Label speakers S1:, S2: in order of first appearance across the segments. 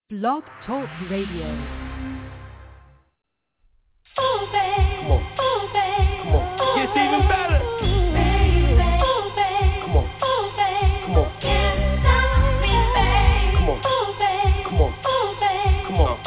S1: Blog Talk Radio.
S2: Come on. Come on. It gets even better. Come on. Come on. Come on. Come on. Come on.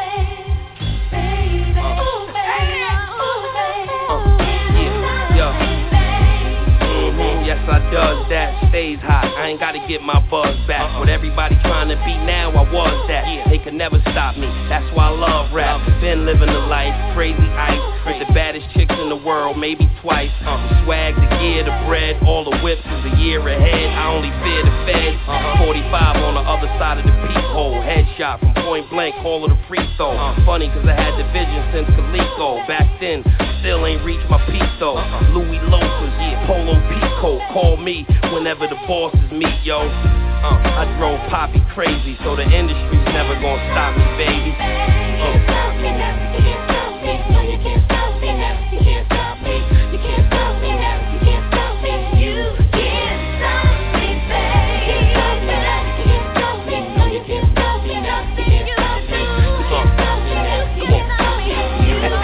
S2: Yes, I does that. Stays hot. I ain't gotta get my buzz back. What everybody trying to be now, I was that. They could never stop me. That's why I love rap. Been living the life, crazy ice. With the baddest chicks in the world, maybe twice. The swag, the gear, the bread, all the whips is a year ahead. I only fear the feds. 45 on the other side of the peephole. Headshot from point blank, call it a free throw. Funny cause I had the vision since Coleco. Back then, still ain't reached my peak though. Louis loafers, Polo Pico. Call me whenever the bosses meet, yo. I drove Poppy crazy, so the industry's never gonna stop me, baby. You can't stop me now, you can't stop me. No, you can't stop me now, you can't stop me. You can't stop me now, you can't stop me. You can't stop me, baby. You can't stop me now, you can't stop me. No, you can't stop me now, you can't stop me. You can't stop me now, you can't stop me. You can't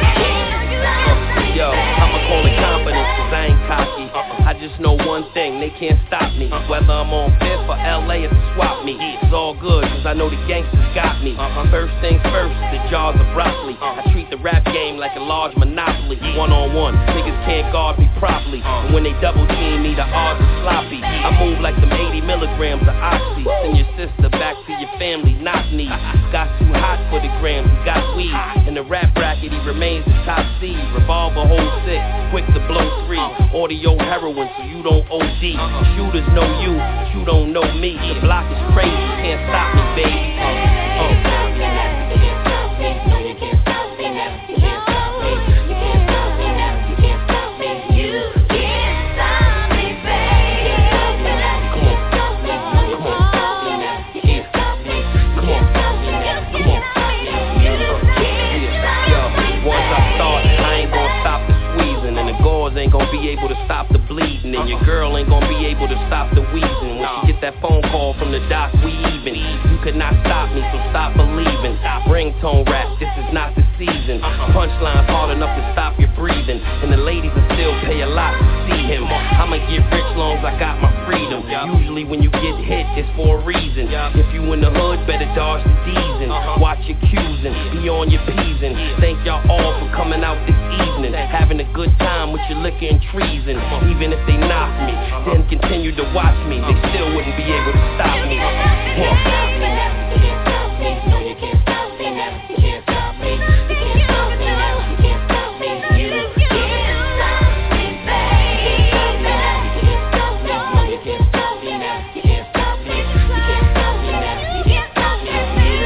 S2: stop me. Yo, I'ma call it confidence, cause I ain't cocky. I just know one thing, they can't stop me. Whether I'm on Fifth or LA at the swap meet, it's all good, cause I know the gangsters got me. First things first, the jars of broccoli. I treat the rap game like a large monopoly. One-on-one, niggas can't guard me properly. And when they double team me, the odds are sloppy. I move like them 80 milligrams of oxy. Send your sister back to your family, knock knees. Got too hot for the grams, he got weed. In the rap bracket, he remains the top seed. Revolver hold 6, quick to blow 3. Audio heroin, so you don't OD. Shooters know you, but you don't know me. The block is crazy, can't stop me, baby. You can't stop me now, you can't stop me. No, you can't stop me now, you can't stop me. You can't stop me now, you can't stop me. You can't stop me, baby. You can't stop me now, you can't stop me. No, you can't stop me now, you can't stop me. You can't stop me now, you can't stop me. You can't stop me. Once I start, I ain't gonna stop the squeezing, and the gauze ain't gonna be able to stop the bleeding, and your girl ain't gonna be able to stop the wheezing. When she get that phone call from the doc, we even. You could not stop me, so stop believing. Ringtone rap, this is not the season. Punchlines hard enough to stop your breathing, and the ladies will still pay a lot to see him. I'ma get rich long as I got my freedom. Usually when you get hit, it's for a reason. If you in the hood, better dodge the D's and watch your Q's and be on your P's. And thank y'all all for coming out this evening, having a good time with your liquor and treason. Even if they knock me, then continue to watch me, they still wouldn't be able to stop me. You can't stop me now, you can't stop me. No, you can't stop me now, you can't stop me. You can't stop me now, you can't stop me. You can't stop me, baby. You can't stop me now, you can't stop me. No, you can't stop me now, you can't stop me. You can't stop me now, you can't stop me. You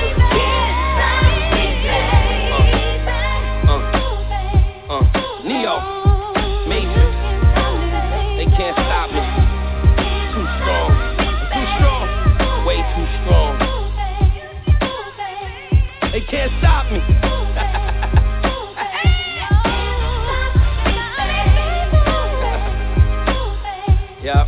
S2: can't stop me, baby. Neo, Matrix, they can't stop me. Too strong, I'm too strong, way too strong. They can't stop me. Yeah.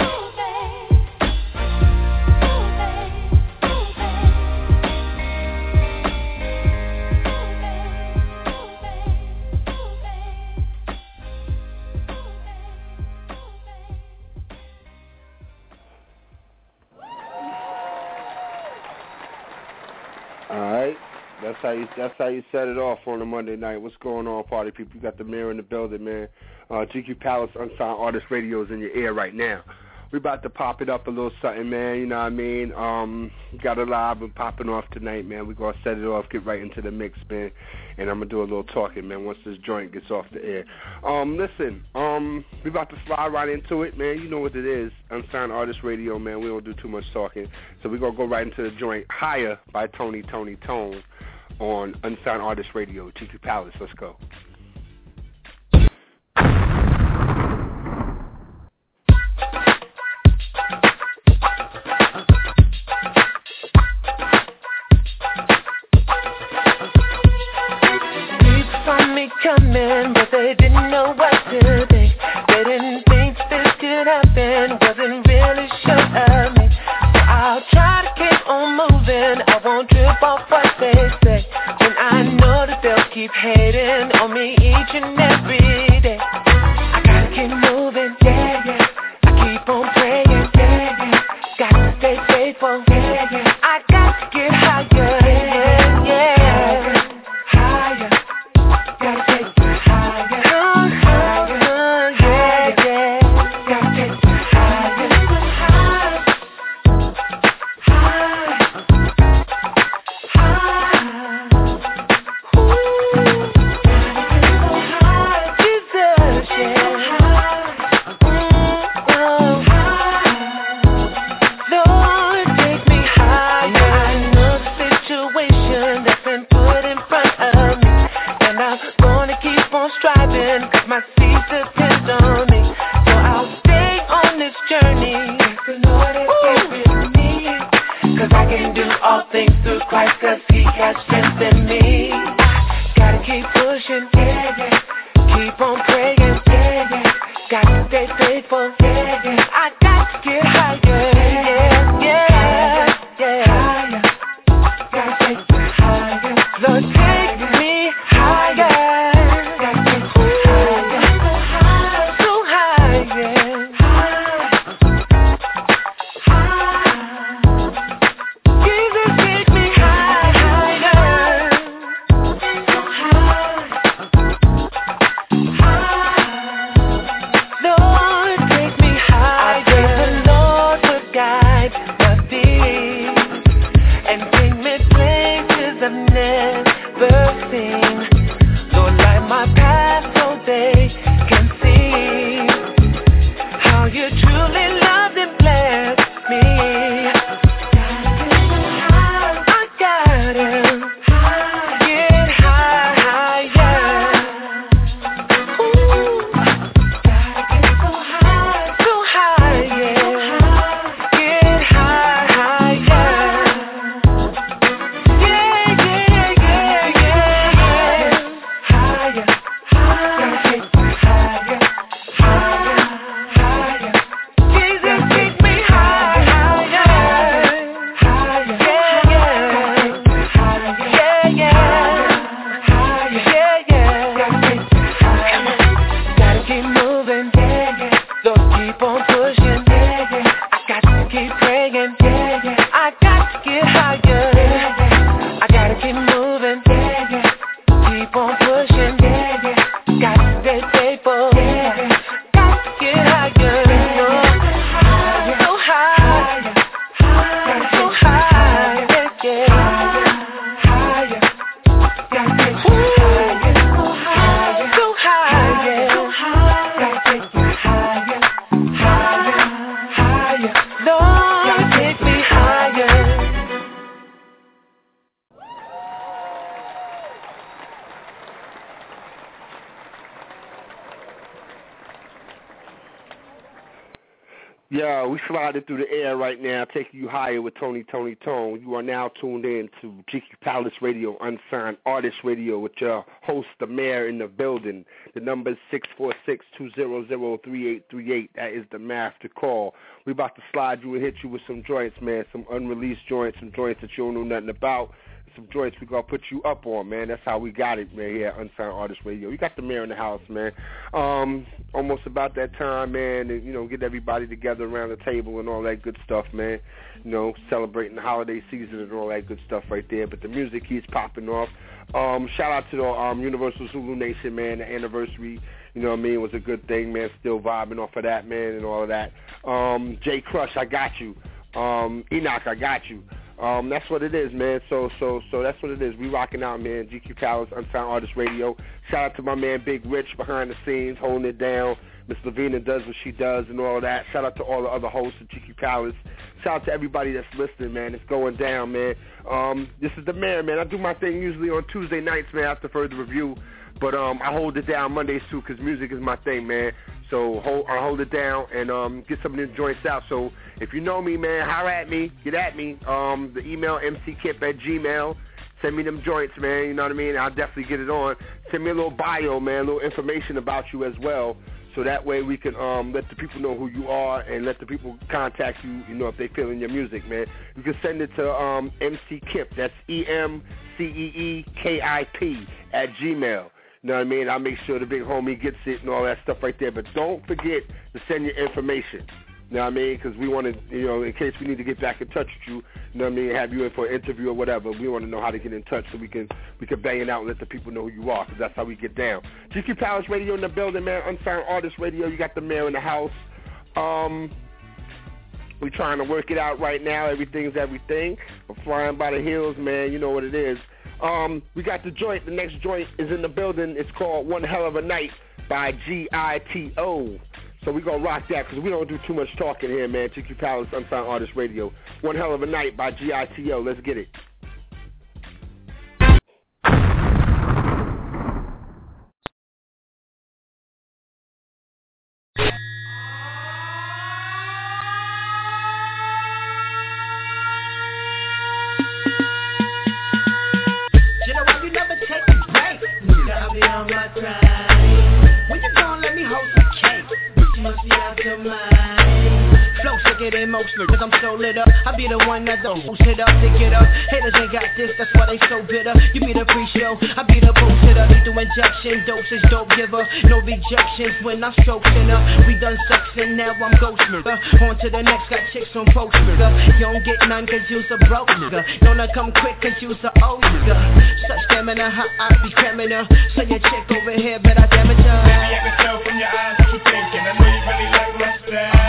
S3: Alright, that's how you set it off on a Monday night. What's going on, party people? You got the Mirror in the building, man. GQ Palace Unsigned Artist Radio is in your ear right now. We about to pop it up a little something, man, you know what I mean? Got a live and popping off tonight, man. We're going to set it off, get right into the mix, man. And I'm going to do a little talking, man, once this joint gets off the air. Listen, we about to slide right into it, man. You know what it is. Unsigned Artist Radio, man. We don't do too much talking. So we're going to go right into the joint Higher by Tony Tone on Unsigned Artist Radio, GQ Palace. Let's go.
S4: Coming, but they didn't know what to think. They didn't think this could happen, wasn't really sure of me. So I'll try to keep on moving, I won't trip off what what they say when I know that they'll keep hating on me each and every day. I gotta keep moving, yeah, yeah. I keep on praying, yeah, yeah. Got to stay faithful, yeah, yeah. I got to get higher, yeah, yeah. Higher, gotta take it higher, higher, yeah, yeah. Gotta take it higher, higher, striving, cause my seeds depend on me. So I'll stay on this journey, the Lord has given me. Cause I can do all things through Christ, cause He has strengthened me. Gotta keep pushing, yeah, yeah. Keep on praying, yeah, yeah. Got to stay faithful, yeah, yeah. I got to get higher, yeah, yeah, yeah. Higher, gotta take it higher. Lord, take me higher.
S3: Yeah, we sliding through the air right now, taking you higher with Tony Tone. You are now tuned in to GQ Palace Radio, Unsigned Artist Radio, with your host, the mayor in the building. The number is 646-200-3838. That is the math to call. We about to slide you and hit you with some joints, man, some unreleased joints, some joints that you don't know nothing about. Some joints we gonna put you up on, man. That's how we got it, man, here at Unsigned Artist Radio. You got the mayor in the house, man. Almost about that time, man, and, you know, get everybody together around the table and all that good stuff, man. You know, celebrating the holiday season and all that good stuff right there. But the music keeps popping off. Shout out to the Universal Zulu Nation, man. The anniversary, you know what I mean, was a good thing, man. Still vibing off of that, man, and all of that. Jay Crush, I got you. Enoch, I got you. That's what it is, man. So that's what it is. We rocking out, man. GQ Palace, Unsigned Artist Radio. Shout out to my man Big Rich behind the scenes, holding it down. Miss Lavina does what she does and all that. Shout out to all the other hosts of GQ Palace. Shout out to everybody that's listening, man. It's going down, man. This is the mayor, man. I do my thing usually on Tuesday nights, man, after further review. But I hold it down Mondays, too, because music is my thing, man. So I hold it down and get some of these joints out. So if you know me, man, holler at me, get at me. The email, mckip@gmail. Send me them joints, man, you know what I mean? I'll definitely get it on. Send me a little bio, man, a little information about you as well. so that way we can let the people know who you are and let the people contact you, you know, if they feel in your music, man. You can send it to MC Kip, that's EMCEEKIP @gmail. You know what I mean? I'll make sure the big homie gets it and all that stuff right there. But don't forget to send your information. You know what I mean? Because we want to, you know, in case we need to get back in touch with you, you know what I mean, have you in for an interview or whatever, we want to know how to get in touch so we can bang it out and let the people know who you are, because that's how we get down. GQ Palace Radio in the building, man. Unsigned Artist Radio. You got the mayor in the house. We're trying to work it out right now. Everything's everything. We're flying by the hills, man. You know what it is. We got the joint. The next joint is in the building. It's called One Hell of a Night by GITO. So we're going to rock that because we don't do too much talking here, man. GQ Palace, Unsigned Artist Radio. One Hell of a Night by GITO. Let's get it.
S5: Emotional, cause I'm so lit up. I be the one that don't hit up to get up. Haters ain't got this, that's why they so bitter. You be the pre-show, I be the post hitter. Lethal injection, dosage, dope giver. No rejections when I'm stroking her. We done sexing, now I'm ghost nigga. On to the next, got chicks on post nigga. You don't get none cause you's a broke nigga. Don't come quick cause you's a old nigga. Such stamina, how I be cramming her. So your chick over here, but I damage her.
S6: Baby, I can tell from your eyes what you're thinking. I know you really like my style.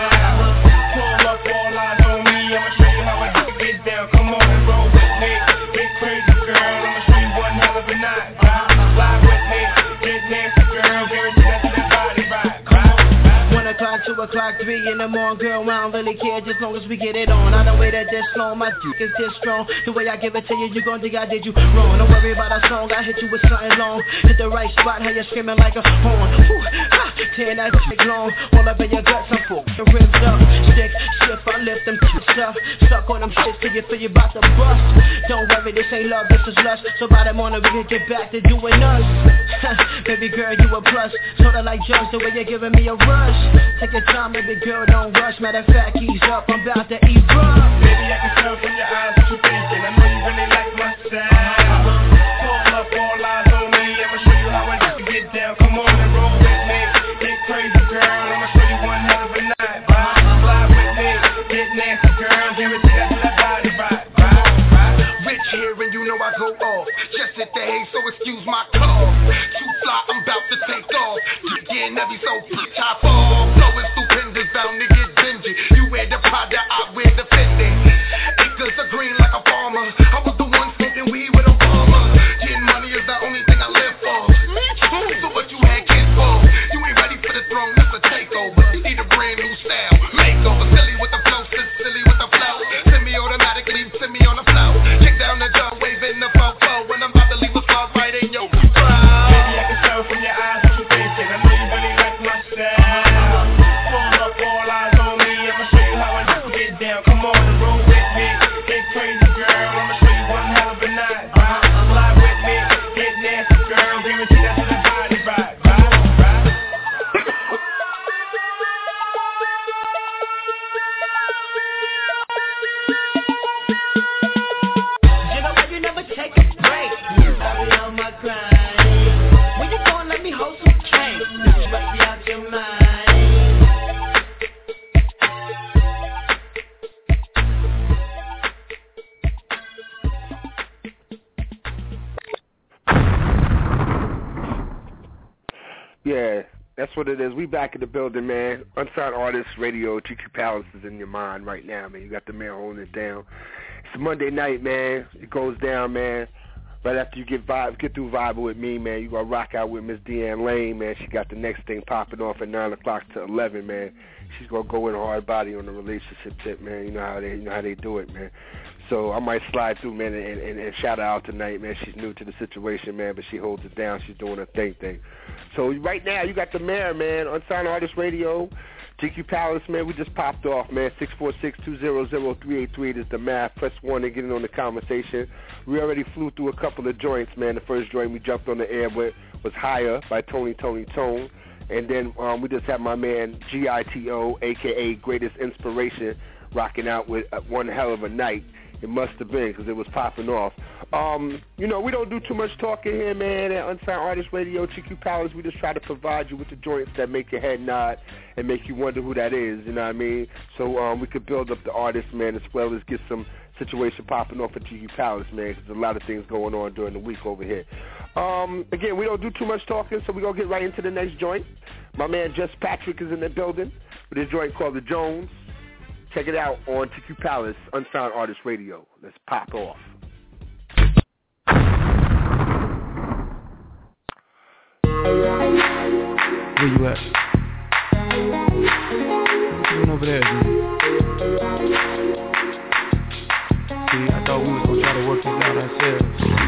S5: O'clock, 2 o'clock, 3 in the morning, girl, I don't really care just long as we get it on. I don't wait at this long, my dick is this strong. The way I give it to you, you gon' think I did you wrong. Don't worry about a song, I hit you with something long. Hit the right spot, how you screaming like a horn. Ooh, ah, tearing that chick long, all up in your guts, I'm full. The ribs up, stick, shift, I lift them tits up. Suck on them shits till you feel you about to bust. Don't worry, this ain't love, this is lust. So by the morning we can get back to doing us. Baby girl, you a plus. Sorta like drugs, the way you're giving me a rush. Take your time, baby girl, don't rush. Matter of fact, ease up, I'm about to ease up.
S6: Baby, I can tell from your eyes what you're thinking. I know you really like my style. Pull up all eyes on me. I'ma show you how I used to get down. Come on and roll with me. Get crazy, girl. I'ma show you one hell of a night. Fly with me. Get nasty, girl. Guarantee that's that body right.
S7: Rich here and you know I go off. Just hit the hay, so excuse my call. Too fly, I'm about to take off. Again, every so bitch I fall. Flowing stupendous, bound to get dingy. You wear the Prada, I wear the Fendi. Acres are green like a farmer. I was the one smoking weed with a farmer. Getting money is the only thing I live for. So what you had kids for? You ain't ready for the throne, it's a takeover. You need a brand new style, makeover. Silly with the flow, silly with the flow. Semi-automatically, send me on the flow. Kick down the door, waving the fofo. When I'm about to leave a spot right in your crowd.
S6: Baby, I can tell from your eyes what you're thinking. I know you really like my style. Pull up all eyes on me. I'ma show you how I used to get down. Come on and roll with me. Get crazy, girl. I'ma show you one hell of a night. Fly with me. Get nasty, girl. Guarantee that's the body right.
S5: You know why you never take a break? I be on my grind. When you gon' let me hold some cake? You must be out your mind.
S3: Yeah, that's what it is. We back in the building, man. Unsigned Artist Radio, GQ Palace is in your mind right now, man. You got the man holding it down. It's Monday night, man. It goes down, man. Right after you get through vibing with me, man, you gonna rock out with Miss Deanne Lane, man. She got the next thing popping off at 9 o'clock to 11, man. She's gonna go in hard body on the relationship tip, man. You know how they do it, man. So I might slide through, man, and shout her out tonight, man. She's new to the situation, man, but she holds it down. She's doing her thing. So right now, you got the mayor, man. Unsigned Artist Radio, GQ Palace, man. We just popped off, man. 646-200-3838 is the math. Press 1 to get in on the conversation. We already flew through a couple of joints, man. The first joint we jumped on the air with was Higher by Tony Tone. And then we just have my man GITO, a.k.a. Greatest Inspiration, rocking out with One Hell of a Night. It must have been because it was popping off. We don't do too much talking here, man. At Unsigned Artist Radio, GQ Palace, we just try to provide you with the joints that make your head nod and make you wonder who that is, you know what I mean? So we could build up the artist, man, as well as get some situation popping off at GQ Palace, man, because there's a lot of things going on during the week over here. Again, we don't do too much talking, so we're going to get right into the next joint. My man Just Patrick is in the building with his joint called The Jones. Check it out on GQ Palace, Unsigned Artist Radio. Let's pop off.
S8: Where you at? What you doing over there, dude? See, I thought we was going to try to work this out ourselves.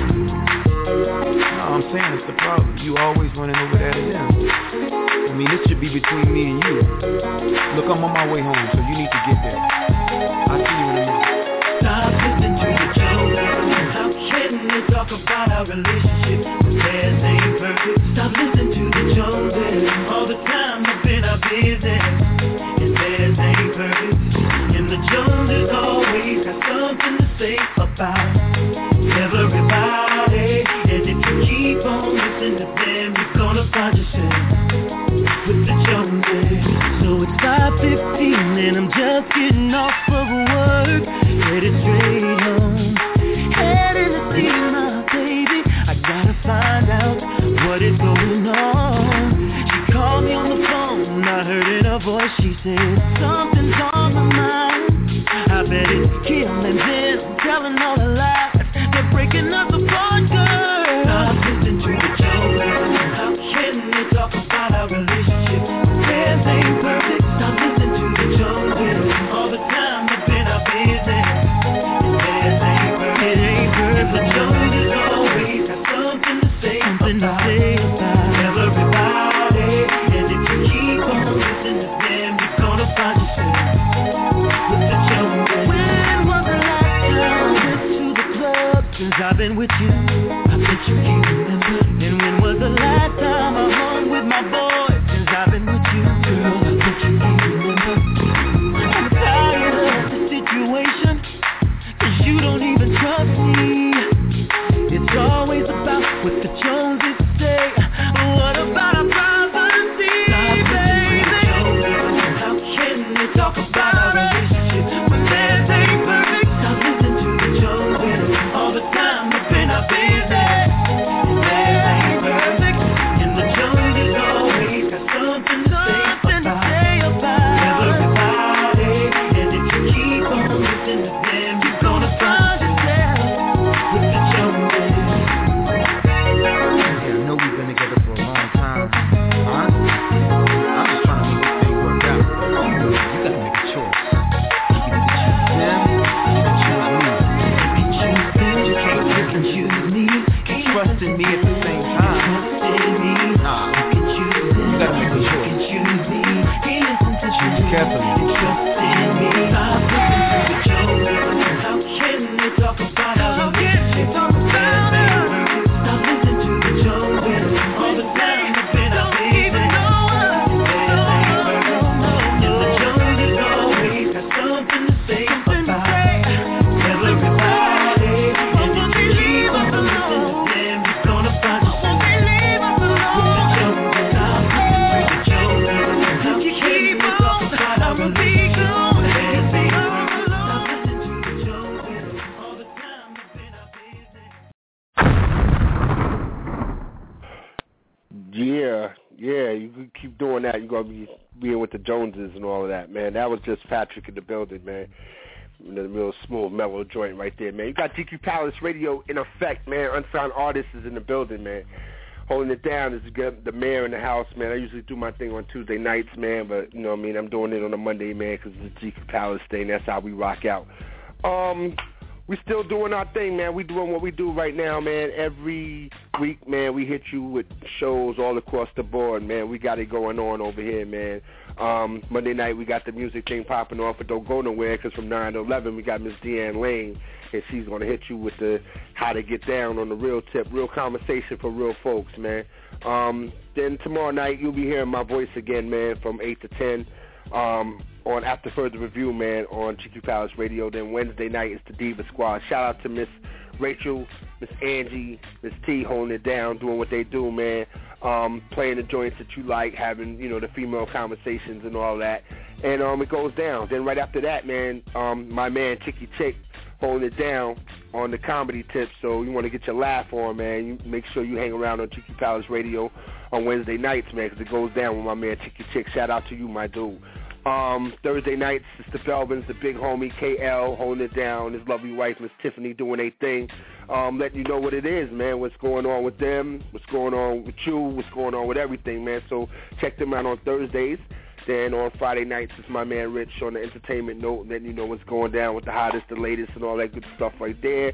S8: No, I'm saying it's the problem. You always running over there to them. I mean, this should be between me and you. Look, I'm on my way home, so you need to get there. I'll see you in a minute.
S9: Stop listening to the joke. How can they talk about our relationship? Theirs ain't perfect. Stop listening to the joke. All the time I've been our business. And theirs ain't perfect. And the Joneses always got something to say about everybody. And if you keep on listening to them, you're gonna find yourself with the Joneses. So it's 5:15 and I'm just getting off of work, headed straight home, headed to see my baby. I gotta find out what is going on. She called me on the phone, I heard in her voice she said something's on my mind. I bet it's Kim and Ben telling all the lies. They're breaking up the bond, girl. I'm listening to the joke. How can they talk about our relationship? Theirs ain't perfect. Stop listening to the joke. All the time it's been our business. Theirs ain't perfect. It ain't perfect. The joke is always got something to say about everybody. And if you keep on listening to them, you're gonna find yourself with the joke. When was the last time I went to the club since I've been with you? I bet you can't remember. And when was the last time I hung with my boys since I've been with you? Girl, I bet you can't remember. I'm tired of the situation, 'cause you don't even trust me. It's always about what the Joneses say. What about our privacy, baby? How can they talk about our relationship when theirs ain't perfect? Stop listening to the Joneses. All the time it's been our business. Theirs ain't perfect. And the Joneses always got something to say about everybody. And if you keep on listening to them, you're gonna find yourself with the Joneses.
S8: Yeah, I know we've been together for a long time. Honestly, I'm just trying to make this thing work out. You gotta make a choice. You can either choose them, or you can choose me.
S9: If you choose them, you can't choose me.
S8: And trusting me at the same time. Nah,
S9: You can choose them.
S8: you gotta make a
S9: You
S8: choice.
S9: can choose me. Hey, listen to
S8: Choose carefully.
S9: Trust in me. Stop listening to the Joneses. How can they talk about our relationship? Theirs ain't perfect. Stop listening to the Joneses. All the time it's been our business. Theirs ain't perfect. And the Joneses always got something to say about everybody. And if you keep on listening to them, you're gonna find yourself with the Joneses. Stop listening to the Joneses. How can they talk about our relationship? Theirs ain't perfect. Stop listening to the Joneses. All the time it's been our business.
S3: Yeah, you can keep doing that. You're going to be being with the Joneses and all of that, man. That was Just Patrick in the building, man. The real smooth, mellow joint right there, man. You got GQ Palace Radio in effect, man. Unsigned Artists is in the building, man. Holding it down is the mayor in the house, man. I usually do my thing on Tuesday nights, man, but, you know what I mean, I'm doing it on a Monday, man, because it's a GQ Palace thing. That's how we rock out. we still doing our thing, man. We doing what we do right now, man. Every week, man, we hit you with shows all across the board, man. We got it going on over here, man. Monday night, we got the music thing popping off, but don't go nowhere, because from 9 to 11, we got Miss Deanne Lane, and she's going to hit you with the how to get down on the real tip, real conversation for real folks, man. Then tomorrow night, you'll be hearing my voice again, man, from 8 to 10 on After Further Review, man, on GQ Palace Radio. Then Wednesday night is the Diva Squad. Shout out to Miss Rachel, Miss Angie, Miss T holding it down, doing what they do, man. Playing the joints that you like, having, you know, the female conversations and all that. And it goes down. Then right after that, man, my man Chicky Chick holding it down on the comedy tips. So you want to get your laugh on, man. You make sure you hang around on GQ Palace Radio on Wednesday nights, man, because it goes down with my man Chicky Chick. Shout out to you, my dude. Thursday nights, it's the Belvins, the big homie KL holding it down, his lovely wife Miss Tiffany doing their thing, letting you know what it is, man, what's going on with them, what's going on with you, what's going on with everything, man. So check them out on Thursdays. Then on Friday nights, it's my man Rich on the entertainment note, letting you know what's going down with the hottest, the latest, and all that good stuff right there.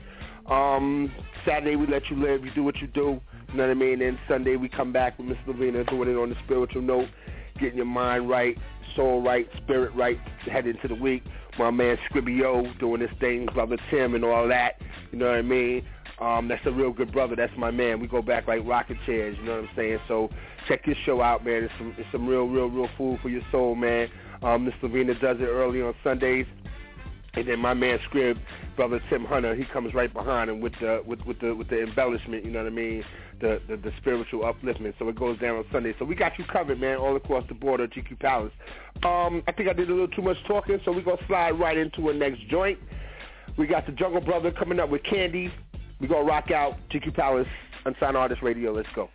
S3: Saturday, we let you live, you do what you do, you know what I mean? Then Sunday, we come back with Miss Lavina doing it on the spiritual note, getting your mind right, soul right, spirit right, heading into the week. My man Scribbio doing his thing, Brother Tim and all that, you know what I mean? That's a real good brother. That's my man. We go back like rocket chairs, you know what I'm saying? So check this show out, man. It's some real food for your soul, man. Miss Lavina does it early on Sundays. And then my man Scrib, Brother Tim Hunter, he comes right behind him with the embellishment, you know what I mean? The spiritual upliftment. So it goes down on Sunday. So we got you covered, man, all across the board at GQ Palace. I think I did a little too much talking, so we're going to slide right into a next joint. We got the Jungle Brother coming up with Candy. We're going to rock out GQ Palace, Unsigned Artist Radio. Let's go.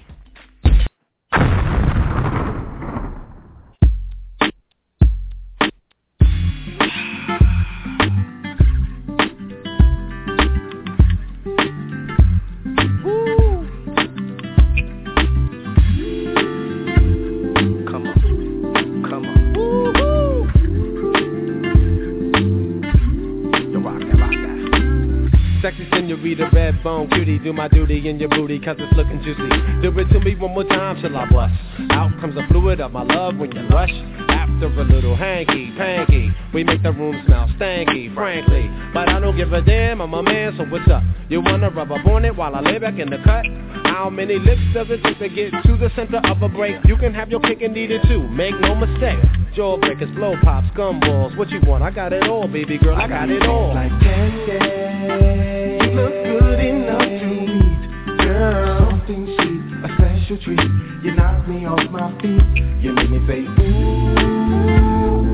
S10: Senorita, red bone cutie, do my duty in your booty, cause it's looking juicy. Do it to me one more time till I bust. Out comes the fluid of my love when you rush. After a little hanky-panky, we make the room smell stanky, frankly. But I don't give a damn, I'm a man, so what's up? You wanna rub up on it while I lay back in the cut? How many lips does it take to get to the center of a break? You can have your cake and eat it too, make no mistake. Jawbreakers, blow pops, gumballs, what you want? I got it all, baby girl, I got it all.
S9: Like candy, you look good enough to eat, girl. Something sweet, a special treat. You knock me off my feet. You make me say ooh.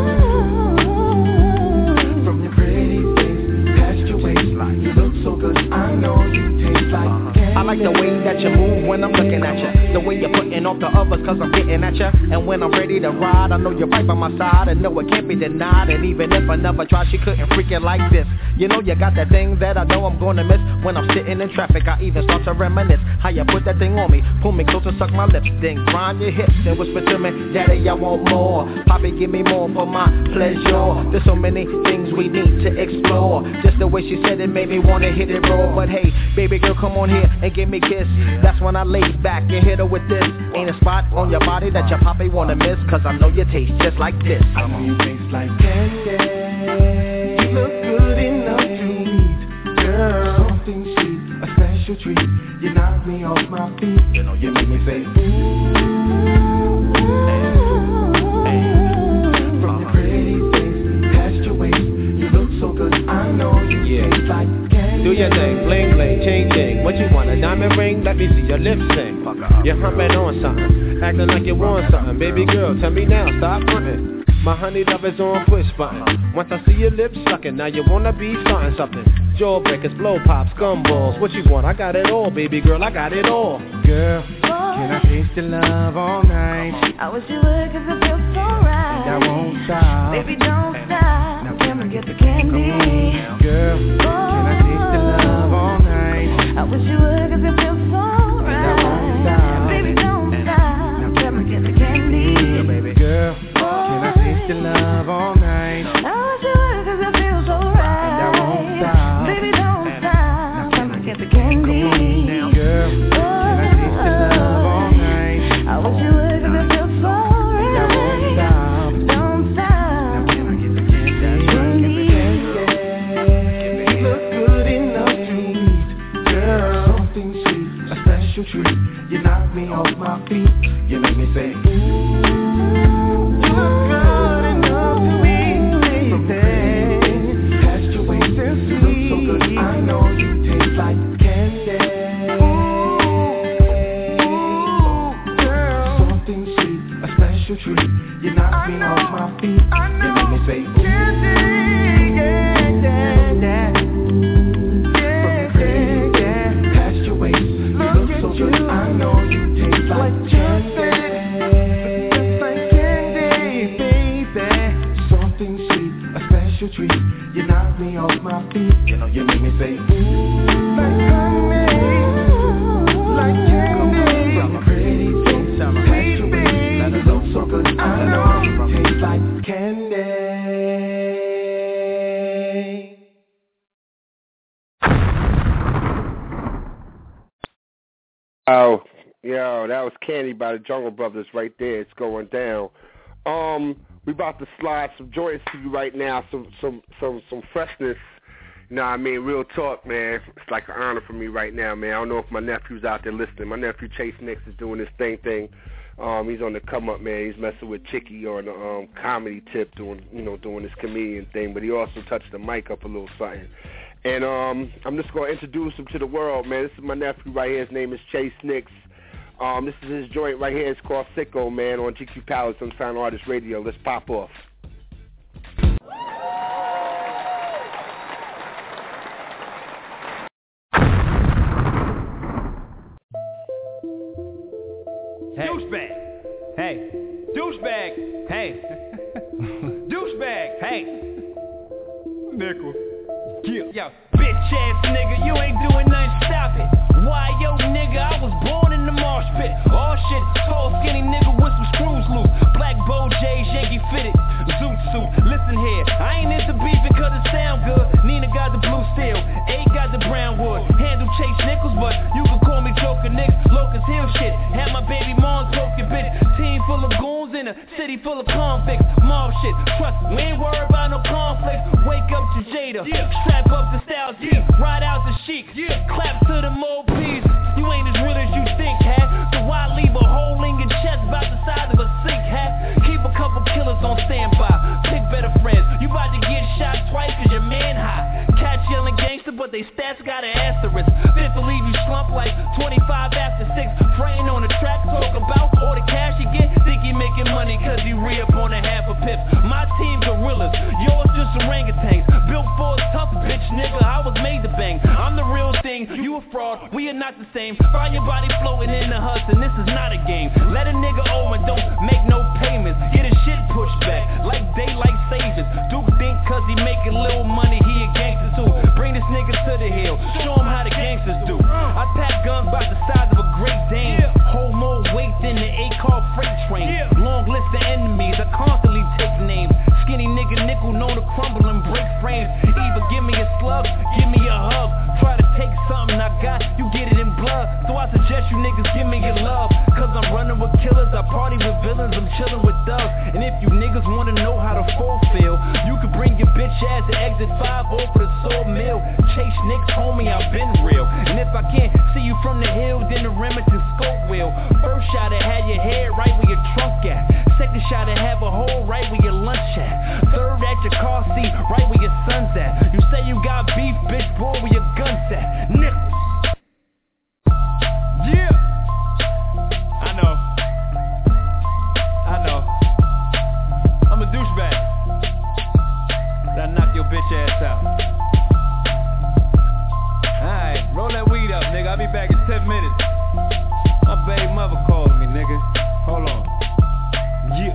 S9: From your pretty face, past your waistline, you look so good. I know you taste like candy.
S5: I like the way that you move when I'm looking at you. The way you're putting off the others cause I'm getting at you. And when I'm ready to ride, I know you're right by my side. And no, it can't be denied. And even if I never tried, she couldn't freak it like this. You know you got that thing that I know I'm gonna miss. When I'm sitting in traffic, I even start to reminisce how you put that thing on me. Pull me closer, suck my lips, then grind your hips and whisper to me, Daddy, I want more. Poppy, give me more for my pleasure. There's so many things we need to explore. Just the way she said it made me wanna hit it raw. But hey, baby girl, come on here and give me a kiss. That's when I lay back and hit her with this. Ain't a spot on your body that your poppy wanna miss, cause I know you taste just like this.
S9: I know you taste like candy. You look good enough to eat, girl. Something sweet, a special treat. You knock me off my feet. You know you make me say ooh. From your pretty face, past your waist, you look so good. I know you taste like candy.
S10: Do your thing, bling bling, ching ching. What you want, a diamond ring? Let me see your lips sing. You're humping on something, acting like you want something. Baby girl, tell me now, stop frontin'. My honey love is on push button. Once I see your lips sucking, now you wanna be starting something. Jawbreakers, blow pops, gumballs, what you want? I got it all, baby girl, I got it all.
S9: Girl, can I taste your love all night?
S11: I wish you would, cause it feels so right.
S9: And I won't stop.
S11: Baby, don't stop. Now come and get the candy.
S9: Girl, can I taste your love all night?
S11: I wish you would, cause it feels so right.
S9: And I won't stop.
S11: Baby, don't stop. Now come and get the candy.
S9: Baby girl, can I taste your love all night?
S11: I wish you would, cause it feels so right.
S9: And I won't stop.
S11: candy.
S8: Now, girl, can I taste your love all night?
S11: I wish you would, 'cause it feels so right.
S8: I won't stop.
S11: Don't stop.
S8: Now can I get the candy? It looks good enough to eat, girl. Something sweet, a special treat. You knock me off my feet. You make me say, ooh. You look good enough to eat, baby. Past your waist and sweet. You look so good, I know you taste like candy. Ooh, girl. Something sweet, a special treat. You knock me off my feet. You make me say, ooh. Candy, yeah, yeah, yeah. Past your waist, you look so good, I know you taste like candy. Just like candy, baby. Something sweet, a special treat. You knock me off my feet. You know, you make me say, ooh. Like honey, like candy. From a pretty face, I'm a past your waist. That it looks so good, I know you taste like candy.
S3: Oh, yo, that was Candy by the Jungle Brothers right there. It's going down. We about to slide some joints to you right now, some freshness. You know what I mean? Real talk, man. It's like an honor for me right now, man. I don't know if my nephew's out there listening. My nephew Chase Nicks is doing his thing. He's on the come up, man. He's messing with Chicky on the comedy tip, doing his comedian thing. But he also touched the mic up a little something. And I'm just gonna introduce him to the world, man. This is my nephew right here. His name is Chase Nicks. This is his joint right here. It's called Sicko, man, on GQ Palace Unsigned Artist Radio. Let's pop off.
S12: Hey. Douchebag. Hey. Douchebag. Hey. Douchebag. Hey. Nickel. Yeah. Yo, bitch ass nigga, you ain't doing nothing, stop it. Why, yo, nigga, I was born in the marsh pit. Oh shit, tall skinny nigga with some screws loose. Black bow J's, Yankee fitted, zoot suit. Listen here, I ain't into beefing cause it sound good. Nina got the blue steel, A got the brown wood. Handle Chase Nichols, but you can call me Joker Nicks. Locust Hill shit, had my baby mom's poking bitch. Team full of goons in a city full of convicts. Mob shit, trust, we ain't worried about no conflicts. Wake up to Jada, strap up the Styles, ride out the Chic, clap to the MOPs. You ain't as real as you think, hat. So why leave a hole in your chest about the size of a sink, hat? Keep a couple killers on standby, pick better friends. You about to get shot twice cause your man high. Catch yelling gangster, but they stats got an asterisk. Fifth to leave you slump like 25 after 6. Fraying on the track, talk about all the cash you get. Think he making money cause he re-up on a half a pip. My team gorillas, yours just orangutans. Built for a tough bitch, nigga, I was made to bang. I'm the real thing, you a fraud, we are not the same. Find your body floating in the husk and this is not a game. Let a nigga owe and don't make no payments. Get his shit pushed back, like daylight savings. Duke think cause he making little money, he a gangster too. Bring this nigga to the hill, show him how the gangsters do. I pack guns by the size of a Great Dane. Hold more weight than the 8-car freight train. Long list of enemies, I constantly take names. Skinny nigga nickel known to crumble and break frames. Either give me a slug, give me a hug. Try to take something I got, you get it in blood. So I suggest you niggas give me your love. Cause I'm running with killers, I party with villains, I'm chilling with thugs. And if you niggas wanna know how the fall feel, you can bring your bitch ass to exit 5 over the sawmill. Chase Nicks, homie, I've been real. And if I can't see you from the hill, then the Remington scope will. First shot I had your head right where your trunk at. Second shot I have a hole right where your lunch at. Third at your car seat, right where your son's at. You say you got beef, bitch, boy, where your gun's at. Nichols. Yeah. I know. I'm a douchebag. I knock your bitch ass out. Alright, roll that weed up, nigga. I'll be back in 10 minutes. My baby mother called me, nigga. Hold on. Yeah.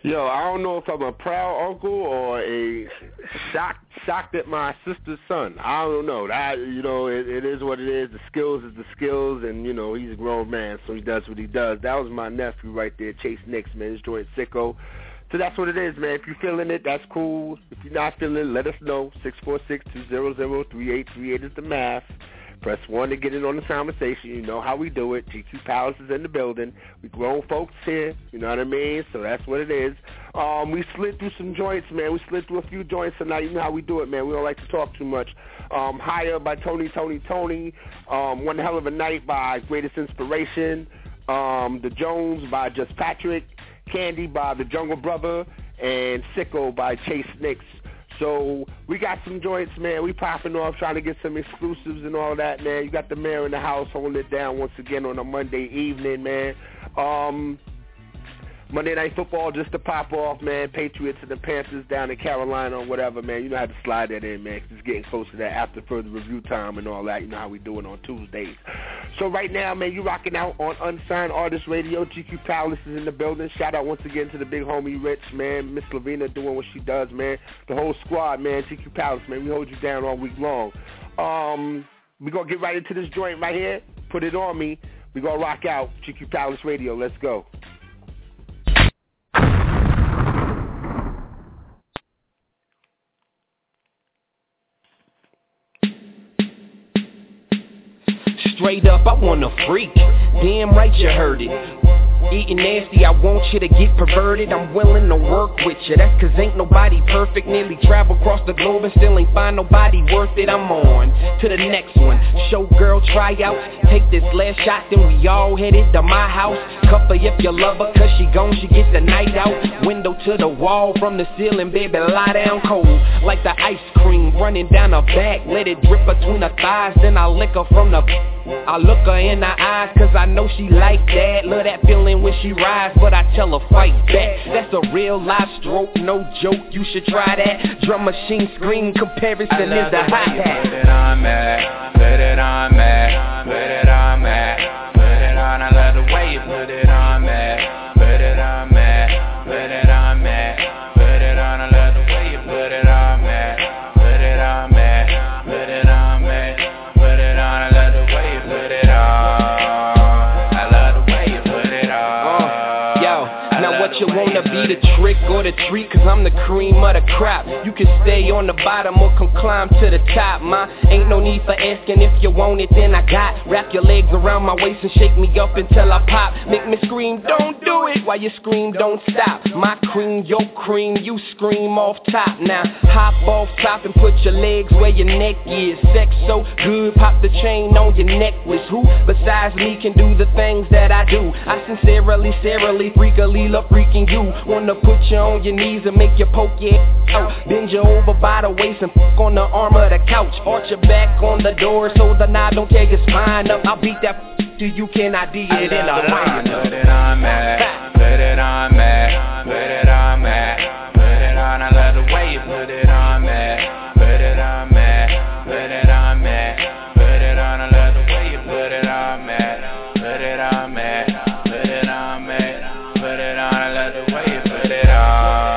S3: Yo, I don't know if I'm a proud uncle or a shocked at my sister's son. I don't know. That, you know, it is what it is. The skills is the skills, and, you know, he's a grown man, so he does what he does. That was my nephew right there, Chase Nix, man. His joint Sicko. So that's what it is, man. If you're feeling it, that's cool. If you're not feeling it, let us know. 646-200-3838 is the math. Press 1 to get in on the conversation. You know how we do it. GQ Palace is in the building. We grown folks here. You know what I mean? So that's what it is. We slid through some joints, man. We slid through a few joints tonight. You know how we do it, man. We don't like to talk too much. Higher by Tony. One Hell of a Night by Greatest Inspiration. The Jones by Just Patrick. Candy by The Jungle Brother. And Sicko by Chase Nix. So we got some joints, man. We popping off, trying to get some exclusives and all that, man. You got the mayor in the house holding it down once again on a Monday evening, man. Monday Night Football just to pop off, man. Patriots and the Panthers down in Carolina or whatever, man. You know how to slide that in, man. It's getting close to that after further review time and all that. You know how we do it on Tuesdays. So right now, man, you rocking out on Unsigned Artist Radio. GQ Palace is in the building. Shout out once again to the big homie Rich, man. Miss Lavina doing what she does, man. The whole squad, man. GQ Palace, man. We hold you down all week long. We're going to get right into this joint right here. Put it on me. We're going to rock out. GQ Palace Radio. Let's go.
S2: Straight up, I want a freak. Damn right you heard it. Eating nasty, I want you to get perverted. I'm willing to work with you. That's cause ain't nobody perfect. Nearly travel across the globe and still ain't find nobody worth it. I'm on to the next one. Showgirl tryouts. Take this last shot, then we all headed to my house. Cuff her if you love her, cause she gone, she get the night out. Window to the wall, from the ceiling, baby, lie down cold. Like the ice cream running down her back. Let it drip between her thighs, then I lick her from the I look her in her eyes, cause I know she like that. Love that feeling when she rides, but I tell her fight back. That's a real life stroke, no joke, you should try that. Drum machine scream comparison is the hi-hat.
S13: Put it on me, put it on me, put it on me, put it on, I love the way you put it on me, put it on me, put it on me, put it on, I love the way you put it on me, put it on me, put it on me, put it on, I love the way you put it on, I love the way you put it on.
S2: Yo, now what you wanna be, the trick or the treat? Cause I'm the cream of the crop. You can stay on the bottom or come climb to the top, ma. Ain't no need for asking, if you want it then I got. Wrap your legs around my waist and shake me up until I pop. Make me scream, don't do it, while you scream, don't stop. My cream, your cream, you scream off top. Now hop off top and put your legs where your neck is. Sex so good, pop the chain on your necklace. Who besides me can do the things that I do? I sincerely, freakily love freaking you. Wanna put you on your knees and make you poke your out. Bend you over by the waist and fuck on the arm of the couch. Arch your back on the door so the knob don't tear your spine up. I'll beat that till you cannot do it in a line.
S13: Put it on me, put it on me, put it on me, put it on, I love the way you put it on me, put it on me, put it on me, put it on, I love the way you put it on me, put it on me, put it on me, put it on, I love the way you put it on,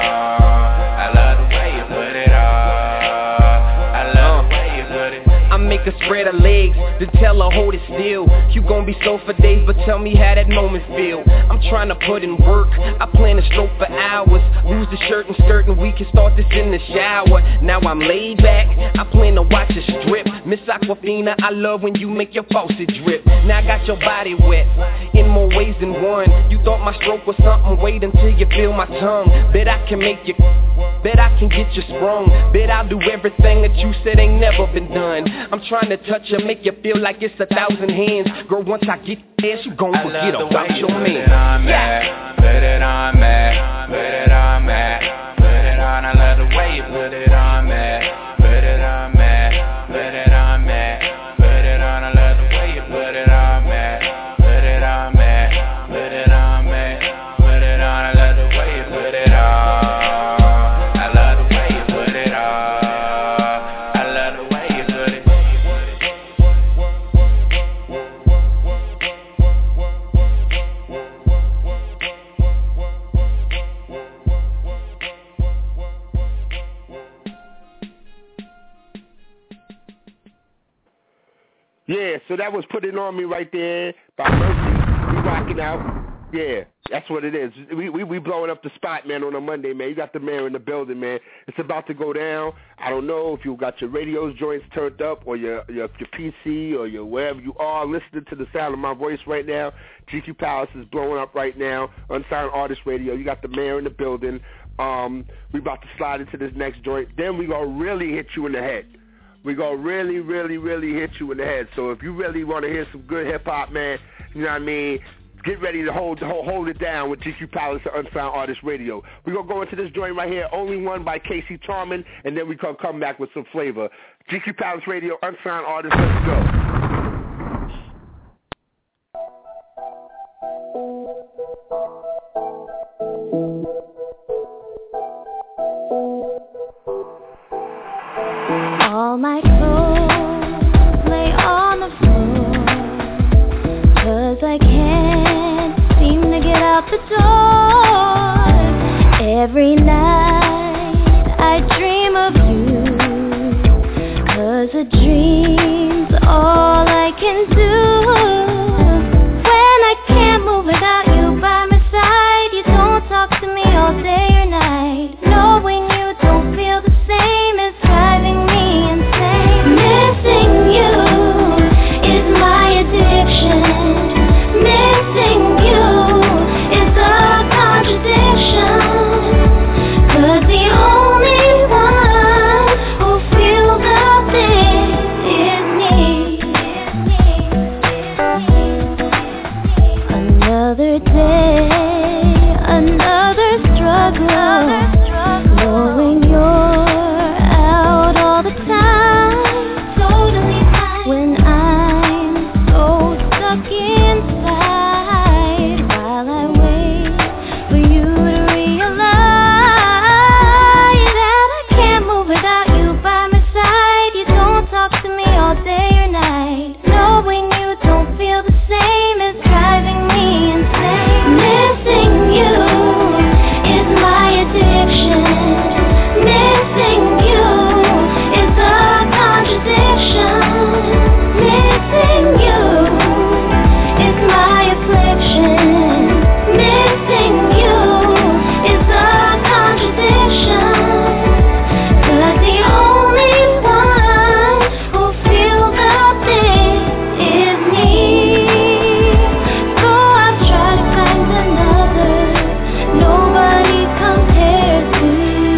S13: I love the way you put it on, I love the way you put it.
S2: I make her spread her legs, then tell her hold it still. You gon' be so for days, but tell me how that moment feel. I'm trying to put in work, I plan to stroke for hours. Lose the shirt and skirt and we can start this in the shower. Now I'm laid back, I plan to watch it strip. Miss Aquafina, I love when you make your faucet drip. Now I got your body wet, in more ways than one. You thought my stroke was something, wait until you feel my tongue. Bet I can make you, bet I can get you sprung. Bet I'll do everything that you said ain't never been done. I'm trying to touch you, make you feel like it's 1,000 hands. Girl, once I get there, you gon' forget about your man.
S13: Yeah. Put it on me, put it on me, put it on, I love the way you put it on me, put it on me, put it on me, put it on, I love the way you put it on me, put it on me, put it on me, put it on, I love the way you put it on, I love the way you put it on, I love the way you put it on.
S3: Yeah, so that was Put It On Me right there by Mercy. We rocking out. Yeah, that's what it is. We blowing up the spot, man, on a Monday, man. You got the mayor in the building, man. It's about to go down. I don't know if you got your radio joints turned up or your PC or your wherever you are listening to the sound of my voice right now. GQ Palace is blowing up right now. Unsigned Artist Radio. You got the mayor in the building. We about to slide into this next joint. Then we gonna really hit you in the head. We gonna really, really, really hit you in the head. So if you really want to hear some good hip hop, man, you know what I mean? Get ready to hold it down with GQ Palace and Unsigned Artist Radio. We're going to go into this joint right here, Only One by Casey Tarman, and then we can come back with some flavor. GQ Palace Radio, Unsigned Artist, let's go.
S14: All my clothes lay on the floor, 'cause I can't seem to get out the door. Every night I dream of you, 'cause a dream's all I can do. When I can't move without you by my side, you don't talk to me all day or night. Knowing you don't feel the same is driving me insane. Missing you is my addiction. Missing you is a contradiction. 'Cause the only one who feels nothing is me. Another day, another struggle, knowing you're out all the time, totally fine. When I'm so stuck inside, while I wait for you to realize that I can't move without you by my side. You don't talk to me all day or night. Knowing you don't feel the same is driving me insane. Missing you is my addiction. Missing you is a contradiction. Missing you is my affliction. Missing you is a contradiction. 'Cause the only one who feels nothing is me. So I've tried to find another. Nobody compares to you.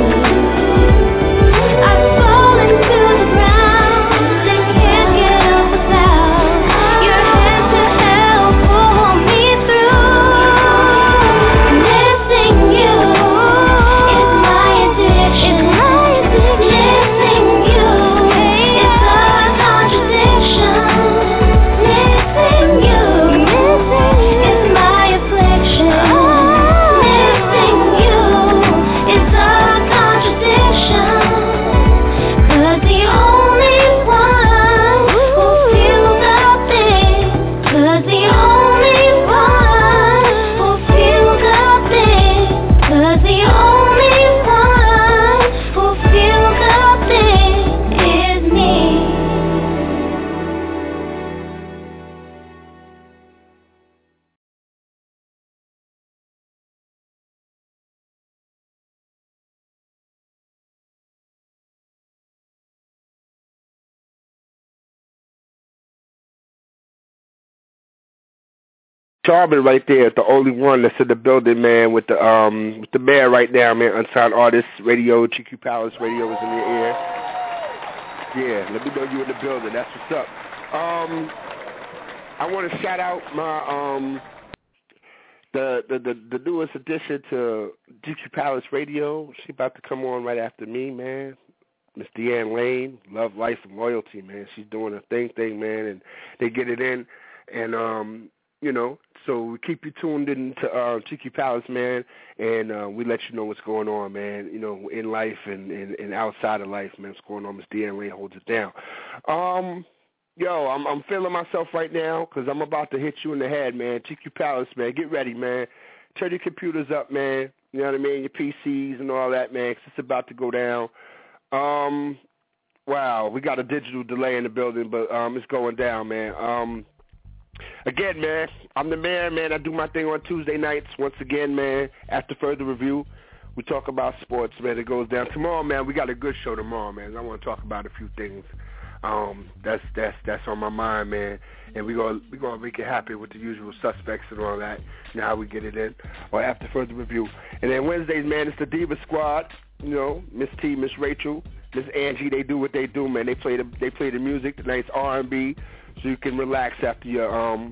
S14: I've fallen to the ground and can't get up without your hand to help pull me through. Missing you is my addiction. Missing you is a contradiction. Missing you is my affliction. Missing you is a contradiction. 'Cause the only one who feels nothing. 'Cause the only one who feels nothing. 'Cause the only one who feels nothing is me.
S3: Tarman right there, the only one that's in the building, man, with the mayor right now, man. Unsigned Artist Radio, GQ Palace Radio is in your ear. Yeah, let me know you in the building. That's what's up. I want to shout out my the newest addition to GQ Palace Radio. She about to come on right after me, man. Miss Deanne Lane, Love, Life, and Loyalty, man. She's doing a thing, man, and they get it in. And, you know, so we keep you tuned in to GQ Palace, man, and we let you know what's going on, man, you know, in life and outside of life, man. What's going on? Miss Deanne Lane holds it down. Yo, I'm feeling myself right now because I'm about to hit you in the head, man. GQ Palace, man. Get ready, man. Turn your computers up, man. You know what I mean? Your PCs and all that, man, 'cause it's about to go down. Wow, we got a digital delay in the building, but it's going down, man. Again, man, I'm the man. I do my thing on Tuesday nights. Once again, man, after further review, we talk about sports, man. It goes down. Tomorrow, man, we got a good show tomorrow, man. I want to talk about a few things. That's on my mind, man. And we gonna make it happen with the usual suspects and all that. You know how we get it in, or after further review. And then Wednesdays, man, it's the Diva Squad. You know, Miss T, Miss Rachel, Miss Angie. They do what they do, man. They play the music, the nice R&B, so you can relax after your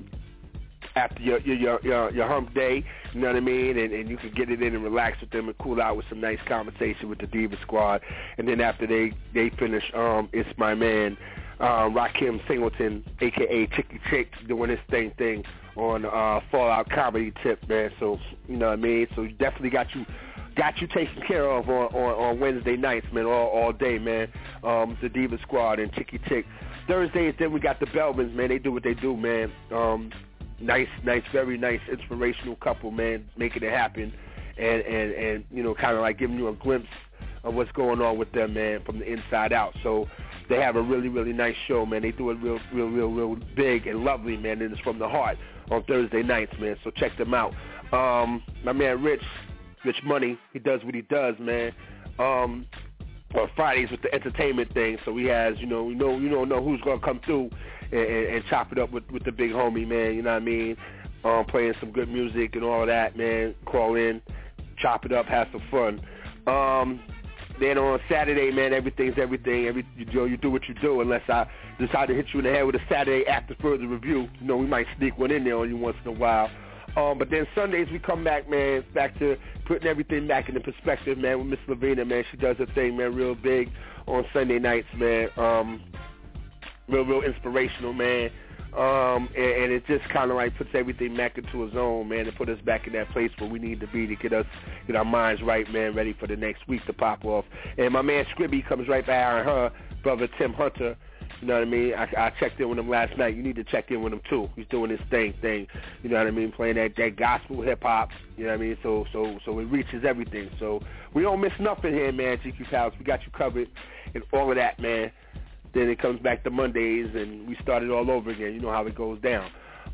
S3: hump day. You know what I mean? And you can get it in and relax with them and cool out with some nice conversation with the Diva Squad. And then after they finish, it's my man, Rakim Singleton, a.k.a. Chicky Chick, doing his thing on Fallout Comedy Tip, man. So, you know what I mean? So definitely got you taken care of on Wednesday nights, man, all day, man. The Diva Squad and Chicky Chick. Thursdays, then we got the Belvins, man. They do what they do, man. Nice, very nice, inspirational couple, man, making it happen, and you know, kind of like giving you a glimpse of what's going on with them, man, from the inside out. So they have a really, really nice show, man. They do it real big and lovely, man, and it's from the heart on Thursday nights, man. So check them out. My man Rich Money, he does what he does, man. On Fridays with the entertainment thing, so he has, you don't know who's gonna come through and chop it up with the big homie, man. You know what I mean? Playing some good music and all of that, man. Call in, chop it up, have some fun. Then on Saturday, man, everything's everything. You do what you do, unless I decide to hit you in the head with a Saturday after further review. You know, we might sneak one in there on you once in a while. But then Sundays we come back, man, back to putting everything back into perspective, man, with Miss Lavina, man. She does her thing, man, real big on Sunday nights, man. Real inspirational, man. And it just kind of like puts everything back into a zone, man, and put us back in that place where we need to be to get our minds right, man, ready for the next week to pop off. And my man Scribby comes right behind her brother Tim Hunter. You know what I mean? I checked in with him last night. You need to check in with him too. He's doing his thing. You know what I mean? Playing that gospel hip hop. You know what I mean? So it reaches everything. So we don't miss nothing here, man. GQ Palace, we got you covered and all of that, man. Then it comes back to Mondays and we start it all over again. You know how it goes down.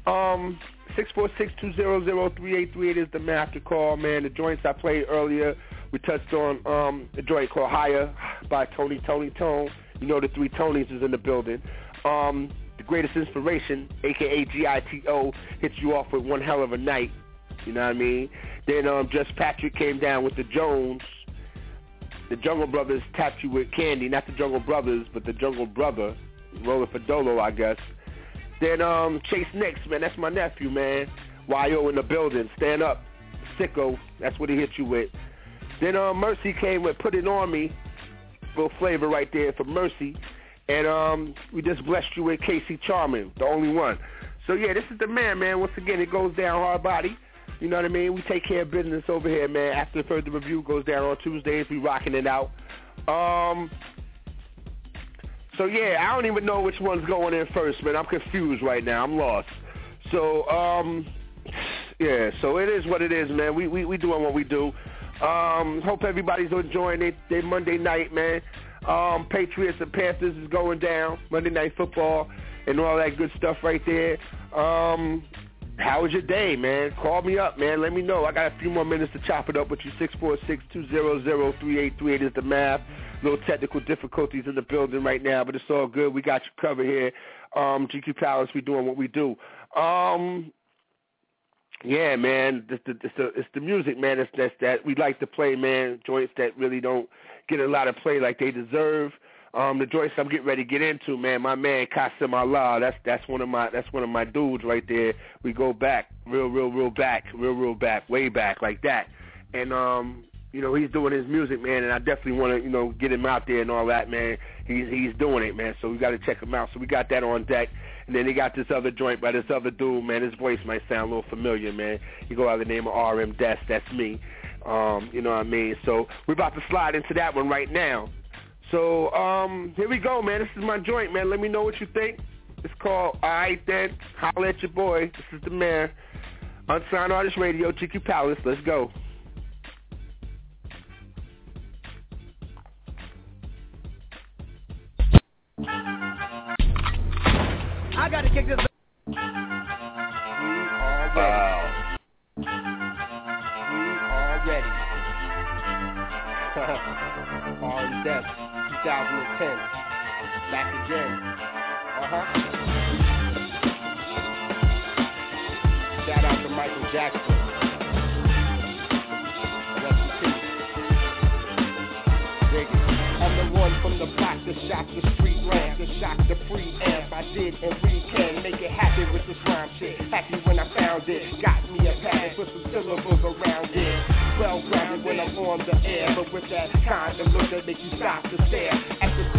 S3: 646-200-3838 is the master call, man. The joints I played earlier, we touched on a joint called Higher by Tony Tone. You know the three Tonys is in the building. The Greatest Inspiration, a.k.a. G.I.T.O., hits you off with One Hell of a Night. You know what I mean? Then Just Patrick came down with the Jones. The Jungle Brothers tapped you with Candy. Not the Jungle Brothers, but the Jungle Brother. Rolling for Dolo, I guess. Then Chase Nicks, man. That's my nephew, man. Y.O. in the building. Stand up. Sicko. That's what he hit you with. Then Mercy came with Put It On Me. Little flavor right there for Mercy. And we just blessed you with Casey Charman, the only one. So, yeah, this is the man. Once again, it goes down hard body. You know what I mean? We take care of business over here, man. After further review goes down on Tuesdays, we rocking it out. So, yeah, I don't even know which one's going in first, man. I'm confused right now. I'm lost. So, yeah, so it is what it is, man. We doing what we do. Hope everybody's enjoying their Monday night, man. Patriots and Panthers is going down. Monday Night Football and all that good stuff right there. How was your day, man? Call me up, man. Let me know. I got a few more minutes to chop it up with you. 646-200-3838 is the math. Little technical difficulties in the building right now, but it's all good. We got you covered here. GQ Palace, we doing what we do. Yeah, man, it's the music, man. That's that we like to play, man. Joints that really don't get a lot of play like they deserve. The joints I'm getting ready to get into, man. My man Qasim Allah, that's one of my dudes right there. We go back, real back, way back like that. And you know, he's doing his music, man. And I definitely want to get him out there and all that, man. He's doing it, man. So we got to check him out. So we got that on deck. And then he got this other joint by this other dude, man. His voice might sound a little familiar, man. He go by the name of RM Des. That's me. You know what I mean? So we're about to slide into that one right now. So here we go, man. This is my joint, man. Let me know what you think. It's called All Right Then. Holla at your boy. This is the man. Unsigned Artist Radio, GQ Palace. Let's go.
S5: I gotta kick this.
S3: Already. On Death, 2010. Back again. Shout out to Michael Jackson. Rest in peace. Dig it. I'm the one from the block that shot the street ramp, that shot the preamp. I did and we can make it happen with this rhyme shit. Happy when I found it. Got me a pattern, put some syllables around it. Well grounded when I'm on the air, but with that kind of look that make you stop to stare at the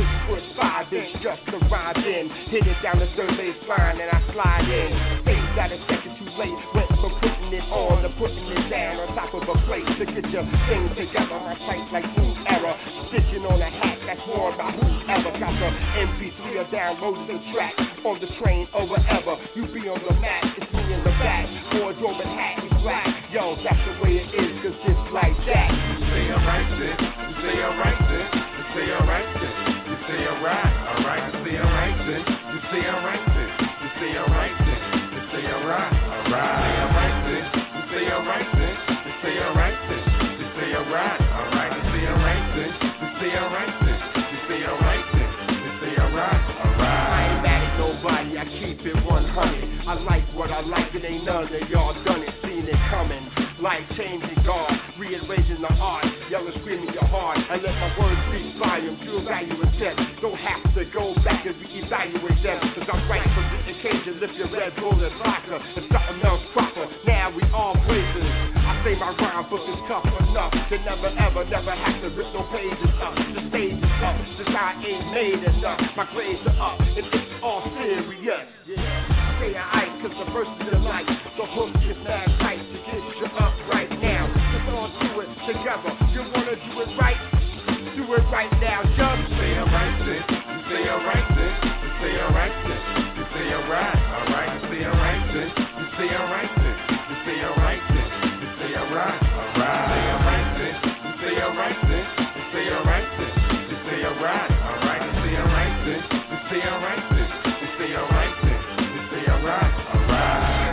S3: 6'5" just to ride in. Hit it down the third base line and I slide in. Things got a second too late. Went from putting it on to putting it down on top of a plate to get your things together. My tight like new era. Stitching on a hat that's worn by whoever. Got the MP3 or downloading the track on the train or wherever. You be on the map, it's me in the back. Wardrobe and hat is black. Yo, that's the way it is, cause just like that.
S15: You say alright then, you say alright then, you say alright then, you say alright, alright, you say alright then, you say alright then, you say alright then, you say alright, alright, you say alright then, you say alright then, you say alright then, you say alright, alright, you say alright then, you say alright then, you say alright then, you say alright, alright.
S3: I ain't mad at nobody, I keep it 100. I like what I like, it ain't none of y'all done it, seen it coming. Life-changing God, rearranging the art, yelling, screaming your heart, and let my words speak volume, to evaluate them. Don't have to go back and reevaluate them, cause I'm right for the occasion, lift your Red Bull and vodka, and something else proper, now we all blazing. I say my rhyme book is tough enough to never ever, never have to rip no pages up, the stage is up, this I ain't made enough, my grades are up, and it's all serious. Say alright, cause the verse is light, the hook is mad tight to get you up right now. Let's all do it together. You wanna do it right? Do it right now. Just
S15: say alright then. You say alright then. You say alright then. You say alright. Alright. You say alright then. You say alright then. You say alright then. You say alright. Alright. Say alright then. You say alright then. You say alright then. You say alright. Alright. You say alright then. You say alright then. You say alright then. You say alright. Alright.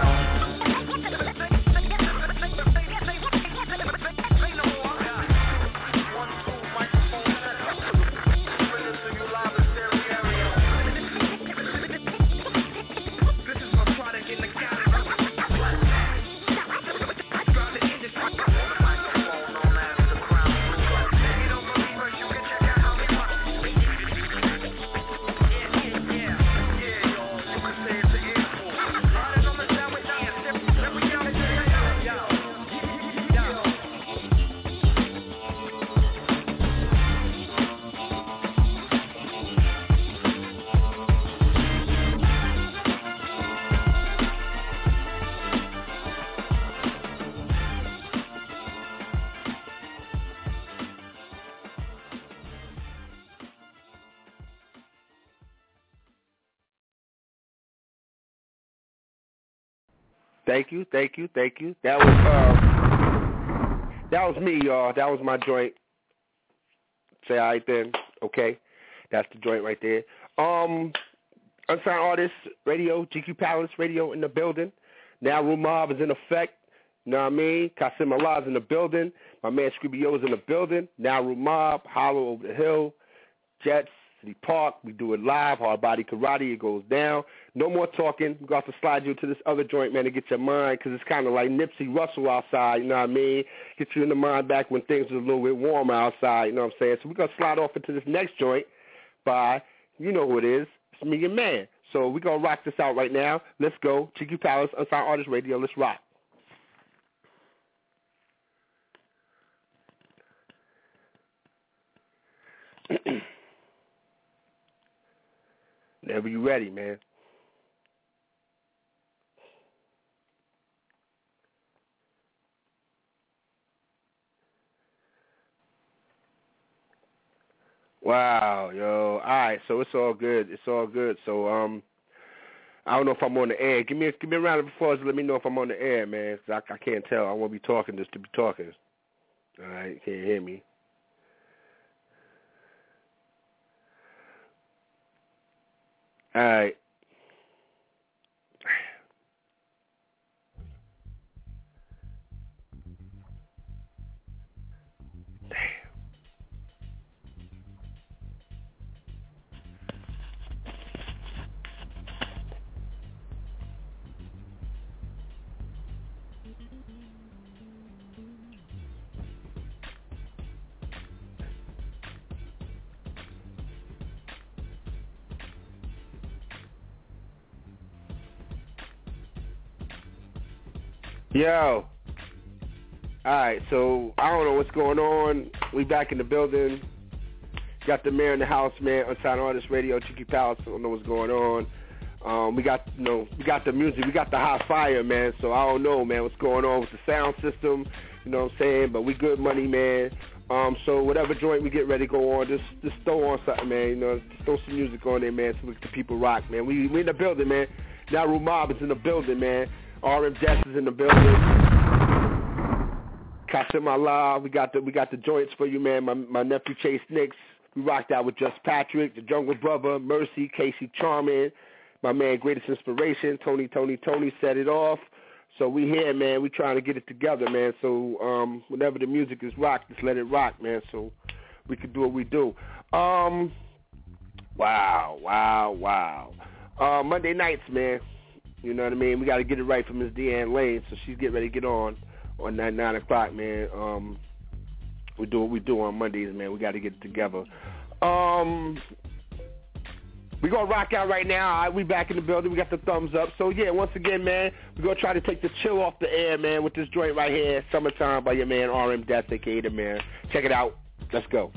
S3: Thank you. That was me, y'all. That was my joint. Say alright then. Okay. That's the joint right there. Unsigned Artist Radio, GQ Palace Radio in the building. Now Room Mob is in effect. You know what I mean? Kasim Allah's in the building. My man Scooby O's in the building. Now Room Mob, Hollow Over the Hill, Jets, City Park. We do it live. Hard Body Karate. It goes down. No more talking. We're going to have to slide you to this other joint, man, to get your mind, because it's kind of like Nipsey Russell outside, you know what I mean? Get you in the mind back when things was a little bit warmer outside, you know what I'm saying? So we're going to slide off into this next joint by, you know who it is, it's me and man. So we're going to rock this out right now. Let's go. GQ Palace, Unsigned Artist Radio. Let's rock. Whenever you ready, man. Wow, yo. All right, so it's all good. So, I don't know if I'm on the air. Give me a round of applause. Let me know if I'm on the air, man. 'Cause I can't tell. I won't be talking just to be talking. All right, you can't hear me. All right. Yo. Alright, so I don't know what's going on. We back in the building. Got the mayor in the house, man. Unsigned Artist Radio, Cheeky Palace. I don't know what's going on. We got the music. We got the hot fire, man. So I don't know, man, what's going on with the sound system. You know what I'm saying? But we good money, man. So whatever joint we get ready to go on, just throw on something, man. You know, just throw some music on there, man, so the people rock, man. We in the building, man. Naru Mob is in the building, man. RM Jess is in the building. Kashim Allah, we got the joints for you, man. My nephew Chase Nicks. We rocked out with Just Patrick, the Jungle Brother, Mercy, Casey Charman, my man Greatest Inspiration, Tony set it off. So we here, man. We trying to get it together, man. So whenever the music is rocked, just let it rock, man. So we can do what we do. Wow. Monday nights, man. You know what I mean? We got to get it right for Miss Deanne Lane, so she's getting ready to get on that 9 o'clock, man. We do what we do on Mondays, man. We got to get it together. We're going to rock out right now. All right, we back in the building. We got the thumbs up. So, yeah, once again, man, we're going to try to take the chill off the air, man, with this joint right here, Summertime by your man RM Death, a.k.a. The Man. Check it out. Let's go.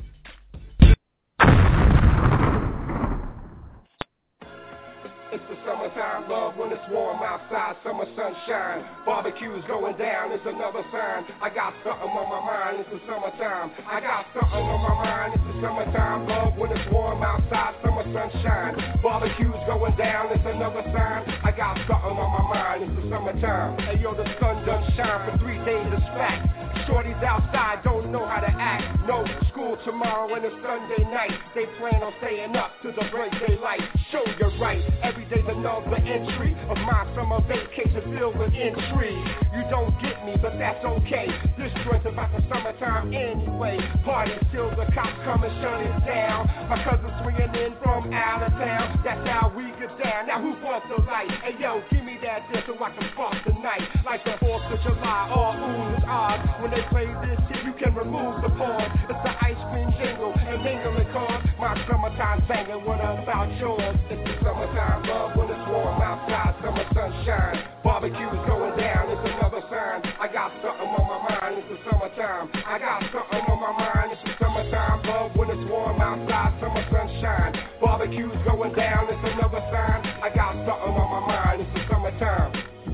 S16: It's the summertime love when it's warm outside, summer sunshine. Barbecue's going down, it's another sign. I got something on my mind, it's the summertime. I got something on my mind, it's the summertime love when it's warm outside, summer sunshine. Barbecue's going down, it's another sign. I got something on my mind, it's the summertime. Hey yo, the sun done shine for 3 days, it's fact. Shorties outside don't know how to act. No school tomorrow and it's Sunday night. They plan on staying up to the break daylight. Show you're right. Every day's another entry of my summer vacation filled with intrigue. You don't get me, but that's okay. This joint's about the summertime anyway. Party till the cops come and shut it down. My cousin's swinging in from out of town. That's how we get down. Now who bought the light? Hey yo, give me that dance so I can spark tonight. Like the 4th of July, all ooh is odd. When they play this shit, you can remove the pause. It's the ice cream jingle and mingling cause. My summertime banging, what about yours? It's the summertime love when it's warm outside, summer sunshine. Barbecue's going down, it's another sign. I got something on my mind, it's the summertime. I got something on my mind, it's the summertime love when it's warm outside, summer sunshine. Barbecue's going down, it's another sign. I got something on my mind, it's the summertime.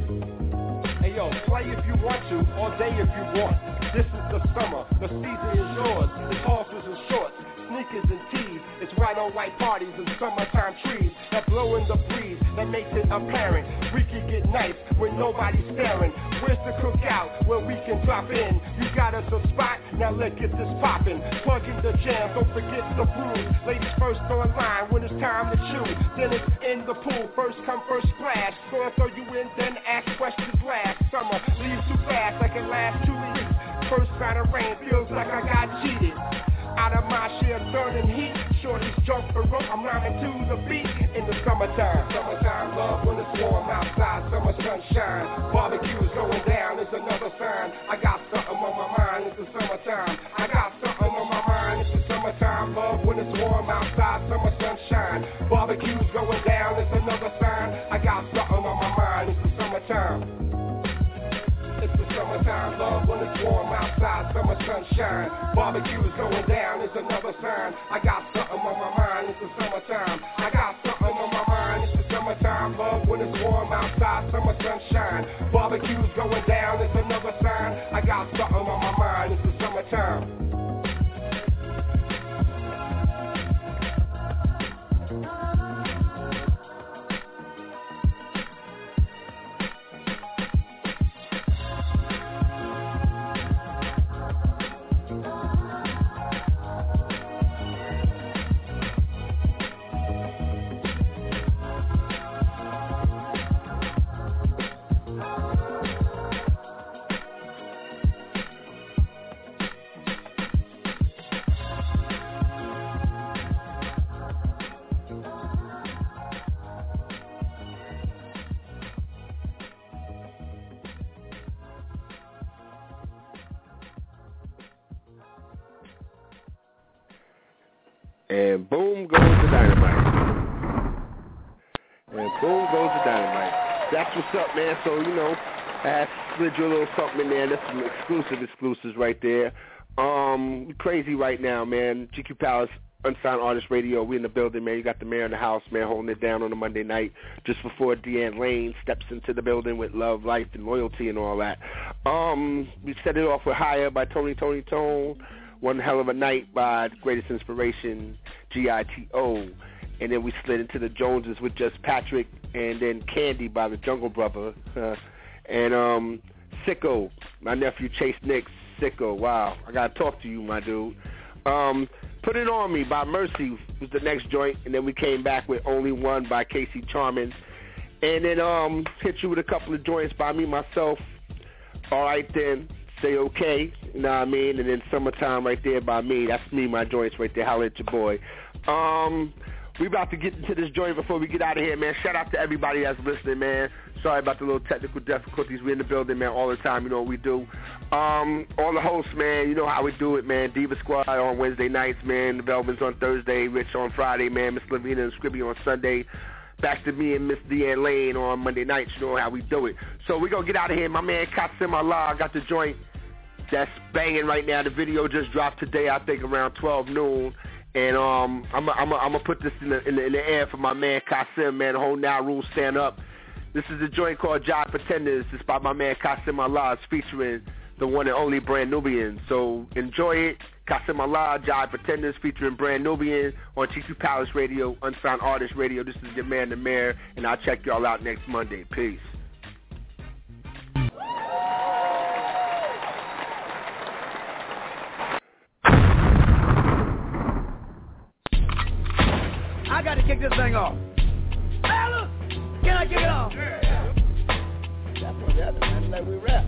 S16: Hey yo, play if you want to, all day if you want. This is the summer, the season is yours. It's horses and shorts, sneakers and tees. It's white on white parties and summertime trees that blow in the breeze, that makes it apparent we can get nice when nobody's staring. Where's the cookout where we can drop in? You got us a spot, now let's get this poppin'. Plug in the jam, don't forget the brews. Ladies first online when it's time to chew. Then it's in the pool, first come first splash. Gonna throw you in, then ask questions last. Summer leaves too fast like it lasts 2 weeks. First sign of rain feels like I got cheated. Out of my share burning heat. Shorties jump a rope, I'm rhyming to the beat. In the summertime, summertime love when it's warm outside, summer sunshine. Barbecue's going down, it's another sign. I got something on my mind, it's the summertime. I got something on my mind, it's the summertime love when it's warm outside, summer sunshine. Barbecue's going down, it's another sign. I got something on my mind, it's the summertime. It's the summertime love when it's warm outside, summer sunshine. Barbecue's going down, it's another sign. I got something on my mind, it's the summertime. I got something on my mind, it's the summertime love when it's warm outside, summer sunshine. Barbecue's going down, it's another sign. I got something on my mind, it's the summertime.
S3: And boom goes the dynamite. And boom goes the dynamite. That's what's up, man. So, you know, I slid you a little something in there. That's some exclusives right there. Crazy right now, man. GQ Palace, Unsigned Artist Radio. We in the building, man. You got the mayor in the house, man, holding it down on a Monday night just before Deanne Lane steps into the building with love, life, and loyalty and all that. We set it off with Higher by Tony Tone. One Hell of a Night by The Greatest Inspiration, GITO. And then we slid into the Joneses with Just Patrick, and then Candy by the Jungle Brother. And Sicko, my nephew Chase Nicks, Sicko. Wow, I gotta talk to you, my dude. Put It On Me by Mercy was the next joint, and then we came back with Only One by Casey Charman. And then hit you with a couple of joints by me, myself. All Right Then, Say Okay, you know what I mean? And then Summertime right there by me. That's me, my joints right there. Holla at your boy. We about to get into this joint before we get out of here, man. Shout out to everybody that's listening, man. Sorry about the little technical difficulties. We in the building, man, all the time. You know what we do. All the hosts, man, you know how we do it, man. Diva Squad on Wednesday nights, man. The Velvins on Thursday. Rich on Friday, man. Miss Lavina and Scribby on Sunday. Back to me and Miss Deanne Lane on Monday nights. You know how we do it. So we going to get out of here. My man Qasim Allah got the joint that's banging right now. The video just dropped today, I think, around 12 noon. And I'm gonna put this in the air for my man Qasim, man. The whole Now Rule Stand Up. This is a joint called Jive Pretenders. It's by my man Qasim Allah. It's featuring the one and only Brand Nubian. So enjoy it. Qasim Allah, Jive Pretenders, featuring Brand Nubian on GQ Palace Radio, Unsigned Artist Radio. This is your man, the mayor, and I'll check y'all out next Monday. Peace.
S17: I got to kick this thing off. Fellas, can I kick it off? Yeah. That's what the other man, like we rap.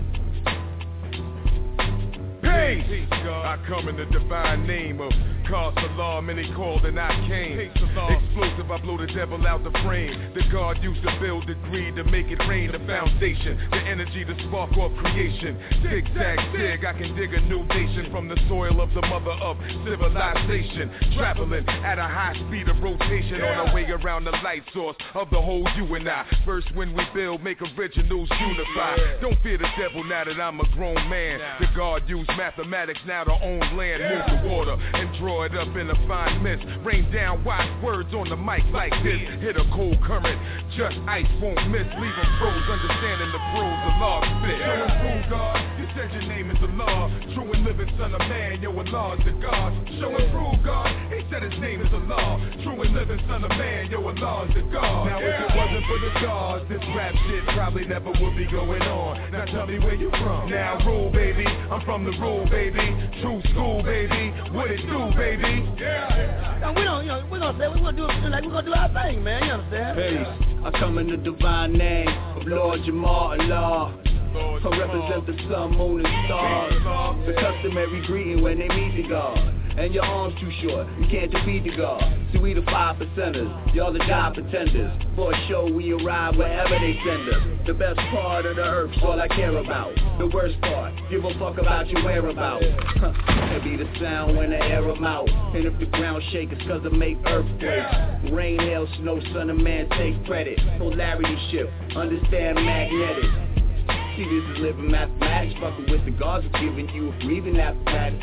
S15: Peace. I come in the divine name of God Salam, and he called and I came. Explosive, I blow the devil out the frame. The God used to build the greed to make it rain. The foundation, the energy, the spark of creation. Zigzag, zig, I can dig a new nation from the soil of the mother of civilization. Traveling at a high speed of rotation on our way around the light source of the whole you and I. First when we build, make originals unify. Don't fear the devil now that I'm a grown man. The God used mathematics now to own land. Move the water and draw it up in a fine mist. Rain down wise words on the mic like this. Hit a cold current, just ice won't miss. Leave them froze, understanding the pros of law spit. Show and prove God, you said your name is Allah. True and living son of man, yo Allah is the God. Show and prove God, he said his name is Allah. True and living son of man, yo Allah is the God. Now if it wasn't for the gods, this rap shit probably never would be going on. Now tell me where you from. Now rule baby, I'm from the rule baby. True school baby, what it do baby? Yeah.
S17: And we don't, you know, we're gonna say we're gonna do it like we're gonna do our thing, man. You understand?
S18: Peace. I come in the divine name of Lord Jamal Allah. I represent the sun, moon, and stars. The customary greeting when they meet the God. And your arms too short, you can't defeat the God. See, we the 5%ers, y'all the job pretenders. For a show, we arrive wherever they send us. The best part of the earth's all I care about. The worst part, give a fuck about your whereabouts. It be the sound when the air I'm out. And if the ground shake, it's cause it make earthquakes. Rain, hail, snow, son of man, take credit. Polarity shift, understand magnetic. See, this is living mathematics. Fucking with the gods of giving you a breathing apparatus.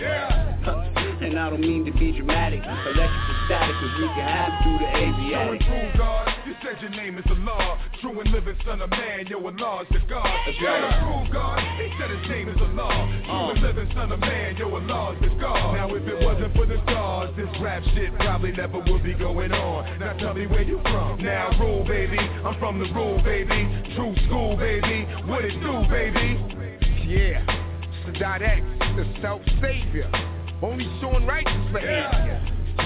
S18: And I don't mean to be dramatic. Electrical static, cause we can have through the aviatic.
S15: True God, you said your name is Allah. True and living son of man, yo Allah is the God.
S18: That's right.
S15: True God, he said his name is Allah. True and living son of man, yo Allah is the God. Now if it wasn't for the gods, this rap shit probably never would be going on. Now tell me where you from. Now rule baby, I'm from the rule baby. True school baby, what it do baby?
S19: Yeah, Sadat X, the self-savior. Only showing righteous behavior.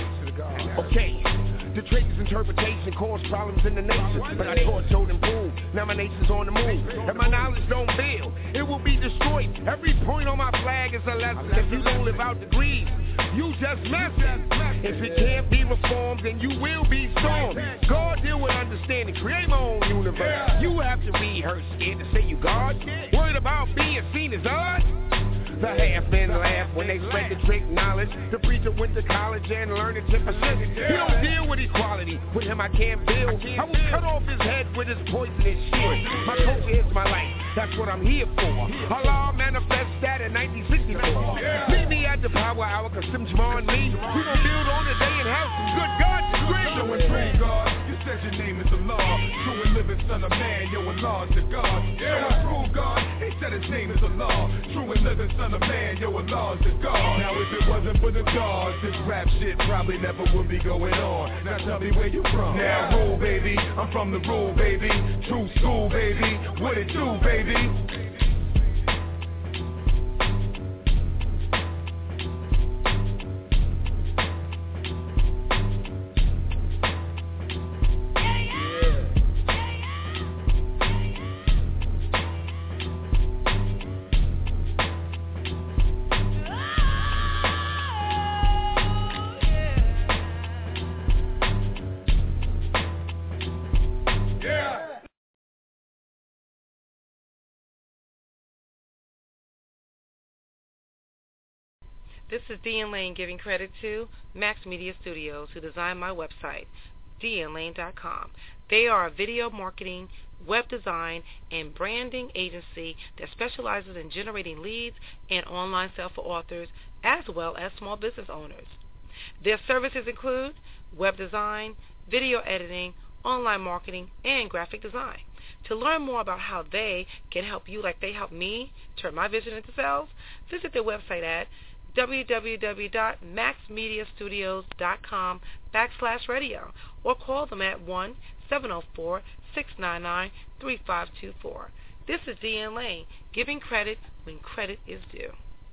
S19: Okay, the trader's interpretation caused problems in the nation. But I taught Jordan Boom, now my nation's on the move. If my knowledge don't build, it will be destroyed. Every point on my flag is a lesson. If you don't live out the greed, you just messing. If it can't be reformed, then you will be stormed. God deal with understanding, create my own universe. You have to be hurt, scared to say you God. Worried about being seen as odd. The The half men laugh when they spread the trick knowledge. The preacher went to college and learned 10%. He don't deal with equality. With him I can't build. I will cut off his head with his poisonous shield. My culture is my life. That's what I'm here for. Allah manifest that in 1964. Meet me at the Power Hour, cause Sim Jamal and me, we gon' build on the day and have some good God to scream.
S15: Show and pray, God. You said your name is Allah. True and living son of man. Yo, Allah's the God. Show and prove God. He said his name is Allah. True and living son of man. Yo, Allah's the God. Now if it wasn't for the gods, this rap shit probably never would be going on. Now tell me where you from. Now rule, baby. I'm from the rule, baby. True school, baby. What it do, baby?
S20: This is Dean Lane giving credit to Max Media Studios, who designed my website, DeanLane.com. They are a video marketing, web design, and branding agency that specializes in generating leads and online sales for authors as well as small business owners. Their services include web design, video editing, online marketing, and graphic design. To learn more about how they can help you like they helped me turn my vision into sales, visit their website at www.maxmediastudios.com/radio or call them at 1-704-699-3524. This is Dean Lane, giving credit when credit is due.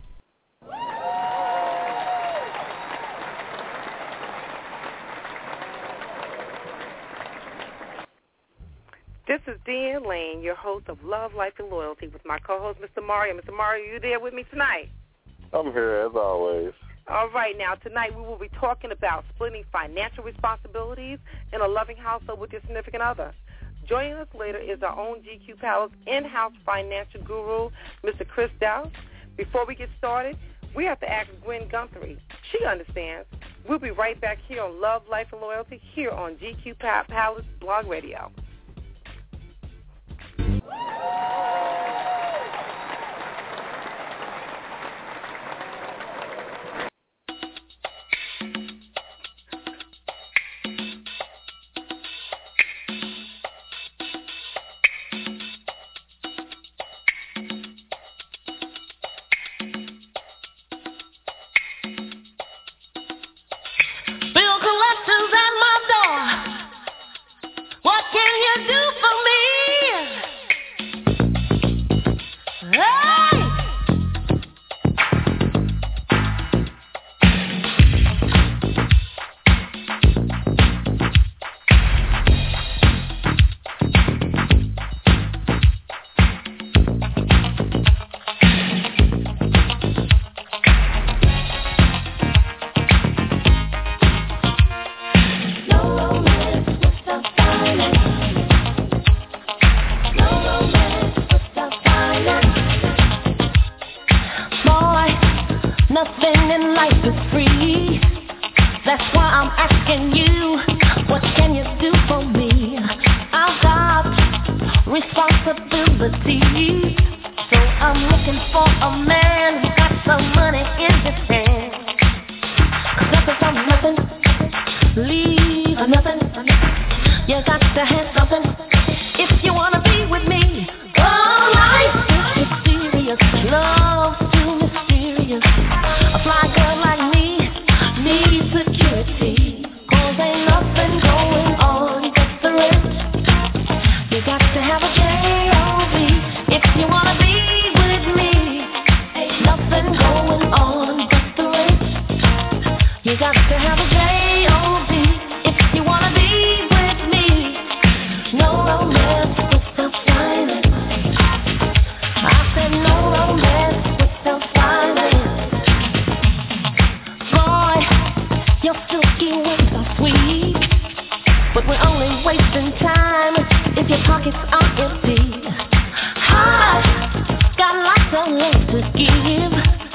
S20: This is Dean Lane, your host of Love, Life, and Loyalty, with my co-host, Mr. Mario. Mr. Mario, are you there with me tonight?
S21: I'm here as always.
S20: All right, now tonight we will be talking about splitting financial responsibilities in a loving household with your significant other. Joining us later is our own GQ Palace in-house financial guru, Mr. Chris Dowd. Before we get started, we have to ask Gwen Guthrie. She understands. We'll be right back here on Love, Life, and Loyalty here on GQ Palace Blog Radio.
S22: Got lots of love to give.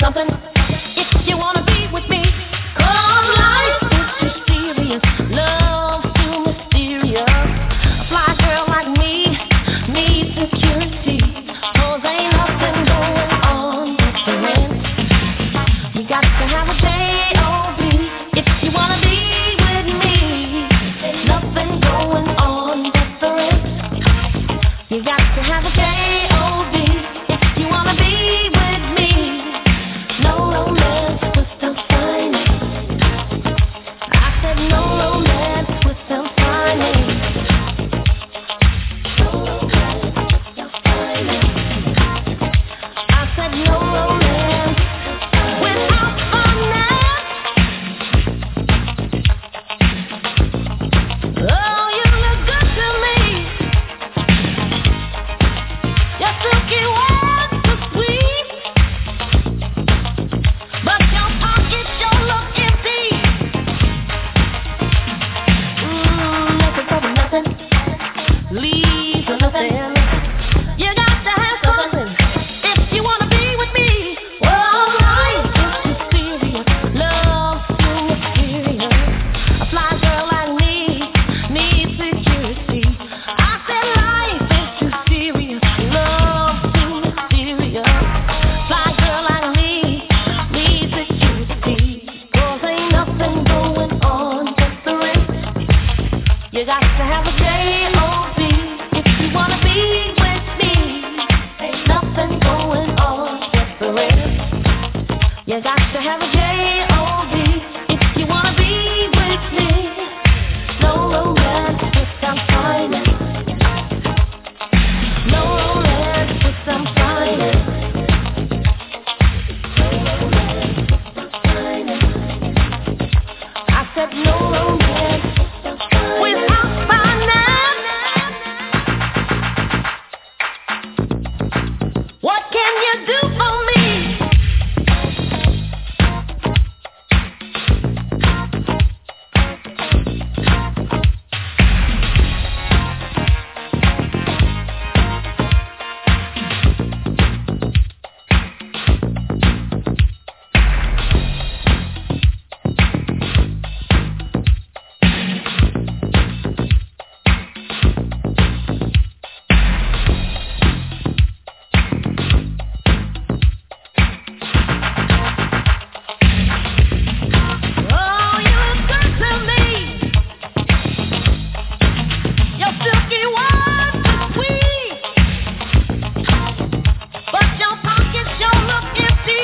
S14: something. If you wanna be with me, 'cause life is too serious, love too mysterious. A fly girl like me needs security, 'cause ain't nothing going on but the rent. We got to have a J.O.B. if you wanna be with me. There's nothing going on but the rent. You got to have a J.O.B. if you wanna be with me. No romance without finance. I said no romance without finance. No romance without finance. I said no romance without finance. Oh, you look good to me. Your silky words so sweet, but your pockets sure look empty. Nothing for nothing, leave for nothing. You got to have something if you wanna be with me. Well, life is too serious, love too mysterious. A fly girl like me needs security. I said life is too serious, love too mysterious. Fly girl like me needs security, 'cause ain't nothing going on but the rent. You got to have a J.O.B. if you wanna be with me. Ain't nothing going on but the rent. You got to have a J.O.B. if you wanna be with me. No romance without finance. No romance without finance. No romance without finance. I said no romance without finance. What can you do for me? Oh, you look good to me. Your silky words so sweet, but your pockets sure look empty.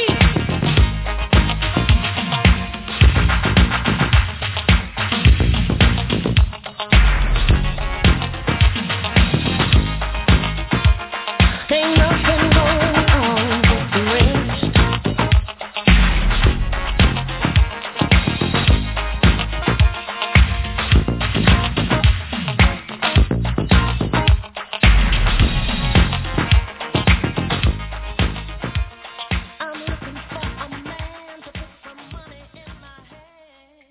S14: Ain't nothing going on but the rent. I'm looking for a man to put some money in my hand.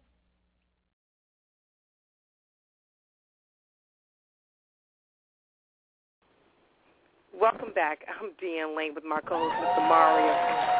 S20: Welcome back. I'm Deanne Lane with my co-host, Mr. Mario.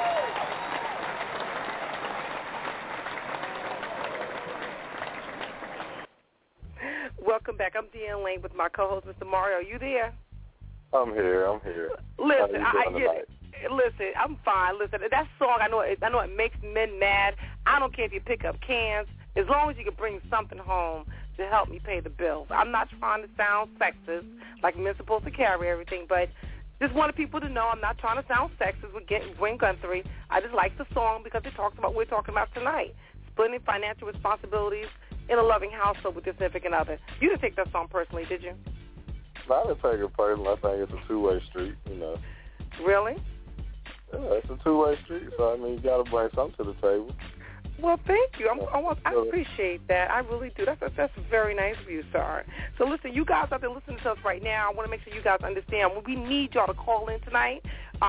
S20: Welcome back. I'm Deanne Lane with my co-host, Mr. Mario. Are you there?
S21: I'm here.
S20: Listen,
S21: How you doing tonight?
S20: Listen, I'm fine. Listen, that song, I know it makes men mad. I don't care if you pick up cans, as long as you can bring something home to help me pay the bills. I'm not trying to sound sexist, like men supposed to carry everything, but just wanted people to know I'm not trying to sound sexist with Gwen Guthrie. I just like the song because it talks about what we're talking about tonight, splitting financial responsibilities in a loving household with your significant other. You didn't take that song personally, did you?
S21: I didn't take it personally. I think it's a two-way street,
S20: Really?
S21: Yeah, it's a two-way street, so, you got to bring something to the table.
S20: Well, thank you. I appreciate that. I really do. That's very nice of you, sir. So, listen, you guys out there listening to us right now, I want to make sure you guys understand. We need y'all to call in tonight,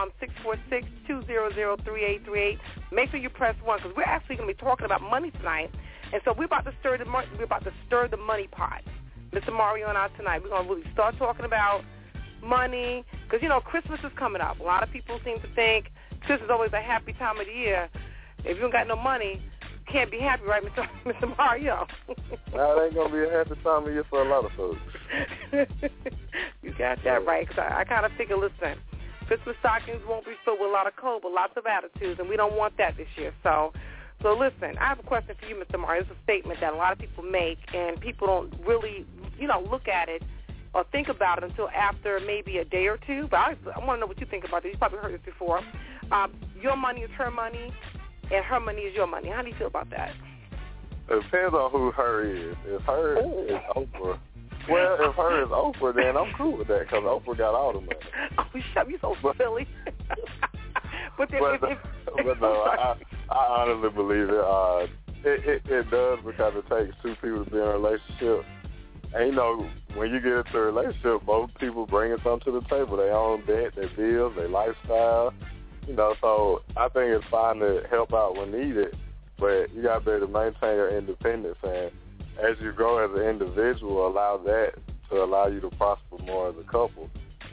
S20: 646-200-3838. Make sure you press 1 because we're actually going to be talking about money tonight. And so we're about to stir the money. We're about to stir the money pot. Mr. Mario and I tonight, we're going to really start talking about money because, Christmas is coming up. A lot of people seem to think
S1: This is always a happy time of the year. If you don't got no money, you can't be happy, right, Mr. Mario?
S21: Now, it ain't going to be a happy time of year for a lot of folks.
S1: You got that right. Cause I kind of figure, listen, Christmas stockings won't be filled with a lot of cold, but lots of attitudes, and we don't want that this year. So listen, I have a question for you, Mr. Mario. It's a statement that a lot of people make, and people don't really, look at it or think about it until after maybe a day or two. But I want to know what you think about this. You probably heard this before. Your money is her money, and her money is your money. How do you feel about that?
S21: It depends on who her is. If her is Oprah, well, if her is Oprah, then I'm cool with that because Oprah got all the money.
S1: Oh, shut me so silly. But
S21: no, I honestly believe it. It does because it takes two people to be in a relationship. And, when you get into a relationship, both people bringing something to the table. They own debt, their bills, their lifestyle. So I think it's fine to help out when needed, but you got to be able to maintain your independence. And as you grow as an individual, allow that to allow you to prosper more as a couple.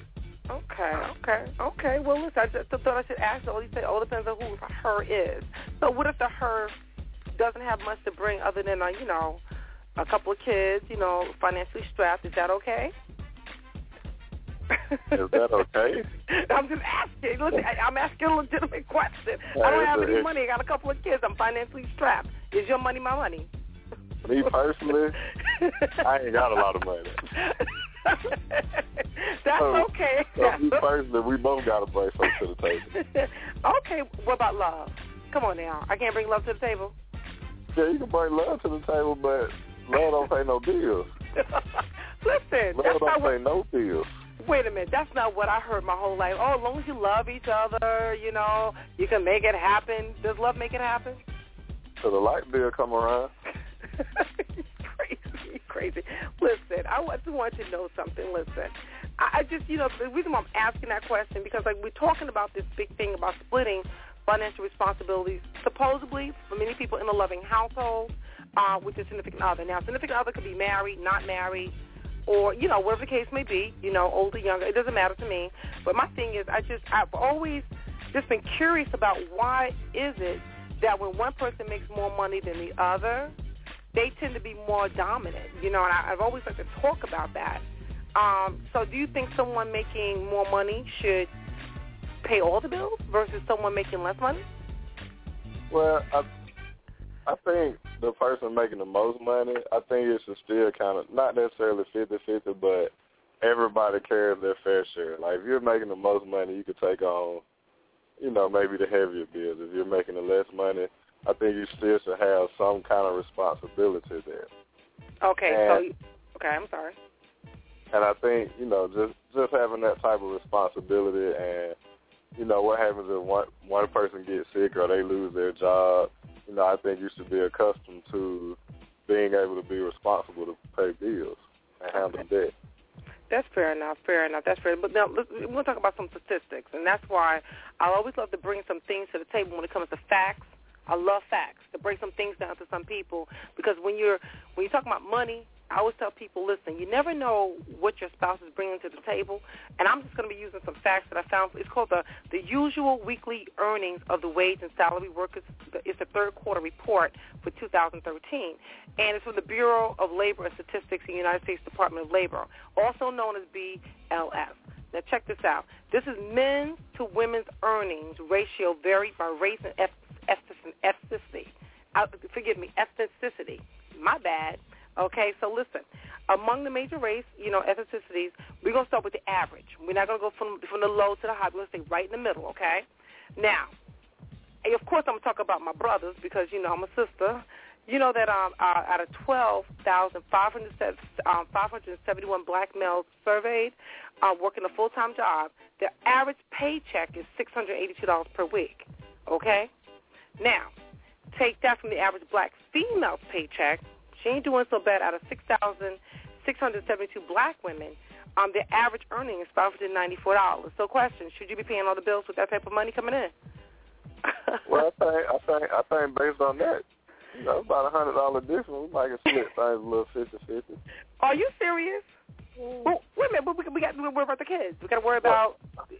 S1: Okay. Well, listen, I just thought I should ask you. You say, it depends on who her is. So what if the her doesn't have much to bring other than, a couple of kids, financially strapped? Is that okay?
S21: Is that okay?
S1: I'm just asking. Listen, I'm asking a legitimate question. I don't have any money. I got a couple of kids. I'm financially strapped. Is your money my money?
S21: Me personally, I ain't got a lot of money.
S1: That's okay.
S21: So me personally, we both got to bring something to the table.
S1: Okay. What about love? Come on now. I can't bring love to the table?
S21: Yeah, you can bring love to the table, but love don't pay no bills.
S1: Listen.
S21: Love don't pay no bills.
S1: Wait a minute, that's not what I heard my whole life. Oh, as long as you love each other, you can make it happen. Does love make it happen?
S21: So the light bill come around.
S1: Crazy. Listen, I just want you to know something. Listen, I just, the reason why I'm asking that question, because we're talking about this big thing about splitting financial responsibilities, supposedly for many people in a loving household, with a significant other. Now, significant other could be married, not married, or, whatever the case may be, older, younger, it doesn't matter to me. But my thing is, I've always just been curious about why is it that when one person makes more money than the other, they tend to be more dominant, and I've always liked to talk about that. So do you think someone making more money should pay all the bills versus someone making less money?
S21: Well, I think the person making the most money, I think it should still kind of, not necessarily 50-50, but everybody carries their fair share. Like, if you're making the most money, you could take on, maybe the heavier bills. If you're making the less money, I think you still should have some kind of responsibility there.
S1: Okay, I'm sorry.
S21: And I think, just having that type of responsibility and, what happens if one person gets sick or they lose their job, I think you should be accustomed to being able to be responsible to pay bills and handle debt.
S1: That's fair enough. That's fair. But now, we're going to talk about some statistics, and that's why I always love to bring some things to the table when it comes to facts. I love facts, to break some things down to some people, because when you're talking about money, I always tell people, listen, you never know what your spouse is bringing to the table, and I'm just going to be using some facts that I found. It's called the usual weekly earnings of the wage and salary workers. It's the third quarter report for 2013, and it's from the Bureau of Labor and Statistics in the United States Department of Labor, also known as BLS. Now, check this out. This is men's to women's earnings ratio varied by race and ethnicity. Ethnicity. My bad. Okay, so listen. Among the major race, ethnicities, we're going to start with the average. We're not going to go from the low to the high. We're going to stay right in the middle, okay? Now, of course, I'm going to talk about my brothers because, I'm a sister. You know that out of 12,571 black males surveyed working a full-time job, their average paycheck is $682 per week, okay? Now, take that from the average black female's paycheck. She ain't doing so bad. Out of 6,672 black women, their average earning is $594. So question, should you be paying all the bills with that type of money coming in?
S21: Well, I think based on that, about $100 difference, we might get split things a little 50-50.
S1: Are you serious? Well, wait a minute, but we got to worry about the kids. We got to worry about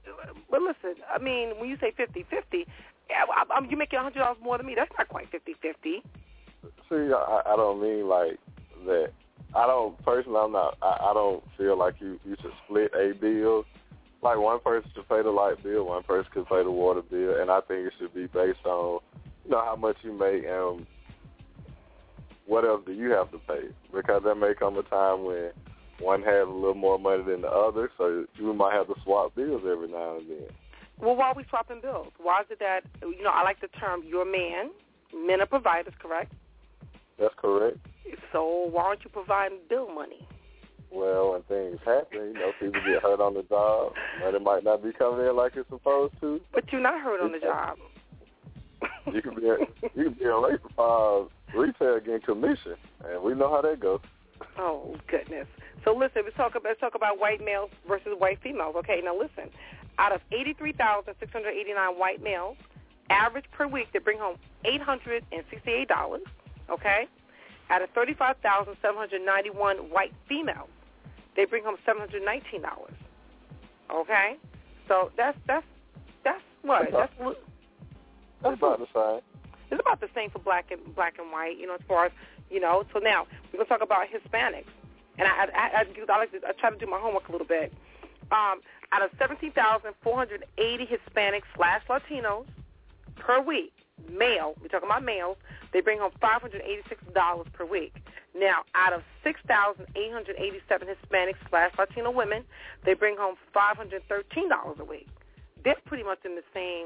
S1: But listen, I mean, when you say 50-50, you're making $100 more than me. That's not quite 50-50.
S21: See, I don't mean like that. I don't feel like you should split a bill. Like one person should pay the light bill, one person could pay the water bill, and I think it should be based on, how much you make and what else do you have to pay. Because there may come a time when one has a little more money than the other, so you might have to swap bills every now and then.
S1: Well, why are we swapping bills? Why is it that, I like the term you're a man, men are providers, correct?
S21: That's correct.
S1: So why aren't you providing bill money?
S21: Well, when things happen, people get hurt on the job. Money might not be coming in like it's supposed to.
S1: But you're not hurt on the job.
S21: You can be in retail getting commission, and we know how that goes.
S1: Oh, goodness. So listen, let's talk about white males versus white females. Okay, now listen. Out of 83,689 white males, average per week, they bring home $868, okay? Out of 35,791 white females, they bring home $719, okay? So that's what? That's
S21: about the same.
S1: It's about the same for black and white, as far as, So now we're going to talk about Hispanics. And I try to do my homework a little bit. Out of 17,480 Hispanics/Latinos per week, male, we're talking about males, they bring home $586 per week. Now, out of 6,887 Hispanics/Latino women, they bring home $513 a week. They're pretty much in the same.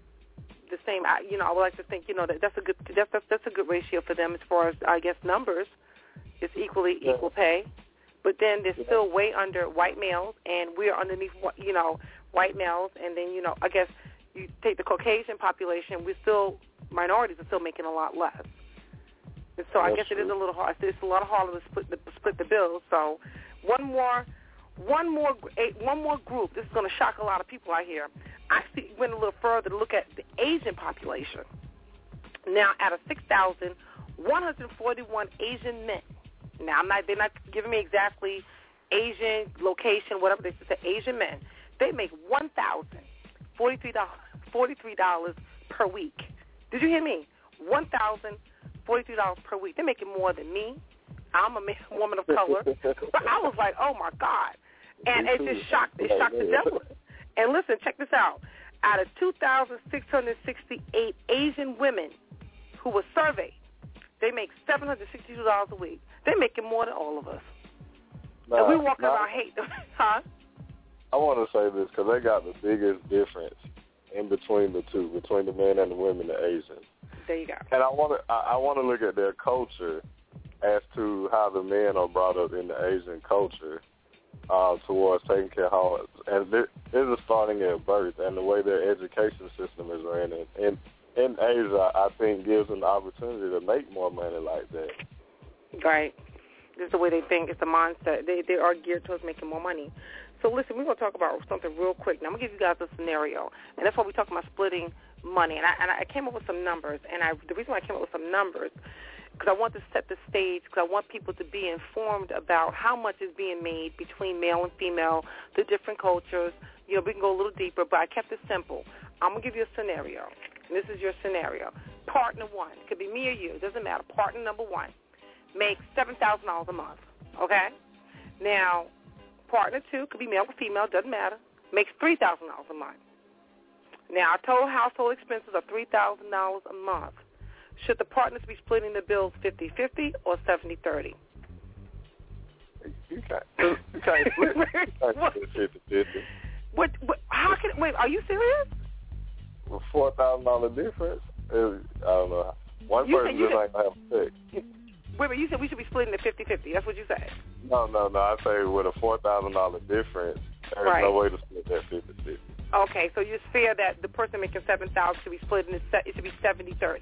S1: I would like to think, that's a good ratio for them as far as, I guess, numbers. It's equal pay. But then they're still way under white males, and we're underneath, white males. And then, I guess you take the Caucasian population, minorities are still making a lot less. And so I guess it is a little hard. It's a lot harder to split the bills. So one more group. This is going to shock a lot of people out here. I went a little further to look at the Asian population. Now, out of 6,141 Asian men. Now, they're not giving me exactly Asian location, whatever they say, Asian men. They make $1,043 per week. Did you hear me? $1,043 per week. They're making more than me. I'm a woman of color. But I was like, oh, my God. And it just shocked the devil. And listen, check this out. Out of 2,668 Asian women who were surveyed, they make $762 a week. They're making more than all of us. And we walking around hate them. Huh?
S21: I want to say this because they got the biggest difference in between the two, between the men and the women, the Asians.
S1: There you go.
S21: And I want to look at their culture as to how the men are brought up in the Asian culture towards taking care of homes. And this is starting at birth, and the way their education system is ran. And in Asia, I think gives them the opportunity to make more money like that.
S1: Right. This is the way they think. It's the mindset. They are geared towards making more money. So listen, we're going to talk about something real quick. Now, I'm going to give you guys a scenario, and that's why we're talking about splitting money. And I came up with some numbers, and the reason why I came up with some numbers because I want to set the stage, because I want people to be informed about how much is being made between male and female, the different cultures. We can go a little deeper, but I kept it simple. I'm going to give you a scenario, and this is your scenario. Partner one, it could be me or you, it doesn't matter. Partner number one makes $7,000 a month, okay? Now, partner two, could be male or female, doesn't matter, makes $3,000 a month. Now, our total household expenses are $3,000 a month. Should the partners be splitting the bills 50-50 or 70-30?
S21: You can't split 50-50.
S1: What? How can? Wait, are you serious?
S21: With $4,000 difference, I don't know. One person just ain't gonna have sex.
S1: Wait, but you said we should be splitting it 50-50. That's what you said.
S21: No. I say with a $4,000 difference, there's no way to split that 50-50.
S1: Okay, so it's fair that the person making $7,000 should be splitting it should be 70-30.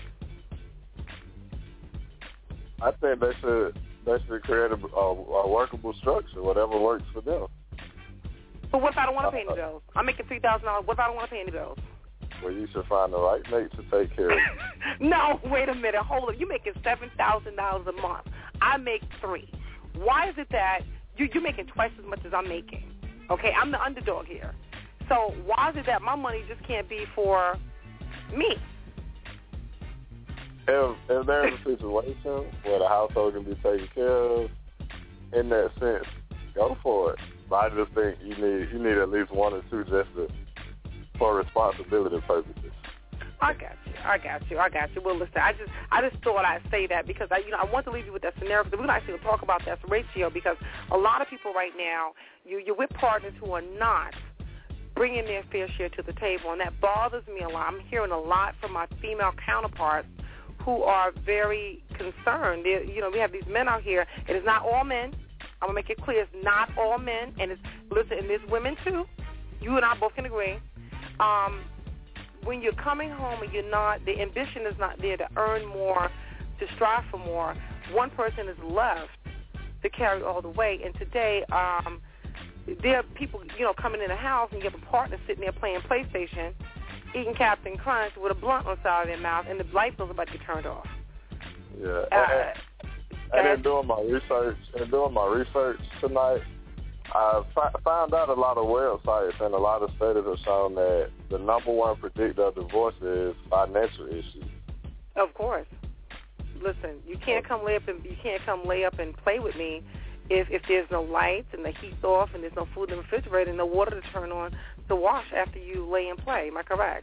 S21: I think they should create a workable structure, whatever works for them.
S1: But what if I don't want to pay any bills? I'm making $3,000. What if I don't want to pay any bills?
S21: Well, you should find the right mate to take care of you.
S1: No, wait a minute. Hold on. You're making $7,000 a month. I make $3,000. Why is it that you're making twice as much as I'm making? Okay, I'm the underdog here. So why is it that my money just can't be for me?
S21: If there's a situation where the household can be taken care of, in that sense, go for it. But I just think you need at least one or two just for responsibility purposes.
S1: I got you. Well, listen, I just thought I'd say that because I want to leave you with that scenario because we're going to actually talk about that ratio because a lot of people right now, you're with partners who are not bringing their fair share to the table, and that bothers me a lot. I'm hearing a lot from my female counterparts who are very concerned. We have these men out here, and it's not all men. I'm going to make it clear, it's not all men, and there's women too. You and I both can agree. When you're coming home and the ambition is not there to earn more, to strive for more, one person is left to carry all the weight. And today, there are people, coming in the house and you have a partner sitting there playing PlayStation, eating Captain Crunch with a blunt on the side of their mouth, and the light bill's about to get turned off.
S21: Yeah. And in doing my research tonight, I found out a lot of websites and a lot of studies have shown that the number one predictor of divorce is financial issues.
S1: Of course. Listen, you can't come lay up and play with me if there's no lights and the heat's off and there's no food in the refrigerator and no water to turn on to wash after you lay and play. Am I correct?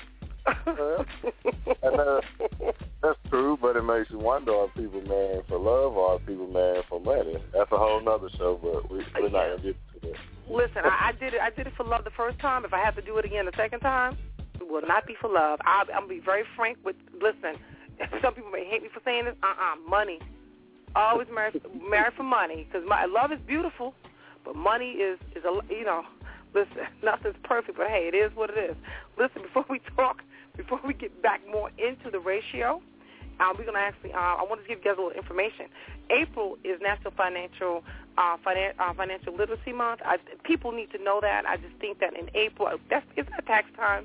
S21: And that's true, but it makes you wonder, are people marrying for love or are people marrying for money? That's a whole nother show, but we're not going to get to that.
S1: Listen, I did it for love the first time. If I have to do it again the second time, it will not be for love. I'm going to be very frank with, listen, some people may hate me for saying this, money. Always marry for money, because love is beautiful, but money is listen, nothing's perfect, but hey, it is what it is. Listen, before we get back more into the ratio, we're going to actually, I want to give you guys a little information. April is National Financial Literacy Month. People need to know that. I just think that in April, is that tax time?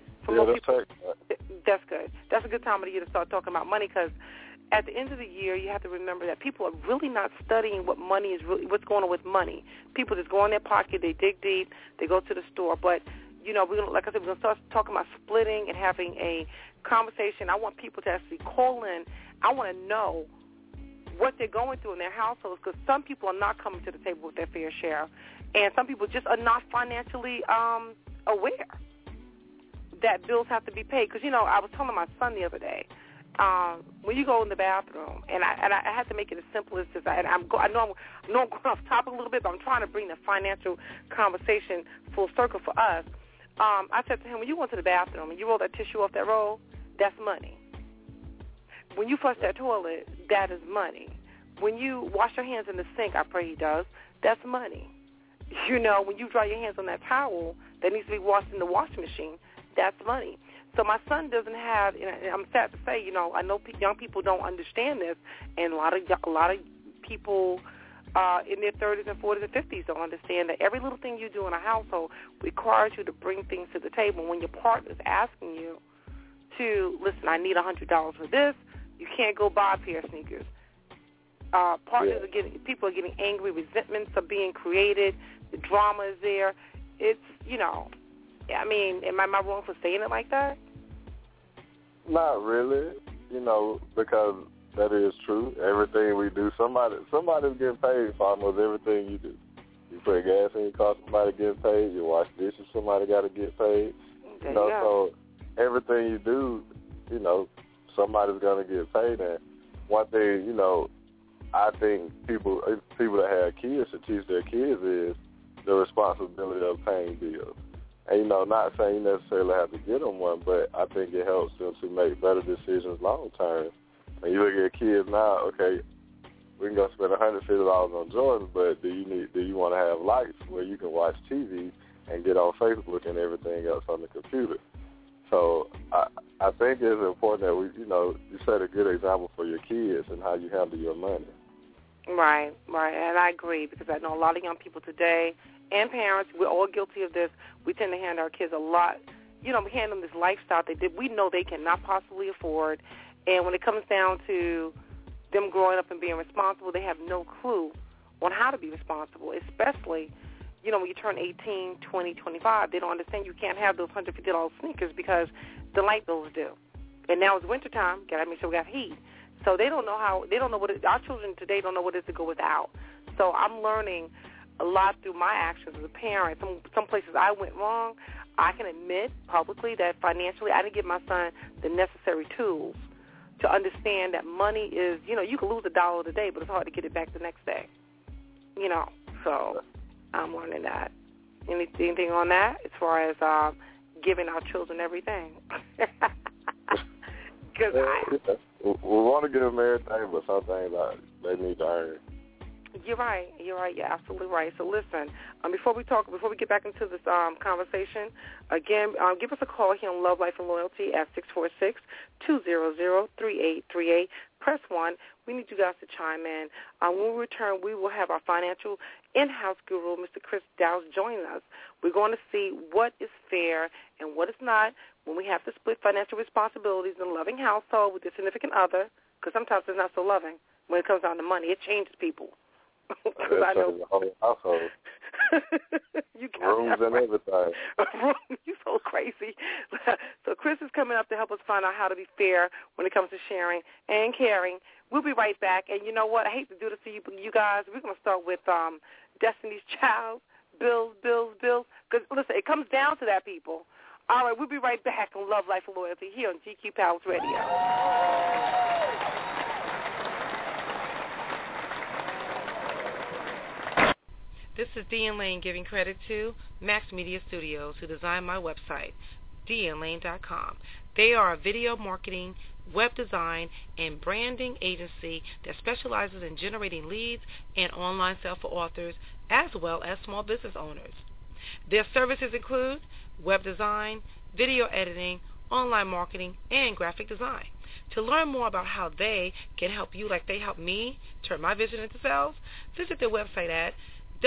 S1: That's good. That's a good time of the year to start talking about money because at the end of the year, you have to remember that people are really not studying what's going on with money. People just go in their pocket, they dig deep, they go to the store. But, like I said, we're going to start talking about splitting and having a conversation. I want people to actually call in. I want to know what they're going through in their households because some people are not coming to the table with their fair share, and some people just are not financially aware that bills have to be paid. Because, I was telling my son the other day, when you go in the bathroom, and I had to make it as simple as this. I know I'm going off topic a little bit, but I'm trying to bring the financial conversation full circle for us. I said to him, when you go into the bathroom and you roll that tissue off that roll, that's money. When you flush that toilet, that is money. When you wash your hands in the sink, I pray he does, that's money. When you dry your hands on that towel that needs to be washed in the washing machine, that's money. So my son doesn't have, and I'm sad to say, I know young people don't understand this, and a lot of people in their 30s and 40s and 50s don't understand that every little thing you do in a household requires you to bring things to the table. When your partner's asking you to, listen, I need $100 for this, you can't go buy a pair of sneakers. People are getting angry, resentments are being created, the drama is there. It's, am I wrong for saying it like that?
S21: Not really, because that is true. Everything we do, somebody's getting paid for almost everything you do. You put gas in your car, somebody getting paid. You wash dishes, somebody got to get paid. So everything you do, somebody's going to get paid. And one thing, I think people that have kids should teach their kids is the responsibility of paying bills. And, not saying you necessarily have to get them one, but I think it helps them to make better decisions long term. And you look at kids now, okay, we can go spend $150 on Jordans, but do you want to have lights where you can watch TV and get on Facebook and everything else on the computer? So I think it's important that you set a good example for your kids and how you handle your money.
S1: Right, and I agree because I know a lot of young people today and parents, we're all guilty of this. We tend to hand our kids a lot, we hand them this lifestyle we know they cannot possibly afford. And when it comes down to them growing up and being responsible, they have no clue on how to be responsible, especially, you know, when you turn 18, 20, 25, they don't understand you can't have those $150 sneakers because the light bills do. And now it's wintertime, gotta make sure we got heat. So they don't know our children today don't know what it is to go without. So I'm learning a lot through my actions as a parent. Some places I went wrong, I can admit publicly that financially I didn't give my son the necessary tools to understand that money is, you know, you can lose $1 today, but it's hard to get it back the next day. You know, so I'm learning that. Anything on that as far as giving our children everything? Because
S21: we want to give them everything, but some things they need to earn.
S1: You're right. You're absolutely right. So listen, before we get back into this conversation, again, give us a call here on Love, Life, and Loyalty at 646-200-3838. Press 1. We need you guys to chime in. When we return, we will have our financial in-house guru, Mr. Chris Dowse, join us. We're going to see what is fair and what is not when we have to split financial responsibilities in a loving household with a significant other, because sometimes it's not so loving when it comes down to money. It changes people.
S21: I know the whole household.
S1: You
S21: rooms and everything.
S1: You're so crazy. So Chris is coming up to help us find out how to be fair when it comes to sharing and caring. We'll be right back. And you know what? I hate to do this to you guys. We're going to start with Destiny's Child, Bills. Because, listen, it comes down to that, people. All right, we'll be right back on Love, Life, and Loyalty here on GQ Palace Radio.
S20: This is Dean Lane giving credit to Max Media Studios, who designed my website, DeanLane.com. They are a video marketing, web design, and branding agency that specializes in generating leads and online sales for authors as well as small business owners. Their services include web design, video editing, online marketing, and graphic design. To learn more about how they can help you like they helped me turn my vision into sales, visit their website at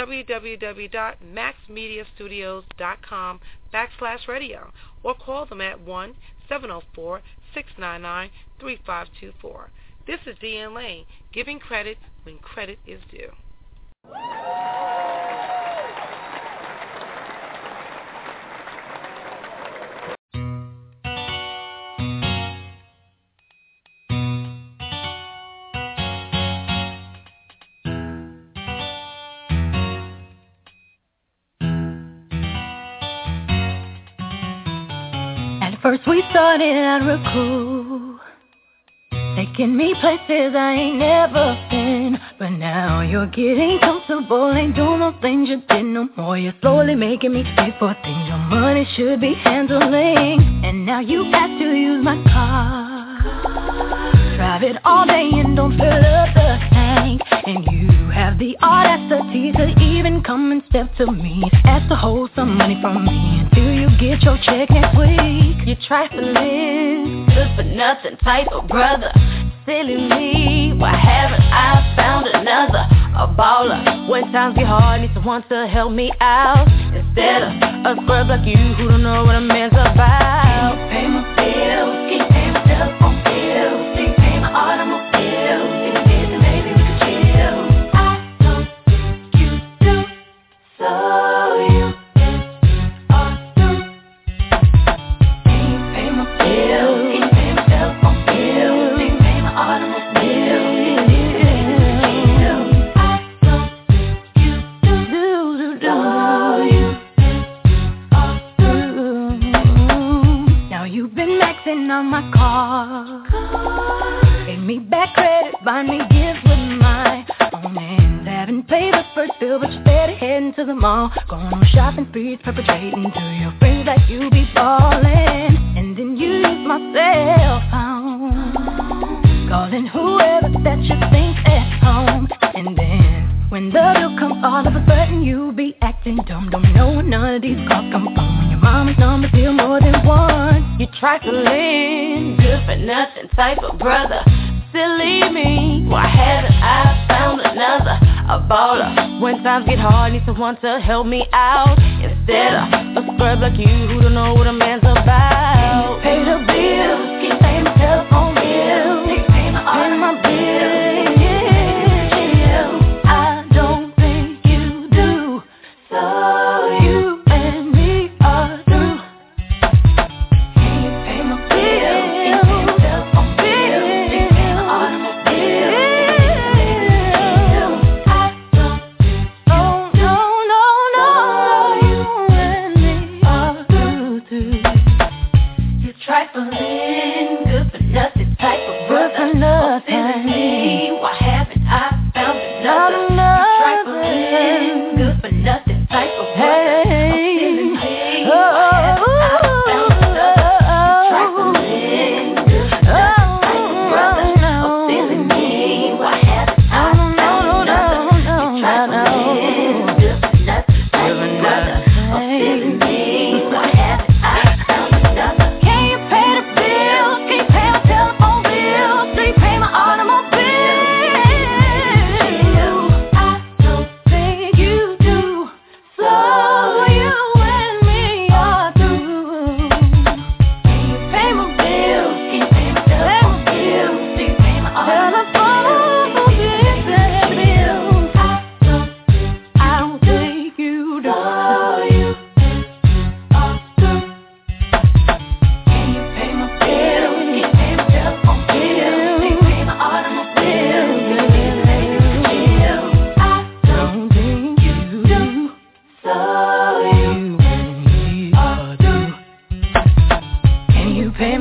S20: www.maxmediastudios.com/radio or call them at 1-704-699-3524. This is Dean Lane, giving credit when credit is due.
S14: First we started out real cool, taking me places I ain't never been. But now you're getting comfortable, ain't doing no things you did no more. You're slowly making me pay for things your money should be handling. And now you have to use my car, drive it all day and don't fill up the tank. And you have the audacity to even come and step to me, ask to hold some money from me until you get your check next week. You're trifling, good for nothing type of brother. Silly me, why haven't I found another? A baller, when times get hard, need someone to help me out. Instead of a scrub like you who don't know what a man's about. Can you pay my bills? Can you pay my telephone bills? Can you pay my automobile? Can you get the maybe we could chill? I don't think you do, so you are through. Can you pay my bills? Can you pay my telephone bills? Can you pay my automobile? Can you get the maybe we could chill? I don't think you do, so you are through. Now you've been maxing on my car, gave me back credit, buying me gifts with my own hands. Haven't paid the first bill, but you're steady heading to the mall, going on shopping sprees, perpetrating to your friends like you be ballin'. And then you use my cell phone, calling whoever that you think's at home. And then when the bill comes, all of a sudden you be acting dumb. Don't know where none of these calls come from. When your mama's number's here more than one. You trifling, good for nothing type of brother. Silly me, why haven't I found another? A baller, when times get hard, need someone to help me out. Instead of a scrub like you who don't know what a man's about. Can you pay the bills? Can you pay my telephone bills? Can you pay my bills? I don't think you do, so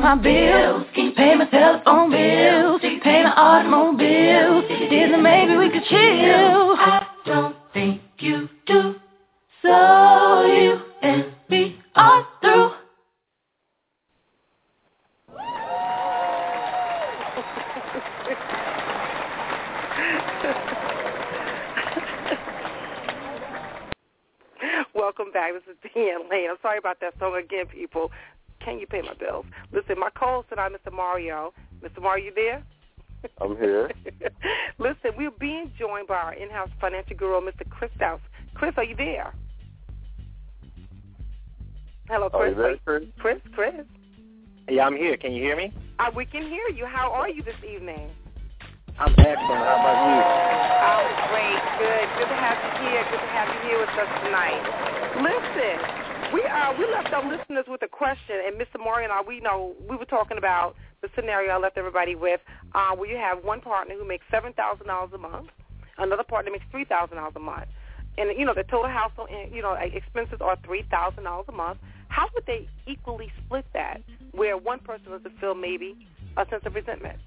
S11: my bills, pay my telephone bills, pay my automobile. If you did, then maybe we could chill. I don't think you do, so you and me are through.
S1: Welcome back. This is Deanne Lane. I'm sorry about that song again, people. Can you pay my bills? Listen, my co-host tonight, Mr. Mario. Mr. Mario, you there?
S21: I'm here.
S1: Listen, we're being joined by our in-house financial guru, Mr. Chris Douse. Chris, are you there? Hello, Chris.
S21: Are you there, Chris?
S1: Chris?
S4: Yeah, I'm here. Can you hear me?
S1: We can hear you. How are you this evening?
S4: I'm excellent. How about you?
S1: I'm great. Good to have you here. Good to have you here with us tonight. Listen, we left our listeners with a question, and Mr. Mario and I, we were talking about the scenario I left everybody with, where you have one partner who makes $7,000 a month, another partner makes $3,000 a month, and the total household expenses are $3,000 a month. How would they equally split that, where one person is to feel maybe a sense of resentment?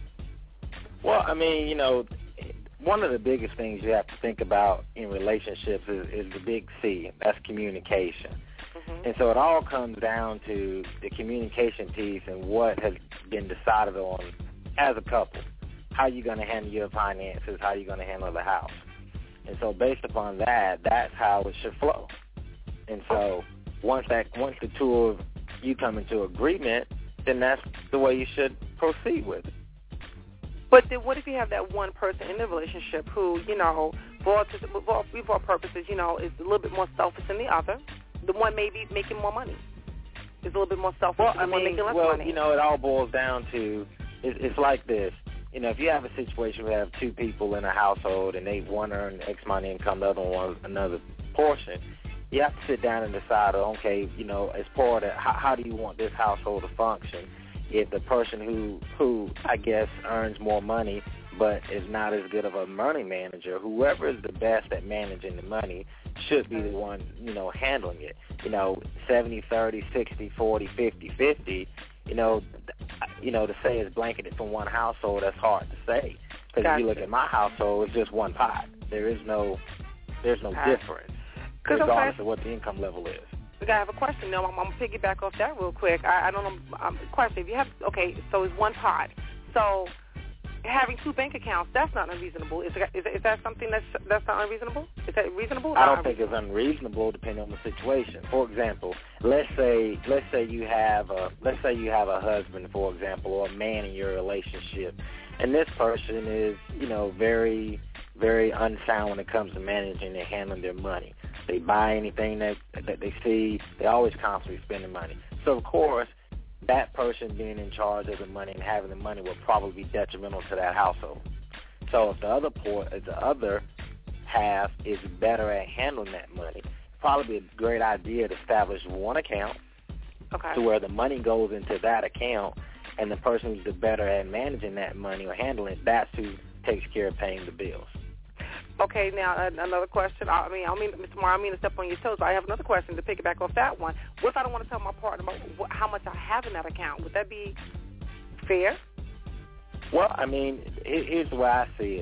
S4: Well, I mean, one of the biggest things you have to think about in relationships is the big C. That's communication. Mm-hmm. And so it all comes down to the communication piece and what has been decided on as a couple. How you're going to handle your finances, how you're going to handle the house. And so based upon that, that's how it should flow. And so once the two of you come into agreement, then that's the way you should proceed with it.
S1: But then what if you have that one person in the relationship who, for all purposes, is a little bit more selfish than the other? The one may be making more money. Is a little bit more selfish than the one making less money.
S4: It all boils down to, it's like this. If you have a situation where you have two people in a household and one earn X amount of income, the other one another portion, you have to sit down and decide, okay, as part of how do you want this household to function? If the person who I guess earns more money but is not as good of a money manager, whoever is the best at managing the money should be the one, handling it. 70-30, 60-40, 50-50, to say it's blanketed from one household, that's hard to say. Because if you look at my household, it's just one pot. There's no difference, regardless of what the income level is.
S1: I have a question. No, I'm going to piggyback off that real quick. I don't know. Question. If you have, so it's one pot. So having two bank accounts, that's not unreasonable. Is that something that's not unreasonable? Is that reasonable?
S4: I don't think it's unreasonable depending on the situation. For example, let's say you have a husband, for example, or a man in your relationship, and this person is, very, very unsound when it comes to managing and handling their money. They buy anything that they see. They always constantly spending money. So, of course, that person being in charge of the money and having the money will probably be detrimental to that household. So if the other half is better at handling that money, probably a great idea to establish one account to where the money goes into that account, and the person who's better at managing that money or handling it, that's who takes care of paying the bills.
S1: Okay, now another question. I mean, Mr. Mario, I mean to step on your toes, but I have another question to piggyback off that one. What if I don't want to tell my partner about how much I have in that account? Would that be fair?
S4: Well, I mean, here's the way I see it.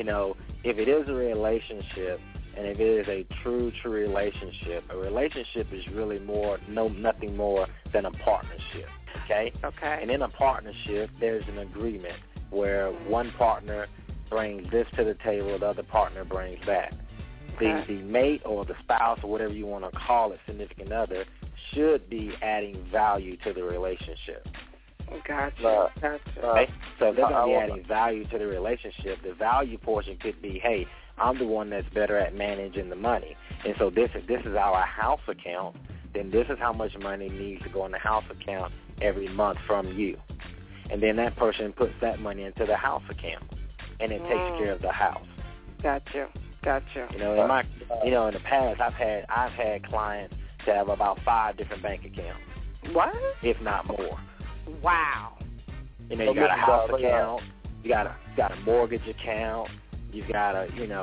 S4: If it is a relationship, and if it is a true relationship, a relationship is really nothing more than a partnership, okay?
S1: Okay.
S4: And in a partnership, there's an agreement where one partner brings this to the table, the other partner brings that. Okay. The mate or the spouse or whatever you want to call it, significant other, should be adding value to the relationship.
S1: Gotcha.
S4: Okay? So if they're going to be adding value to the relationship, the value portion could be, hey, I'm the one that's better at managing the money. And so this is our house account, then this is how much money needs to go in the house account every month from you. And then that person puts that money into the house account, and it takes care of the house.
S1: Gotcha.
S4: In the past, I've had clients that have about 5 different bank accounts.
S1: What?
S4: If not more.
S1: Wow.
S4: You got a house account, you got a mortgage account, you've got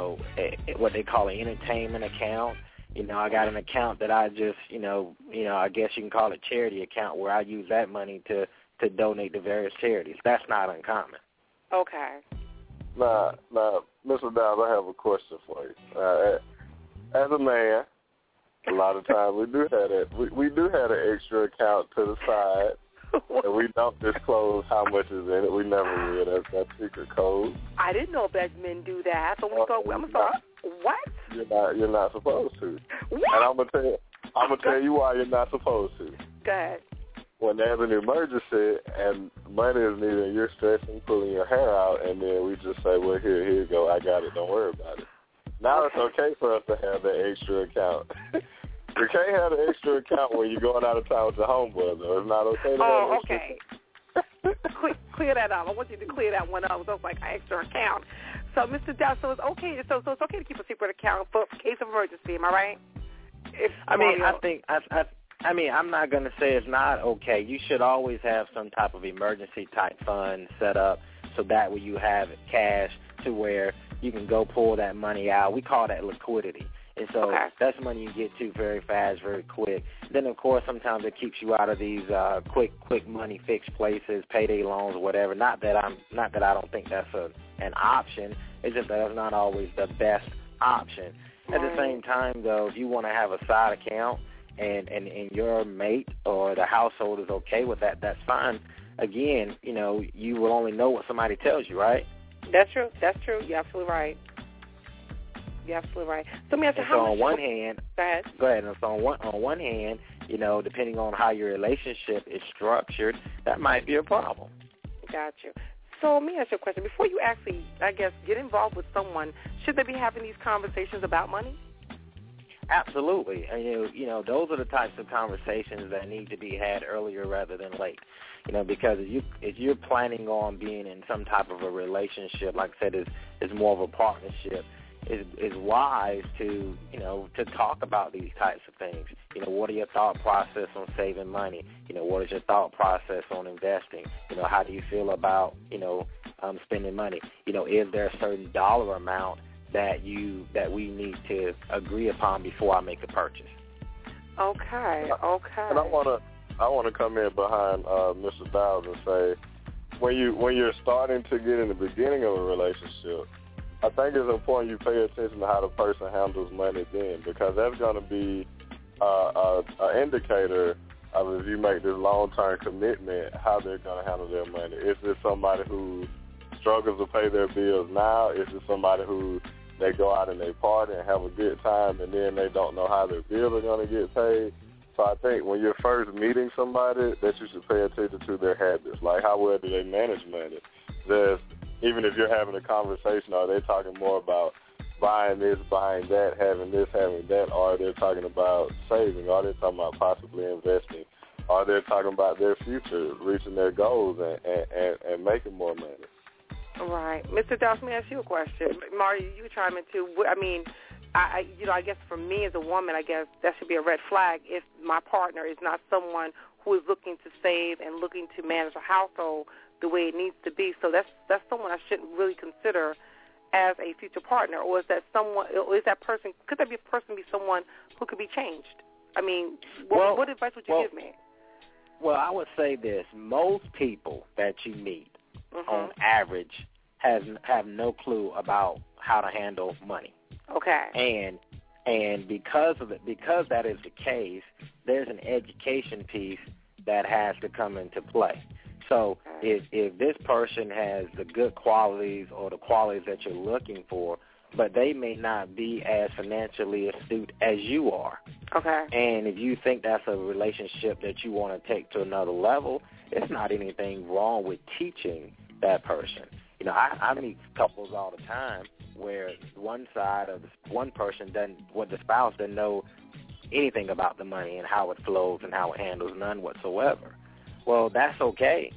S4: what they call an entertainment account. I got an account that I just, I guess you can call it charity account, where I use that money to to donate to various charities. That's not uncommon.
S1: Okay.
S21: Now, Mr. Downs, I have a question for you. As a man, a lot of times we do have that. We do have an extra account to the side, and we don't disclose how much is in it. We never will. That's secret code.
S1: I didn't know that men do that. So we go. I'm sorry. What?
S21: You're not supposed to.
S1: What?
S21: And I'm gonna tell you why you're not supposed to.
S1: Go ahead.
S21: When there's an emergency and money is needed, and you're stressing, pulling your hair out, and then we just say, well, here you go, I got it, don't worry about it. Now It's okay for us to have that extra account. You can't have the extra account when you're going out of town with your homeboy, though. It's not okay to have extra.
S1: Okay. Clear that up. I want you to clear that one up. So it's like an extra account. So, Mr. Dow, so it's okay. So it's okay to keep a secret account for case of emergency. Am I right?
S4: I'm not going to say it's not okay. You should always have some type of emergency type fund set up so that way you have cash to where you can go pull that money out. We call that liquidity. And so that's money you get to very fast, very quick. Then, of course, sometimes it keeps you out of these quick money fixed places, payday loans, whatever. Not that I don't think that's an option. It's just that it's not always the best option. At the same time, though, if you want to have a side account and your mate or the household is okay with that, that's fine. Again, you will only know what somebody tells you, right?
S1: That's true. You're absolutely right. So, me ask you, how much?
S4: On one hand,
S1: go ahead.
S4: And so on one hand, depending on how your relationship is structured, that might be a problem.
S1: Got you. So, let me ask you a question. Before you actually, I guess, get involved with someone, should they be having these conversations about money?
S4: Absolutely. And, those are the types of conversations that need to be had earlier rather than late. Because if you're planning on being in some type of a relationship, like I said, is more of a partnership, is wise to talk about these types of things. What are your thought process on saving money? What is your thought process on investing? How do you feel about spending money? Is there a certain dollar amount that we need to agree upon before I make a purchase?
S1: Okay.
S21: And I want to come in behind Mr. Downs and say, when you're starting to get in the beginning of a relationship, I think it's important you pay attention to how the person handles money then, because that's going to be an indicator of if you make this long-term commitment, how they're going to handle their money. Is this somebody who struggles to pay their bills now? Is it somebody who they go out and they party and have a good time and then they don't know how their bills are going to get paid? So I think when you're first meeting somebody, that you should pay attention to their habits, like how well do they manage money. Even if you're having a conversation, are they talking more about buying this, buying that, having this, having that, or are they talking about saving? Are they talking about possibly investing? Are they talking about their future, reaching their goals and making more money?
S1: Right. Mr. Doss, let me ask you a question. Marty, you chime in too. I mean, I guess for me as a woman, I guess that should be a red flag if my partner is not someone who is looking to save and looking to manage a household the way it needs to be. So that's someone I shouldn't really consider as a future partner. Or is that person, could that person be someone who could be changed? I mean, what advice would you give me?
S4: Well, I would say this. Most people that you meet, on average, have no clue about how to handle money.
S1: Okay.
S4: And because that is the case, there's an education piece that has to come into play. So if this person has the good qualities or the qualities that you're looking for, but they may not be as financially astute as you are.
S1: Okay.
S4: And if you think that's a relationship that you want to take to another level, it's not anything wrong with teaching that person. I meet couples all the time where one person the spouse doesn't know anything about the money and how it flows and how it handles, none whatsoever. Well, that's okay,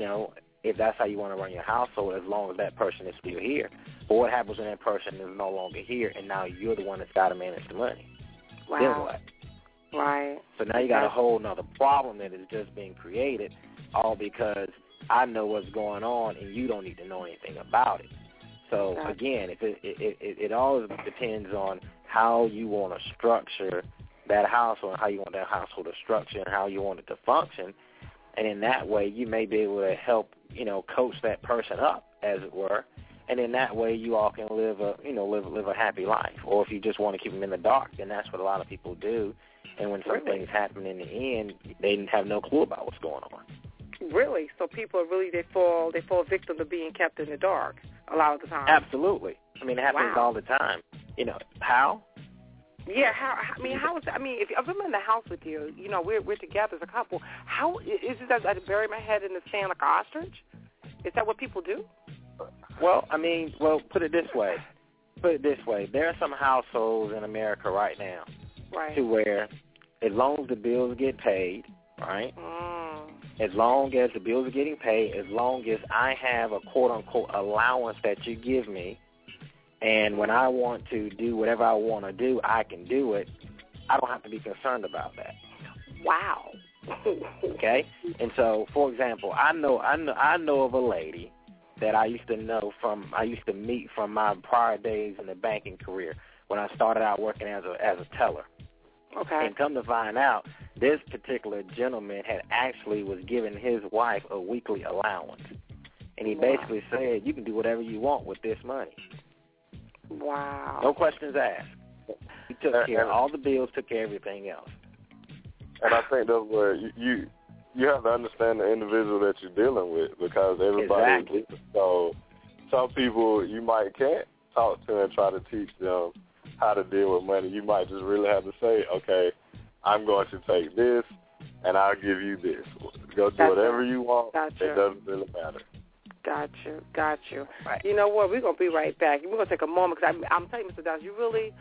S4: if that's how you want to run your household, as long as that person is still here. But what happens when that person is no longer here and now you're the one that's got to manage the money?
S1: Wow.
S4: Then what?
S1: Right.
S4: So now you got a whole other problem that is just being created, all because I know what's going on and you don't need to know anything about it. So, again, it always depends on how you want to structure that household and how you want that household to structure and how you want it to function. And in that way, you may be able to help, coach that person up, as it were. And in that way, you all can live a happy life. Or if you just want to keep them in the dark, then that's what a lot of people do. And when some things happen in the end, they have no clue about what's going on.
S1: Really? So people are really, they fall victim to being kept in the dark a lot of the time.
S4: Absolutely. I mean, it happens all the time. How?
S1: Yeah, how is that? I mean, if I'm in the house with you, we're together as a couple, how is it that I bury my head in the sand like an ostrich? Is that what people do?
S4: Well, put it this way. There are some households in America right now to where as long as the bills get paid, right, as long as the bills are getting paid, as long as I have a quote-unquote allowance that you give me, and when I want to do whatever I want to do, I can do it, I don't have to be concerned about that.
S1: Wow.
S4: Okay? And so, for example, I know of a lady that I used to meet from my prior days in the banking career when I started out working as a teller.
S1: Okay.
S4: And come to find out, this particular gentleman was giving his wife a weekly allowance. And he basically said, you can do whatever you want with this money.
S1: Wow.
S4: No questions asked. He took care of all the bills, took care of everything else.
S21: And I think that's where you have to understand the individual that you're dealing with, because everybody is different. So some people you can't talk to and try to teach them how to deal with money. You might just really have to say, okay, I'm going to take this and I'll give you this. Go do whatever you want. It doesn't really matter.
S1: Got you. Right. You know what? We're going to be right back. We're going to take a moment because I'm telling you, Mr. Dawes, you really,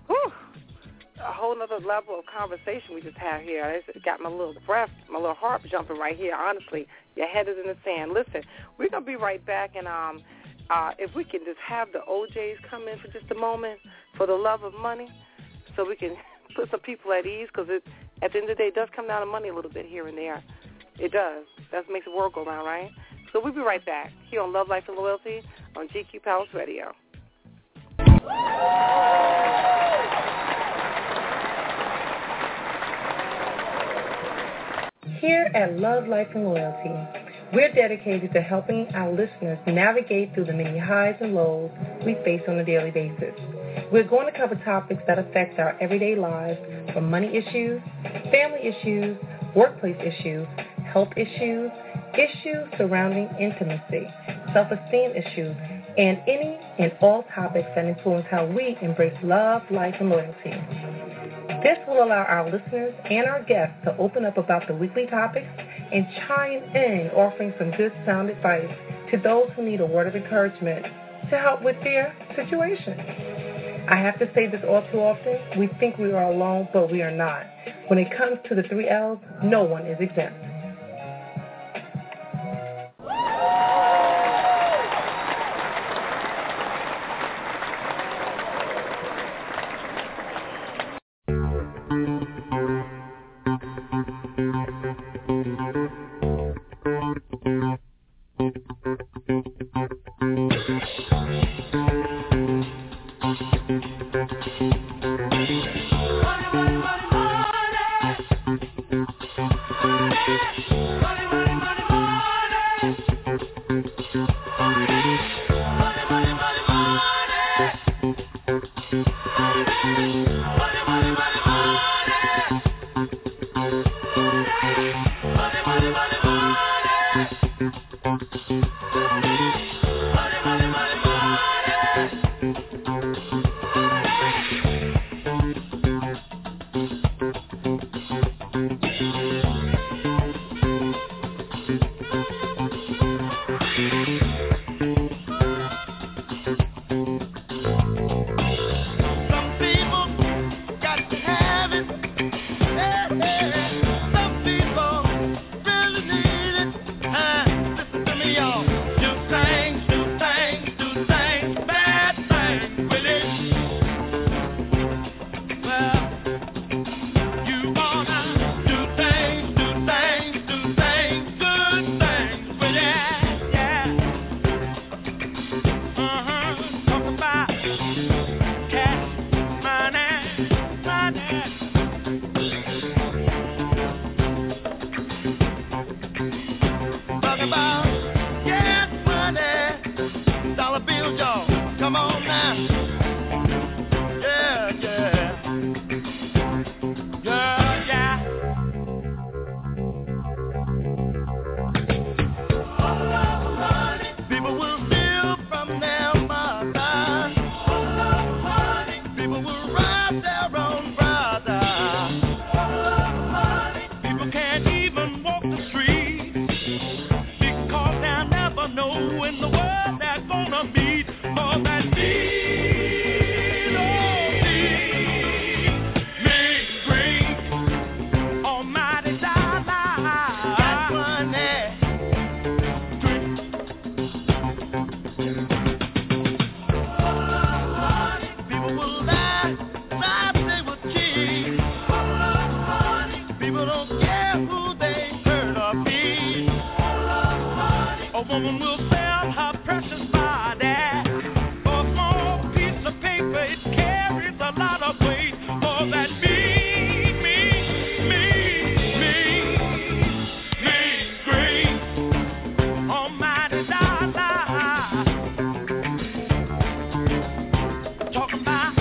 S1: a whole other level of conversation we just had here. It's got my little heart jumping right here, honestly. Your head is in the sand. Listen, we're going to be right back, and if we can just have the OJs come in for just a moment, for the love of money, so we can put some people at ease, because at the end of the day, it does come down to money a little bit here and there. It does. That makes the world go round, right? So we'll be right back here on Love, Life, and Loyalty on GQ Palace Radio.
S7: Here at Love, Life, and Loyalty, we're dedicated to helping our listeners navigate through the many highs and lows we face on a daily basis. We're going to cover topics that affect our everyday lives, from money issues, family issues, workplace issues, health issues, issues surrounding intimacy, self-esteem issues, and any and all topics that influence how we embrace love, life, and loyalty. This will allow our listeners and our guests to open up about the weekly topics and chime in, offering some good sound advice to those who need a word of encouragement to help with their situation. I have to say this all too often. We think we are alone, but we are not. When it comes to the 3 L's, no one is exempt.
S8: woman will sell her precious body for a small piece of paper. It carries a lot of weight for that me great almighty dollar. Talking about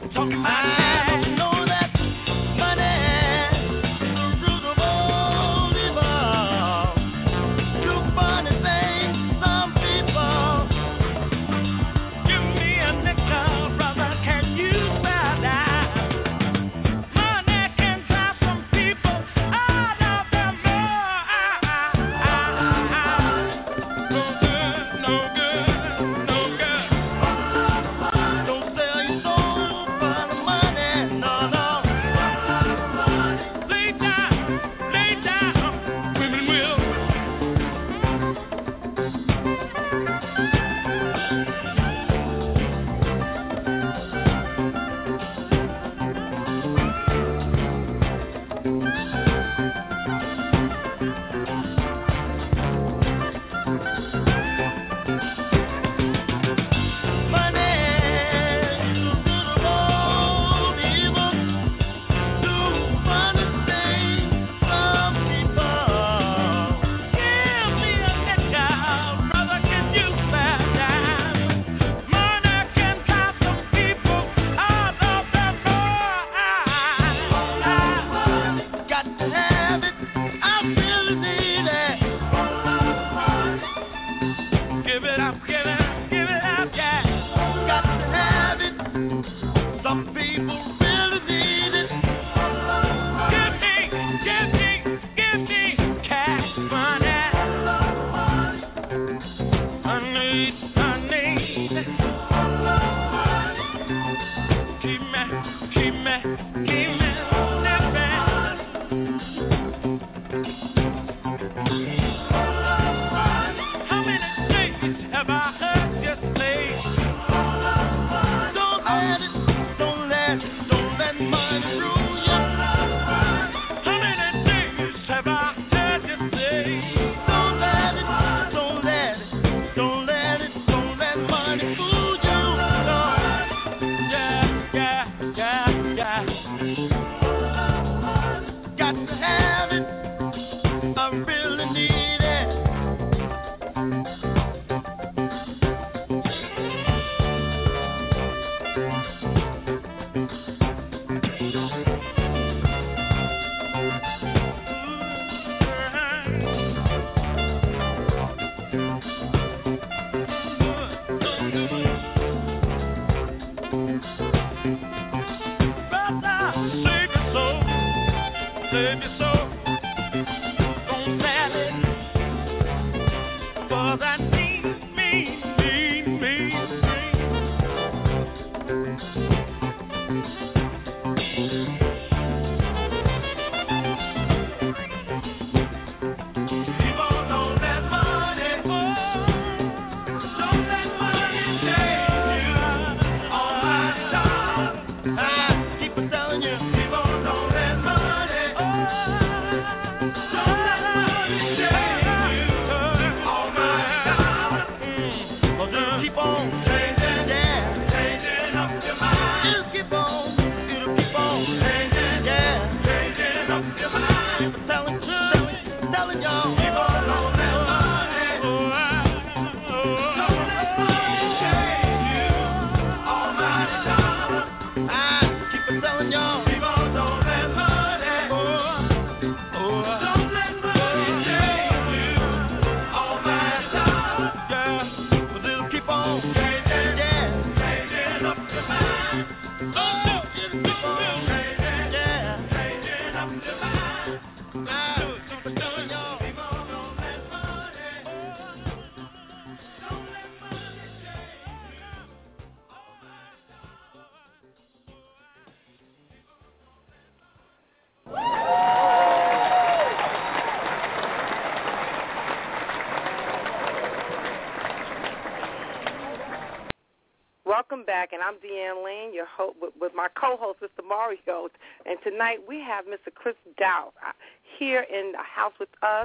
S1: Welcome back, and I'm Deanne Lane, your host, with my co-host, Mr. Mario. And tonight we have Mr. Chris Dowd here in the house with us.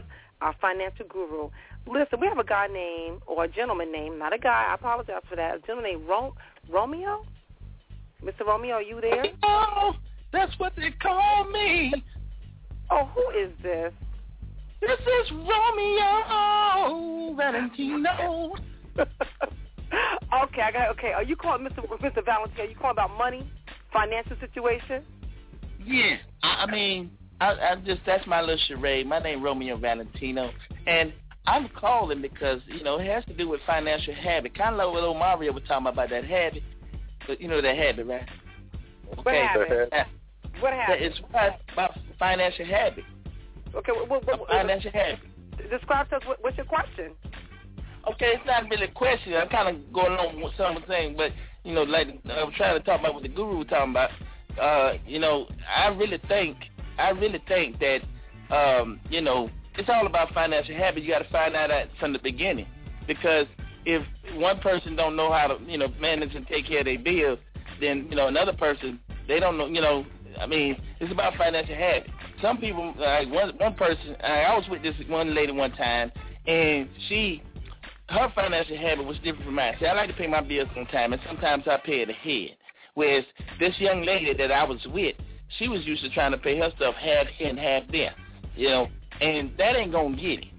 S1: our financial guru. Listen, we have a guy named, or a gentleman named, not a guy, I apologize for that, a gentleman named Romeo? Mr. Romeo, are you there?
S6: Oh, that's what they call me.
S1: Oh, who is this?
S6: This is Romeo Valentino.
S1: Okay. Are you calling Mr. Valentino? Are you calling about money, financial situation?
S6: Yeah, I mean, I just, that's my little charade. My name is Romeo Valentino, and I'm calling because, it has to do with financial habit. Kind of like what old Mario was talking about that habit. But you know that habit, right?
S1: Okay. What habit?
S6: It's about financial habit.
S1: Okay, what
S6: financial habit.
S1: Describe to us what's your question.
S6: Okay, it's not really a question. I'm kind of going on with some of the things, but, like I was trying to talk about what the guru was talking about. I really think that, it's all about financial habit. You got to find out that from the beginning, because if one person don't know how to, manage and take care of their bills, then, another person, they don't know, it's about financial habit. Some people, like one person, I was with this one lady one time, and her financial habit was different from mine. See, I like to pay my bills on time, and sometimes I pay it ahead. Whereas this young lady that I was with, she was used to trying to pay her stuff half here and half there, and that ain't going to get it.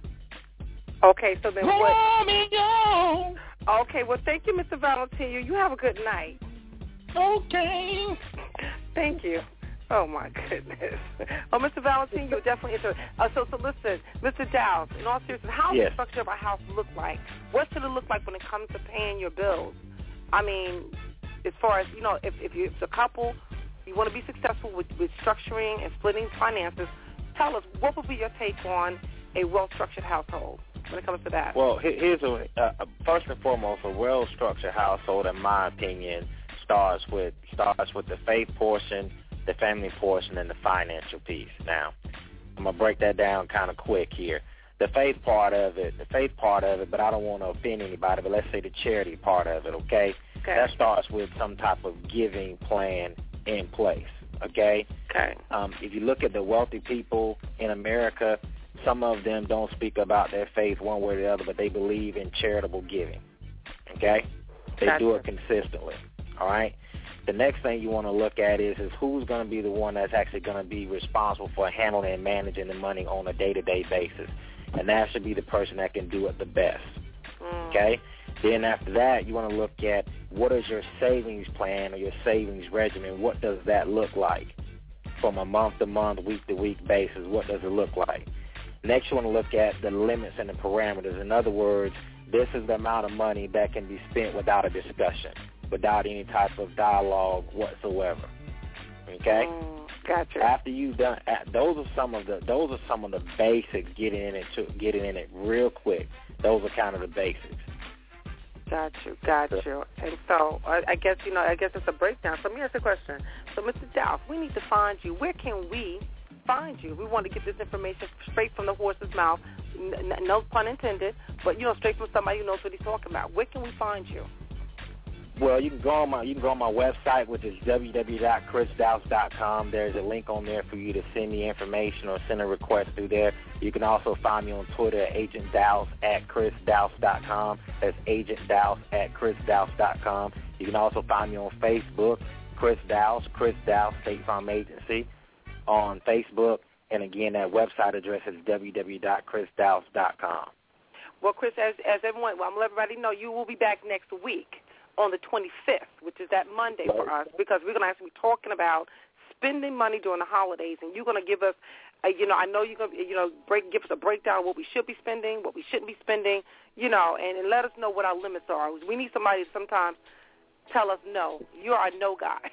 S1: Okay, so then what?
S6: Romeo.
S1: Okay, well, thank you, Mr. Valentino. You have a good night.
S6: Okay.
S1: Thank you. Oh, my goodness. Oh, Mr. Valentino, you're definitely interested. So listen, Mr. Dowse, in all seriousness, how does the structure of our house look like? What should it look like when it comes to paying your bills? I mean, as far as, if you're a couple, you want to be successful with structuring and splitting finances, tell us, what would be your take on a well-structured household when it comes to that?
S4: Well, here's first and foremost, a well-structured household, in my opinion, starts with the faith portion, the family portion, and the financial piece. Now, I'm going to break that down kind of quick here. The faith part of it, but I don't want to offend anybody, but let's say the charity part of it, okay? That starts with some type of giving plan in place, okay?
S1: Okay.
S4: If you look at the wealthy people in America, some of them don't speak about their faith one way or the other, but they believe in charitable giving, okay? They do it consistently, all right? The next thing you want to look at is who's going to be the one that's actually going to be responsible for handling and managing the money on a day-to-day basis. And that should be the person that can do it the best, okay? Then after that, you want to look at what is your savings plan or your savings regimen. What does that look like from a month-to-month, week-to-week basis? What does it look like? Next, you want to look at the limits and the parameters. In other words, this is the amount of money that can be spent without a discussion, without any type of dialogue whatsoever. Okay?
S1: Gotcha.
S4: After you've done, those are some of the basics. Getting in it real quick. Those are kind of the basics.
S1: Got you. And so I guess it's a breakdown. So let me ask a question. So, Mr. Dowse, we need to find you. Where can we find you? We want to get this information straight from the horse's mouth. No pun intended, but straight from somebody who knows what he's talking about. Where can we find you?
S4: Well, you can go on my website, which is www.chrisdowse.com. There's a link on there for you to send me information or send a request through there. You can also find me on Twitter at Agent Dowse at chrisdowse.com. That's Agent Dowse at chrisdowse.com. You can also find me on Facebook, Chris Dowse State Farm Agency on Facebook. And again, that website address is www.chrisdowse.com.
S1: Well, Chris, as everyone, I'm going to let everybody know, you will be back next week on the 25th, which is that Monday for us, because we're going to actually be talking about spending money during the holidays, and you're going to give us, I know you're going to, give us a breakdown of what we should be spending, what we shouldn't be spending, and let us know what our limits are. We need somebody to sometimes tell us no. You are a no guy.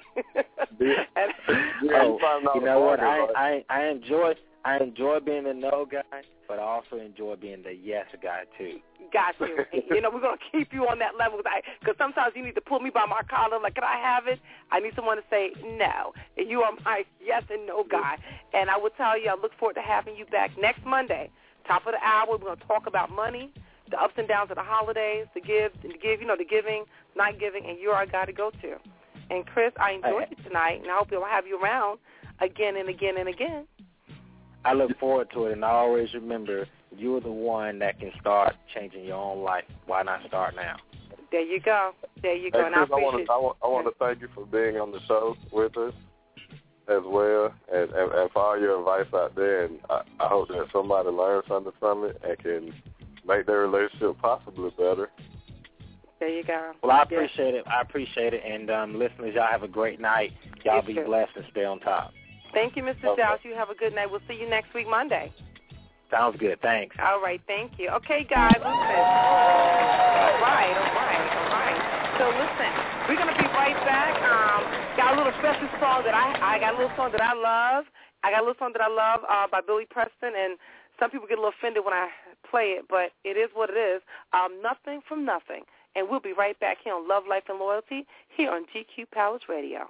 S4: You know what? I enjoy being a no guy, but I also enjoy being the yes guy too.
S1: Got you. We're going to keep you on that level because sometimes you need to pull me by my collar, like, can I have it? I need someone to say no. And you are my yes and no guy. And I will tell you, I look forward to having you back next Monday, top of the hour. We're going to talk about money, the ups and downs of the holidays, the giving, not giving, and you're our guy to go to. And, Chris, I enjoyed it tonight, and I hope we'll have you around again and again and again.
S4: I look forward to it, and I always remember you're the one that can start changing your own life. Why not start now?
S1: There you go. There you go.
S21: Hey, Chris, I want to thank you for being on the show with us as well, and for all your advice out there. And I hope that somebody learns something from it and can make their relationship possibly better.
S1: There you go.
S4: Well, I appreciate it. And listeners, y'all have a great night. Y'all be blessed and stay on top.
S1: Thank you, Mr. Giles. You have a good night. We'll see you next week, Monday.
S4: Sounds good. Thanks.
S1: All right. Thank you. Okay, guys, listen. All right. So, listen, we're going to be right back. Got a little special song that I got a little song that I love. By Billy Preston, and some people get a little offended when I play it, but it is what it is. Nothing from Nothing. And we'll be right back here on Love, Life, and Loyalty here on GQ Palace Radio.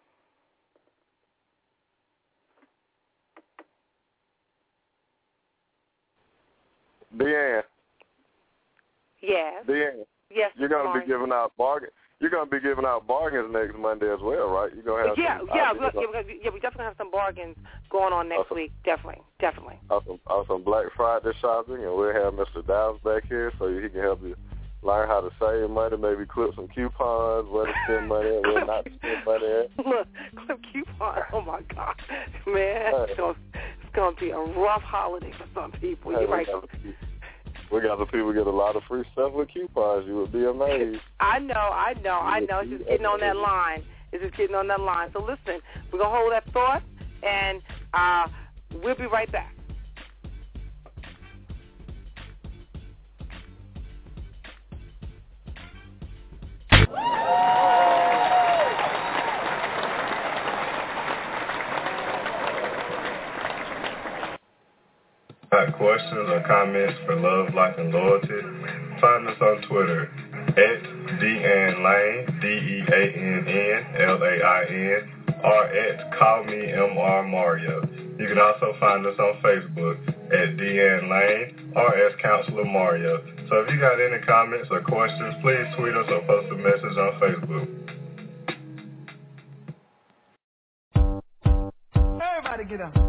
S21: Deanne.
S1: Yes.
S21: Deanne.
S1: Yes.
S21: You're going to be giving out bargains. You're going to be giving out bargains next Monday as well, right? You're going to have
S1: we definitely have some bargains going on next week. Definitely.
S21: Awesome Black Friday shopping, and we'll have Mr. Downs back here so he can help you learn how to save money, maybe clip some coupons, where to spend money at, where not to spend money at.
S1: Look, clip coupons. Oh my God, man, it's going to be a rough holiday for some people. You're right.
S21: We got some people get a lot of free stuff with coupons. You would be amazed.
S1: I know. It's just getting on that line. So listen, we're going to hold that thought, and we'll be right back.
S10: Got questions or comments for Love, Life, and Loyalty? Find us on Twitter at Deann Lane, DeAnnLain, or at Call Me MR Mario. You can also find us on Facebook at Deann Lane or as Counselor Mario. So if you got any comments or questions, please tweet us or post a message on Facebook.
S8: Everybody get up.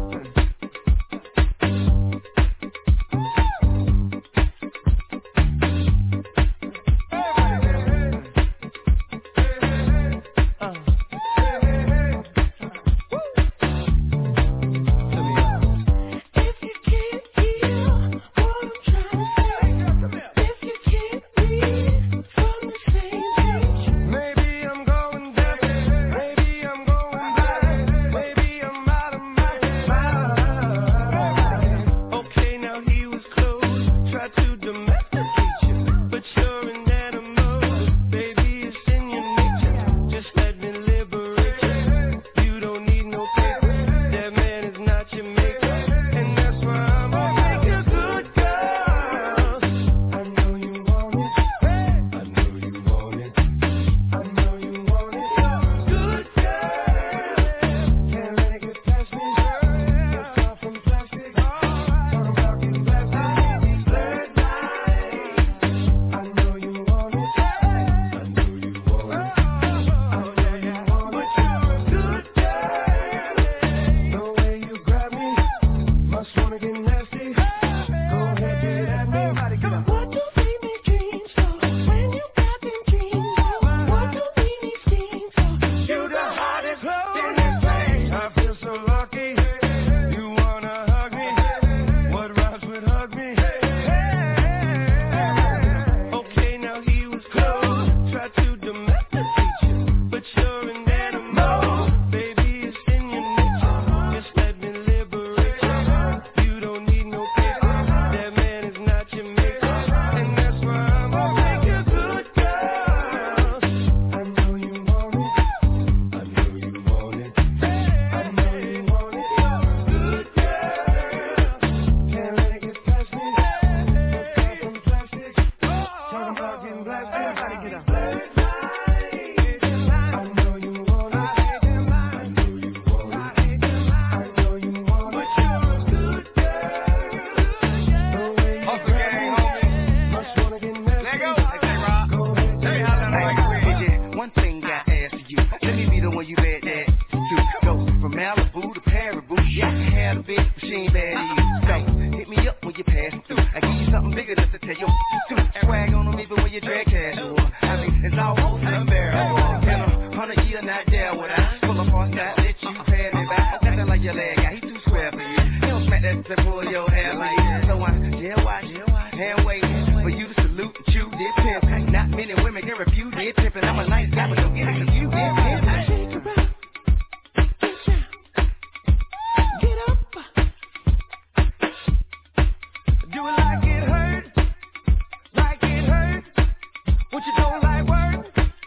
S9: Don't need no
S12: bad to you. So hit me up when you pass through. I give you something bigger just to tell you. Swag on them even when you drag casual. I mean, it's almost unbearable. In 100 years not there when I pull up on side, let you pay me back. Nothing like your leg guy, he too square for you. He don't smack that to pull your hair like that. So I jail watch, hand wait for you to salute and chew this pimp. Not many women can refuse this pimp, and I'm a nice guy, but don't get it confused. This pimp. Get up. Do it like it hurt. Like it hurt. What you don't like work?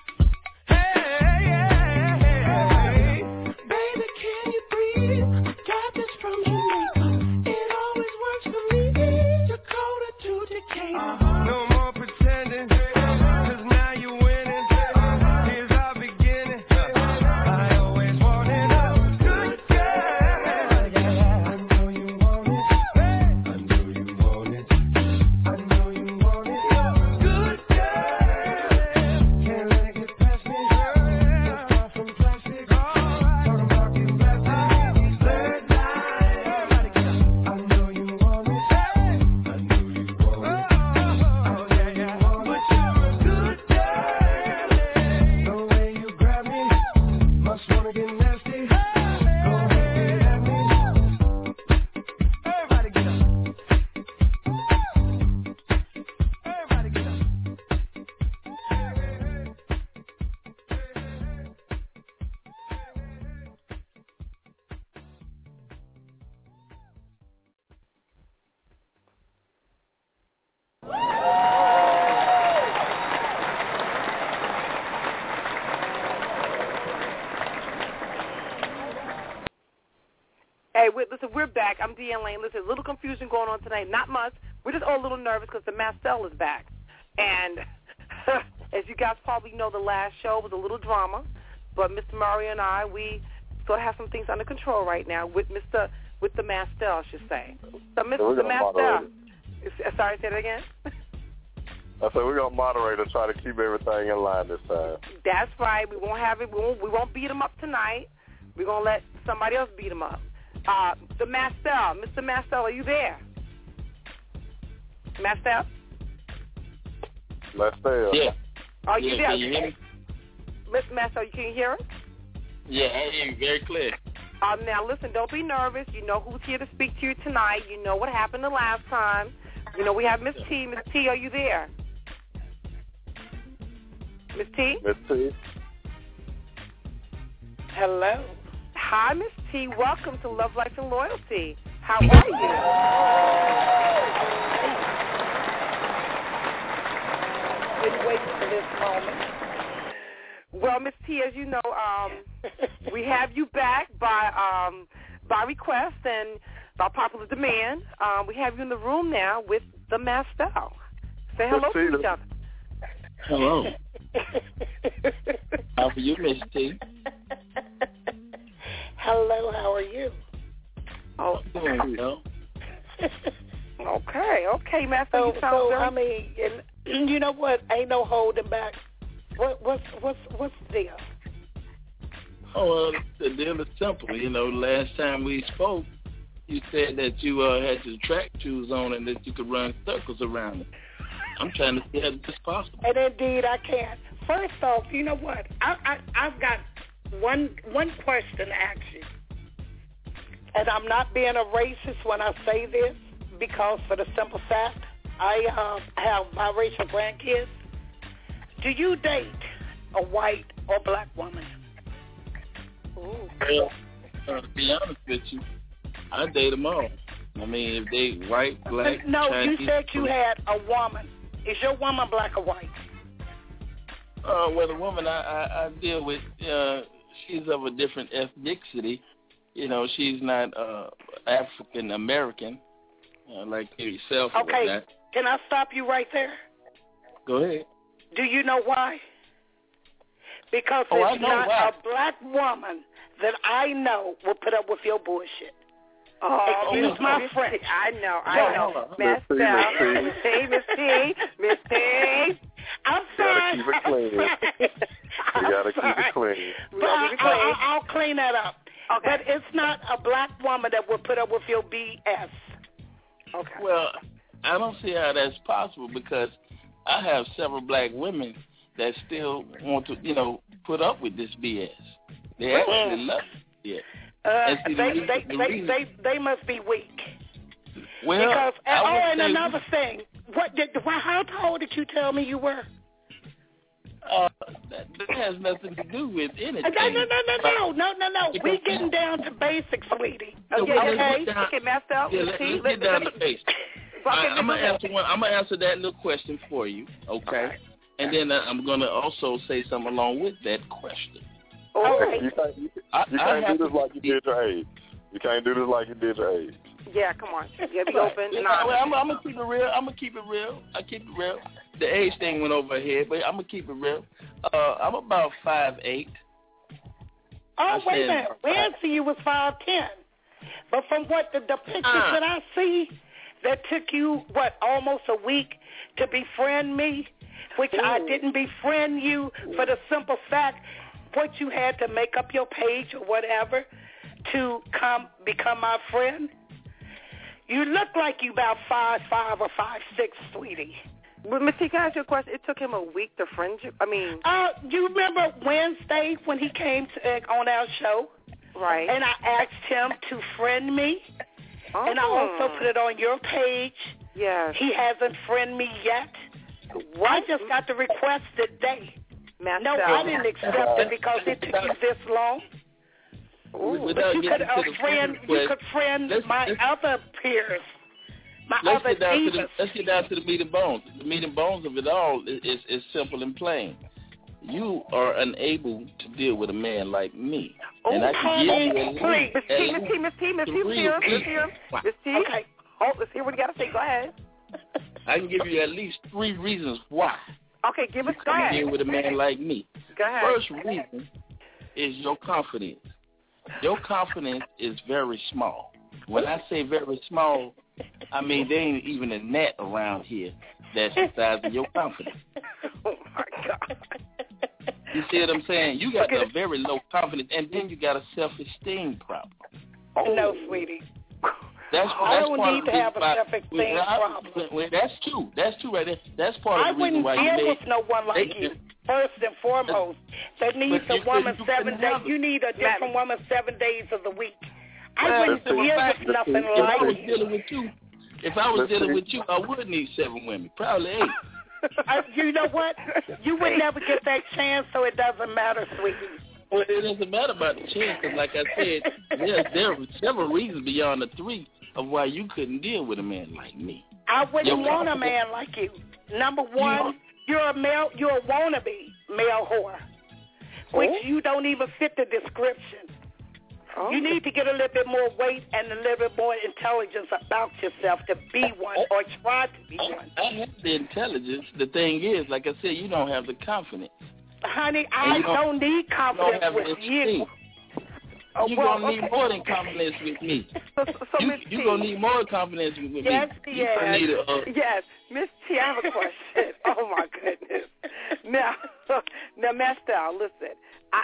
S12: Hey. Baby, can you breathe? Got this from Jamaica. It always works for me. Dakota to Decatur. No more pretending, 'cause now you're winning. Here's our beginning. I always wanted a good girl. I know you want it. I know you want it. I know you want it. Good girl. Can't let it get past me. Far from plastic. Talking about getting back to me. Third night. I know you want it. I know you want it. Oh yeah. But you're a good girl. The way you grab me, must wanna get nasty. Go ahead, get at me. Everybody get up. Everybody get up.
S1: Hey, listen, we're back. I'm Deanne Lane. Listen, a little confusion going on tonight. Not much. We're just all a little nervous because the Mastel is back. And as you guys probably know, the last show was a little drama. But Mr. Mario and I, we sort of have some things under control right now with the Mastel, I should say. So, Mr. Mastel. Sorry, say that again?
S21: I said we're going to moderate and try to keep everything in line this time.
S1: That's right. We won't have it. We won't beat him up tonight. We're going to let somebody else beat him up. The Mastel. Mr. Mastel, are you there? Mastel?
S21: Yeah.
S1: Are you there?
S6: Can you hear me?
S1: Mr. Mastel, can you hear us?
S6: Yeah, I hear you very clear.
S1: Now, listen, don't be nervous. You know who's here to speak to you tonight. You know what happened the last time. You know we have Miss T. Miss T, are you there? Miss T?
S21: Miss T?
S1: Hello. Hi, Miss T. Welcome to Love, Life, and Loyalty. How are you? Been waiting for this moment. Well, Miss T, as you know, we have you back by request and by popular demand. We have you in the room now with the Mastel. Say hello to each other.
S6: Hello. How are you, Miss T?
S22: Hello, how are you?
S1: Oh,
S6: doing well.
S1: Okay, Master. You sound very...
S22: I mean, and you know what? Ain't no holding back. What's the deal?
S6: Oh, well, the deal is simple. You know, last time we spoke, you said that you had your track shoes on and that you could run circles around it. I'm trying to see how this is possible.
S22: And indeed, I can. First off, you know what? I've got one question to ask you. And I'm not being a racist when I say this, because for the simple fact, I have biracial grandkids. Do you date a white or black woman?
S6: Well, to be honest with you, I date them all. I mean, if they white, black,
S22: No,
S6: Chinese,
S22: you said you had a woman. Is your woman black or white?
S6: Well, the woman I deal with, she's of a different ethnicity. You know, she's not African American like yourself.
S22: Okay, can I stop you right there?
S6: Go ahead.
S22: Do you know why? Because there's not a black woman that I know will put up with your bullshit. Excuse my French.
S1: I know. Miss T.
S22: I'm sorry.
S21: You gotta keep it clean.
S22: But I'll clean that up. Okay. But it's not a black woman that will put up with your BS. Okay.
S6: Well, I don't see how that's possible because I have several black women that still want to, put up with this BS. They actually love it.
S22: They must be weak.
S6: Well,
S22: because and another thing, how tall did you tell me you were?
S6: That has nothing to do with anything.
S22: No. We getting down to basics, sweetie. Okay.
S1: Okay, Master.
S6: Let's get down to basics. I'm gonna answer that little question for you, okay? And then I'm gonna also say something along with that question.
S22: All right.
S21: You can't do this like you did your age. You can't do this like you did your age.
S1: Yeah, come on. You gotta be open.
S6: I'm gonna keep it real. I keep it real. The age thing went over here, but I'm gonna keep it real. I'm about 5'8".
S22: Oh, wait a minute. Nancy, you was 5'10". But from what the pictures that I see, that took you, almost a week to befriend me, which I didn't befriend you for the simple fact what you had to make up your page or whatever to become my friend. You look like you about 5'5" or 5'6", sweetie.
S1: But Miss T, can I ask you a question? It took him a week to friend you? I mean...
S22: you remember Wednesday when he came on our show?
S1: Right.
S22: And I asked him to friend me. Oh. And I also put it on your page.
S1: Yes.
S22: He hasn't friended me yet. What? I just got the request today. No, I didn't accept it because it took you this long. Ooh, but you could friend my other peers.
S6: Let's get down to the meat and bones. The meat and bones of it all is simple and plain. You are unable to deal with a man like me. And I can give you
S1: Miss T, okay. Let's hear what you got to say. Go ahead.
S6: I can give you at least 3 reasons why.
S1: Okay, give us.
S6: Go ahead. Deal with a man like me.
S1: Go ahead.
S6: First reason is your confidence. Your confidence is very small. When I say very small, I mean there ain't even a net around here that's the size of your confidence.
S1: Oh my God!
S6: You see what I'm saying? You got a very low confidence, and then you got a self-esteem problem.
S22: No, sweetie.
S6: I
S22: don't need to have a self-esteem problem.
S6: Well, that's true. That's true right there. That's part of the reason why you
S22: I wouldn't deal with no one like you. First and foremost, that needs a woman 7 days. You need a different woman 7 days of the week. I wouldn't deal with nothing like you.
S6: If I was dealing with you, I would need 7 women, probably 8.
S22: You know what? You would never get that chance, so it doesn't matter, sweetie.
S6: Well, it doesn't matter about the chance, because like I said, there are several reasons beyond the 3 of why you couldn't deal with a man like me.
S22: I wouldn't want a man like you. Number one, you're a wannabe male whore, which you don't even fit the description. Oh. You need to get a little bit more weight and a little bit more intelligence about yourself to be one or try to be one.
S6: I have the intelligence. The thing is, like I said, you don't have the confidence.
S22: Honey, I don't need confidence with you.
S6: You're going to need more than confidence with me. You're going to need more confidence with me.
S22: Yes.
S1: Yes. Miss T, I have a question. Oh, my goodness. Now, Master, listen.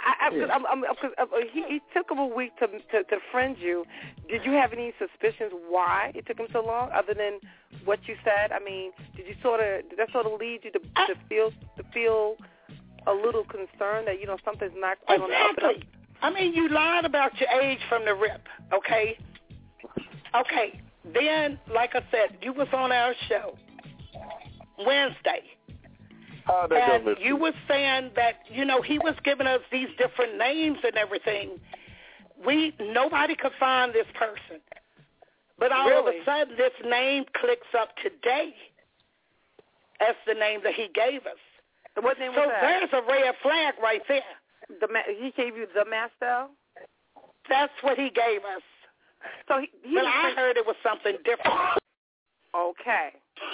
S1: He took him a week to friend you. Did you have any suspicions why it took him so long, other than what you said? I mean, did that sort of lead you to feel a little concerned that something's not quite on the up and up?
S22: I mean, you lied about your age from the rip, okay? Okay. Then, like I said, you was on our show Wednesday. And you were saying that, he was giving us these different names and everything. Nobody could find this person. But all of a sudden, this name clicks up today as the name that he gave us.
S1: So what name was that?
S22: There's a red flag right there.
S1: He gave you the Master?
S22: That's what he gave us.
S1: So
S22: but I heard it was something different.
S1: Okay.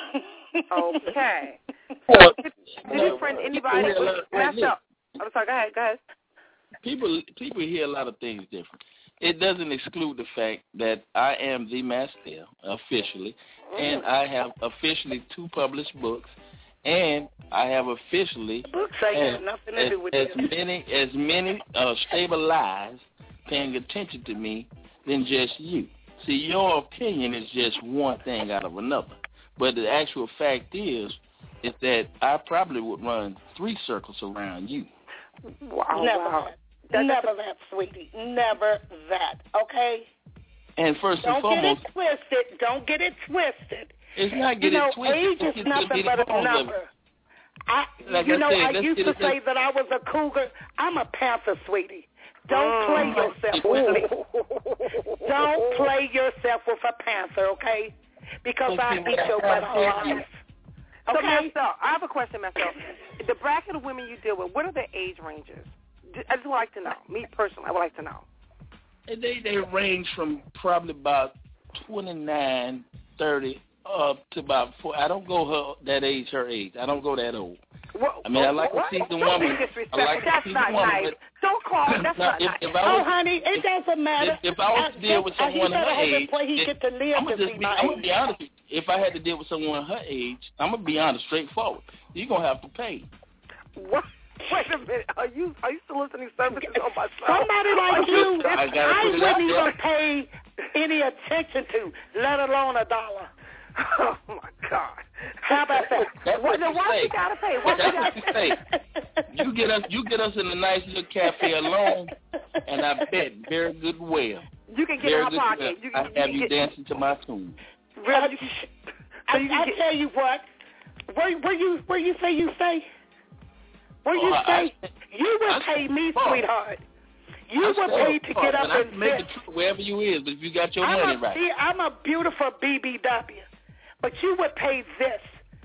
S1: Did you friend anybody? Master? I'm sorry. Go ahead.
S6: People hear a lot of things different. It doesn't exclude the fact that I am the Master officially, and I have officially 2 published books. And I have officially
S22: as many
S6: stabilized paying attention to me than just you. See, your opinion is just one thing out of another. But the actual fact is that I probably would run 3 circles around you.
S22: Wow. Never that, sweetie. Never that, okay?
S6: And first and foremost,
S22: Don't get it twisted.
S6: It's not getting twisted.
S22: Age is nothing but a number. I used to say that I was a cougar. I'm a panther, sweetie. Don't play yourself with me. Don't play yourself with a panther, okay? Because I eat your butt alive.
S1: So, Marcel, I have a question, Marcel. The bracket of women you deal with, what are their age ranges? I just would like to know. Me personally, I would like to know.
S6: They range from probably about 29, 30 up to about 4. I don't go her age. I don't go that old. I mean, I like to see the woman.
S1: That's not nice. Don't call it. That's not nice.
S22: Honey, it doesn't matter.
S6: If I was to deal with someone her age,
S22: I'm
S6: going to be honest with you. If I had to deal with someone her age, I'm going to be honest, straightforward. You're going to have to pay.
S1: What? Wait a minute. Are you soliciting services on my show?
S22: Somebody like you, I wouldn't even pay any attention to, let alone $1.
S1: Oh, my God.
S22: How about that?
S1: Why you got to pay?
S6: That's what you say. You get us in a nice little cafe alone, and I bet very good well.
S1: You can get in my pocket.
S6: I have you dancing to my tune.
S22: Really? I tell you what. Where you say you stay? Where you stay? You would pay me, sweetheart. You would pay to get up and
S6: make it wherever you is, but if you got your money right.
S22: I'm a beautiful BBW, but you would pay this.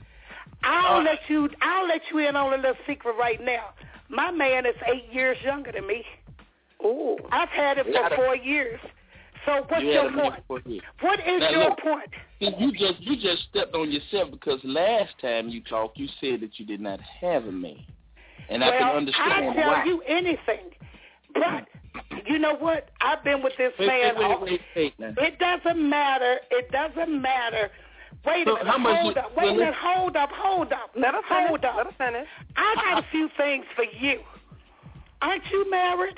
S22: I'll let you in on a little secret right now. My man is 8 years younger than me.
S1: Ooh.
S22: I've had it for 4 years. So what's your point? What is your point?
S6: You just stepped on yourself because last time you talked, you said that you did not have a man. And I can understand
S22: why. I tell you anything. But you know what? I've been with this man.
S6: Wait,
S22: it doesn't matter. Wait a minute. Hold up.
S1: Let us finish.
S22: I got a few things for you. Aren't you married?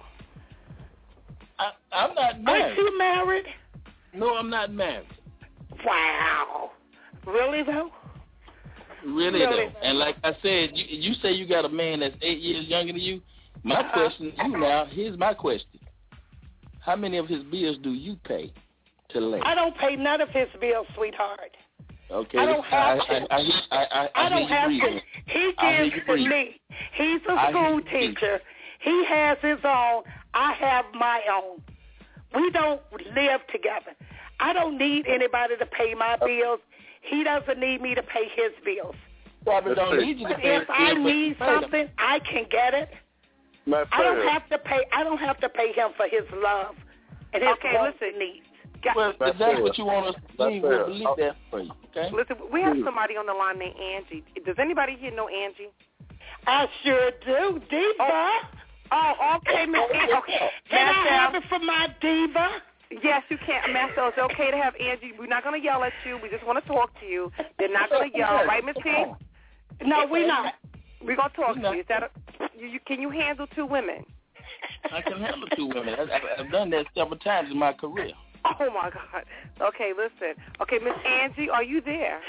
S6: I'm not married.
S22: Aren't you married?
S6: No, I'm not married.
S22: Wow. Really, though?
S6: Really, though. And like I said, you say you got a man that's 8 years younger than you. My question to you now, here's my question. How many of his bills do you pay to Lane?
S22: I don't pay none of his bills, sweetheart.
S6: Okay.
S22: I don't have to.
S6: I don't have to.
S22: He gives to me. He's a school teacher. He has his own. I have my own. We don't live together. I don't need anybody to pay my bills. He doesn't need me to pay his bills. If I need something, I can get it. I don't have to pay him for his love and his needs.
S6: Well, if that's what you want us to believe, we'll believe that for you. Okay.
S1: Listen, we have somebody on the line named Angie. Does anybody here know Angie?
S22: I sure do, Diva.
S1: Oh, okay, Miss Angie. Okay.
S22: Can I have it for my diva?
S1: Yes, you can. Master, it's okay to have Angie. We're not going to yell at you. We just want to talk to you. They're not going to yell. Right, Miss P?
S22: No, we're not.
S1: We're going to talk to you. Is that can you handle 2 women?
S6: I can handle 2 women. I've done that several times in my career.
S1: Oh, my God. Okay, listen. Okay, Miss Angie, are you there?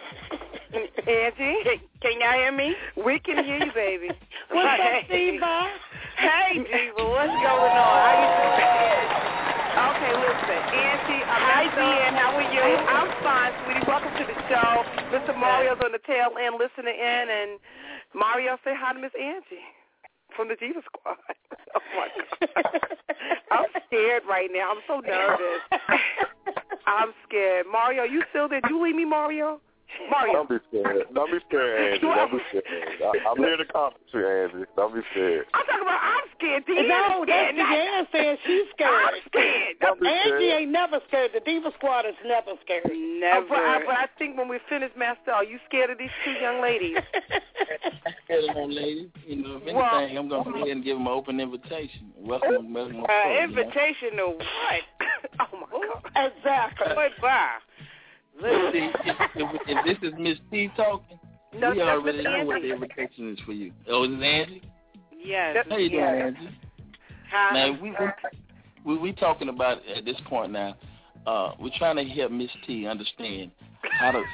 S1: Angie? Can y'all hear me? We can hear you, baby.
S22: What's up, Diva?
S1: Hey, Diva, what's going on? How you doing? Okay, listen. Angie, hi, Dean. How are you? I'm fine, sweetie. Welcome to the show. Mr. Mario's on the tail end listening in, and Mario, say hi to Miss Angie from the Diva Squad. Oh, my God. I'm scared right now. I'm so nervous. I'm scared. Mario, you still there? Did you leave me, Mario?
S21: Don't be scared. Don't be scared, Angie. Don't be scared. I'm here to comfort you, Angie. Don't be scared.
S1: I'm talking about I'm scared.
S22: No, that's Deanne saying she's scared.
S1: I'm scared.
S22: Angie ain't never scared. The Diva Squad is never scared.
S1: Never. But I think when we finish, Master, are you scared of these 2 young ladies?
S6: I'm scared of them ladies. You know, if anything, I'm going to go ahead and give them an open invitation. Welcome.
S1: Invitation to what? Oh, my God.
S22: Exactly.
S1: Goodbye.
S6: Let's see, if this is Miss T talking,
S1: no,
S6: we already know what the invitation is for you. Oh, is it Angie?
S1: Yes.
S6: How you doing, Angie?
S1: Hi.
S6: Man, we talking about at this point now. We're trying to help Miss T understand how to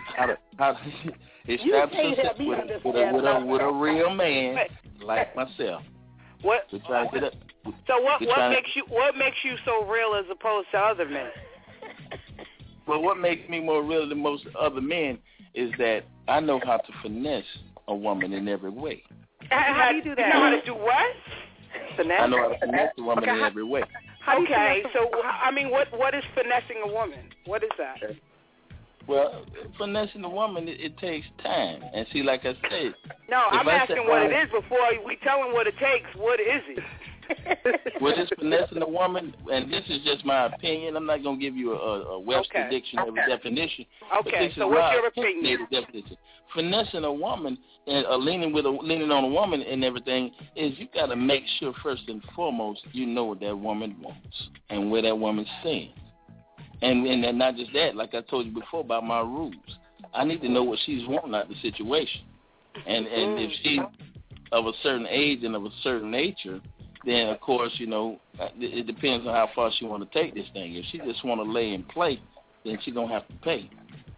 S6: establish herself with a real man like myself.
S2: What?
S6: To try to get up.
S2: So what makes you so real as opposed to other men?
S6: Well, what makes me more real than most other men is that I know how to finesse a woman in every way.
S2: How do you do that? You know how to do what?
S6: Finesse? I know how to finesse a woman in every way.
S2: Okay, so I mean, what is finessing a woman? What is that?
S6: Well, finessing a woman, it takes time. And see, like I said...
S2: No, I'm asking what it is before we tell him what it takes. What is it?
S6: Well, it's finessing a woman, and this is just my opinion. I'm not going to give you a Webster dictionary definition.
S2: Okay, so what's your opinion?
S6: Definition. Finessing a woman and leaning on a woman and everything is you got to make sure first and foremost you know what that woman wants and where that woman stands. And not just that, like I told you before about my rules. I need to know what she's wanting out of the situation. And if she's of a certain age and of a certain nature, then, of course, you know, it depends on how far she want to take this thing. If she just want to lay and play, then she going to have to pay.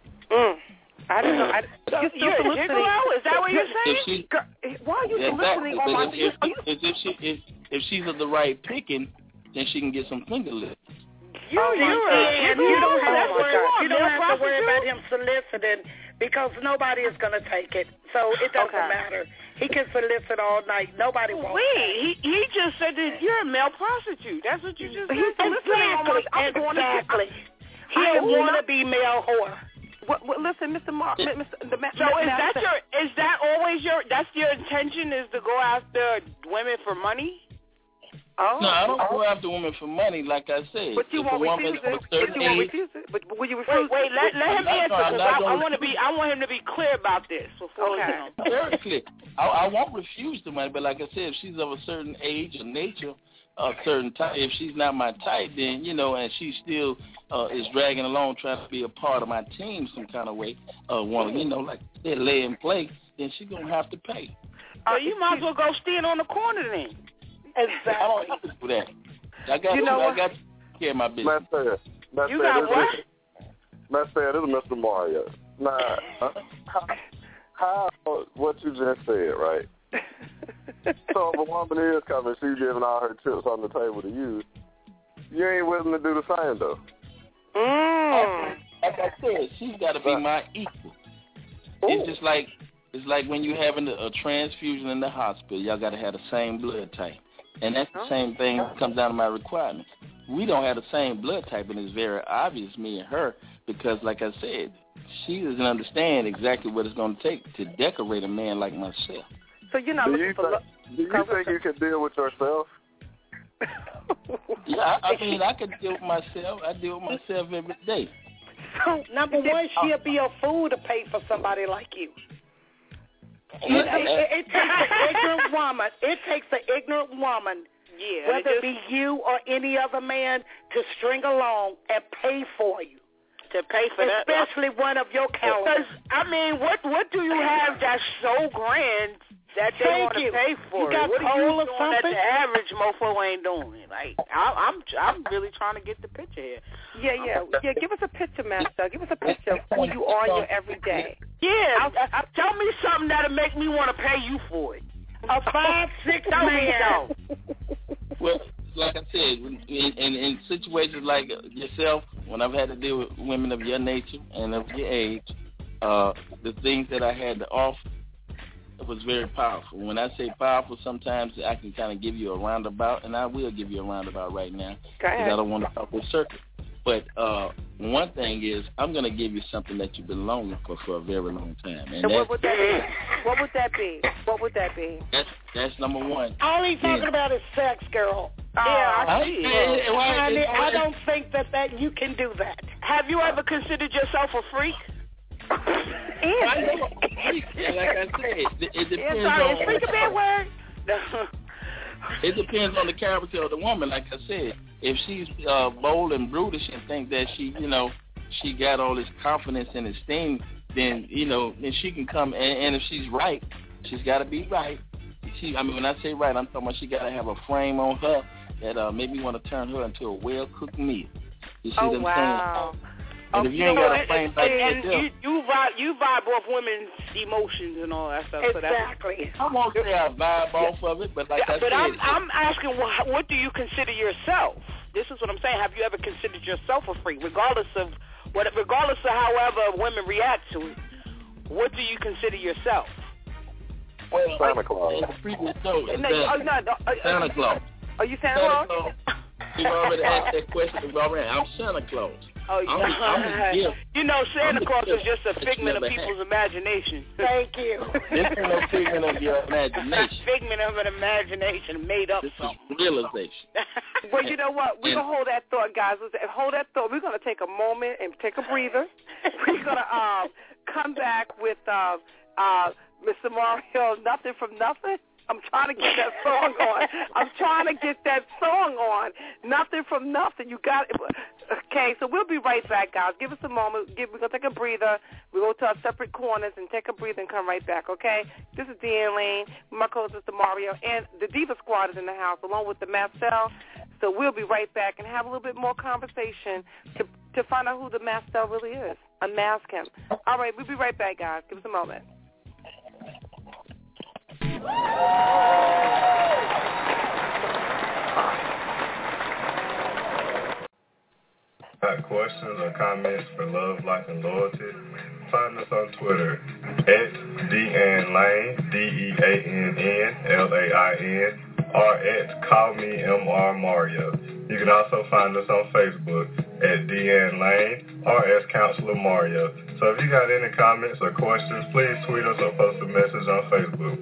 S1: I don't know.
S2: You're a gigolo? Is that what you're saying?
S1: Why are you listening on my...
S6: If she's of the right picking, then she can get some finger lips.
S22: You don't have to worry about him soliciting because nobody is going to take it. So it doesn't matter. He can solicit all night. Nobody wants it.
S2: He just said that you're a male prostitute. That's what you just said.
S22: Exactly. He a wannabe male whore.
S1: Well, listen, Mr. Mark.
S2: So is that always your intention is to go after women for money?
S1: Oh.
S6: No, I don't go after women for money, like I said.
S1: But you won't refuse it. But will you refuse
S2: Wait, let him answer. I want him to be clear about this.
S6: Very clear. I won't refuse the money, but like I said, if she's of a certain age or nature, a certain type, if she's not my type, then, you know, and she still is dragging along trying to be a part of my team some kind of way, you know, like they lay and play, then she's going to have to pay.
S2: So you might as well go stand on the corner then.
S22: Exactly.
S6: I don't have to do that. I got to care of my business.
S2: You got what?
S21: Let's say this is Mr. Mario. Now, how what you just said, right? So if a woman is coming, she's giving all her chips on the table to you, you ain't willing to do the same, though.
S6: Like I said, she's got to be my equal. It's like when you're having a transfusion in the hospital, y'all got to have the same blood type. And that's the same thing that comes down to my requirements. We don't have the same blood type, and it's very obvious, me and her, because, like I said, she doesn't understand exactly what it's going to take to decorate a man like myself.
S1: So you're not looking for...
S21: Do you think you can deal with yourself?
S6: Yeah, I mean, I can deal with myself. I deal with myself every day.
S22: So, number one, she'll be a fool to pay for somebody like you. It takes an ignorant woman. It takes an ignorant woman, whether it be you or any other man, to string along and pay for you.
S2: To pay for that,
S22: especially one of your calibers.
S2: I mean, what do you have that's so grand that they want to pay for?
S22: You got
S2: what
S22: coal
S2: are you
S22: or
S2: doing
S22: something?
S2: that the average mofo ain't doing? Like, I'm really trying to get the picture here.
S1: Yeah. Give us a picture, Master. Give us a picture of who you are in your everyday.
S2: Yeah, tell me something that'll make me want to pay you for it.
S22: A 5'6" man.
S6: Well, like I said, in situations like yourself, when I've had to deal with women of your nature and of your age, the things that I had to offer was very powerful. When I say powerful, sometimes I can kind of give you a roundabout, and I will give you a roundabout right now because I don't want to talk with circuit. But one thing is, I'm going to give you something that you've been longing for a very long time. And
S1: so what would that be? What would that be?
S6: That's number one.
S22: All he's talking about is sex, girl. I don't think that you can do that.
S2: Have you ever considered yourself a freak?
S6: Like I said, it depends on...
S2: Is freak a bad word?
S6: It depends on the character of the woman, like I said. If she's bold and brutish and think that she got all this confidence and esteem, then she can come. And if she's right, she's got to be right. When I say right, I'm talking about she got to have a frame on her that made me want to turn her into a well-cooked meal. You see
S1: Oh,
S6: what I'm
S1: wow.
S6: saying? And if you ain't got a flame like
S2: and
S6: that,
S2: you vibe off women's emotions and all that stuff.
S22: Exactly.
S6: I won't say I vibe off of it, but like I said,
S2: I'm asking, what do you consider yourself? This is what I'm saying. Have you ever considered yourself a freak, regardless of however women react to it? What do you consider yourself?
S21: Well, Santa Claus.
S6: The previous show is
S2: Santa
S6: Claus.
S1: Are you Santa Claus?
S6: You've already asked that question. I'm Santa Claus.
S2: Oh,
S6: I'm a gift.
S2: You know, Santa Claus is just a
S6: that
S2: figment
S6: you
S2: of
S6: never
S2: people's imagination.
S22: Thank you.
S6: This ain't no figment of your imagination.
S2: Figment of an imagination made up
S6: This
S2: something.
S6: is realization.
S1: Well, you know what? We're going to hold that thought, guys. Hold that thought. We're going to take a moment and take a breather. We're going to come back with Mr. Mario, Nothing from Nothing. I'm trying to get that song on. Nothing from Nothing. You got it. Okay, so we'll be right back, guys. Give us a moment. We're going to take a breather. We'll go to our separate corners and take a breather and come right back, okay? This is Deanne Lane, my co-sister Mario, and the Diva Squad is in the house along with the Mastel. So we'll be right back and have a little bit more conversation to find out who the Mastel really is. Unmask him. All right, we'll be right back, guys. Give us a moment.
S10: Got questions or comments for Love, Life, and Loyalty? Find us on Twitter at Deanne Lane, DeAnnLain, or at Call Me MR Mario. You can also find us on Facebook at Deanne Lane or as Counselor Mario. So if you got any comments or questions, please tweet us or post a message on Facebook.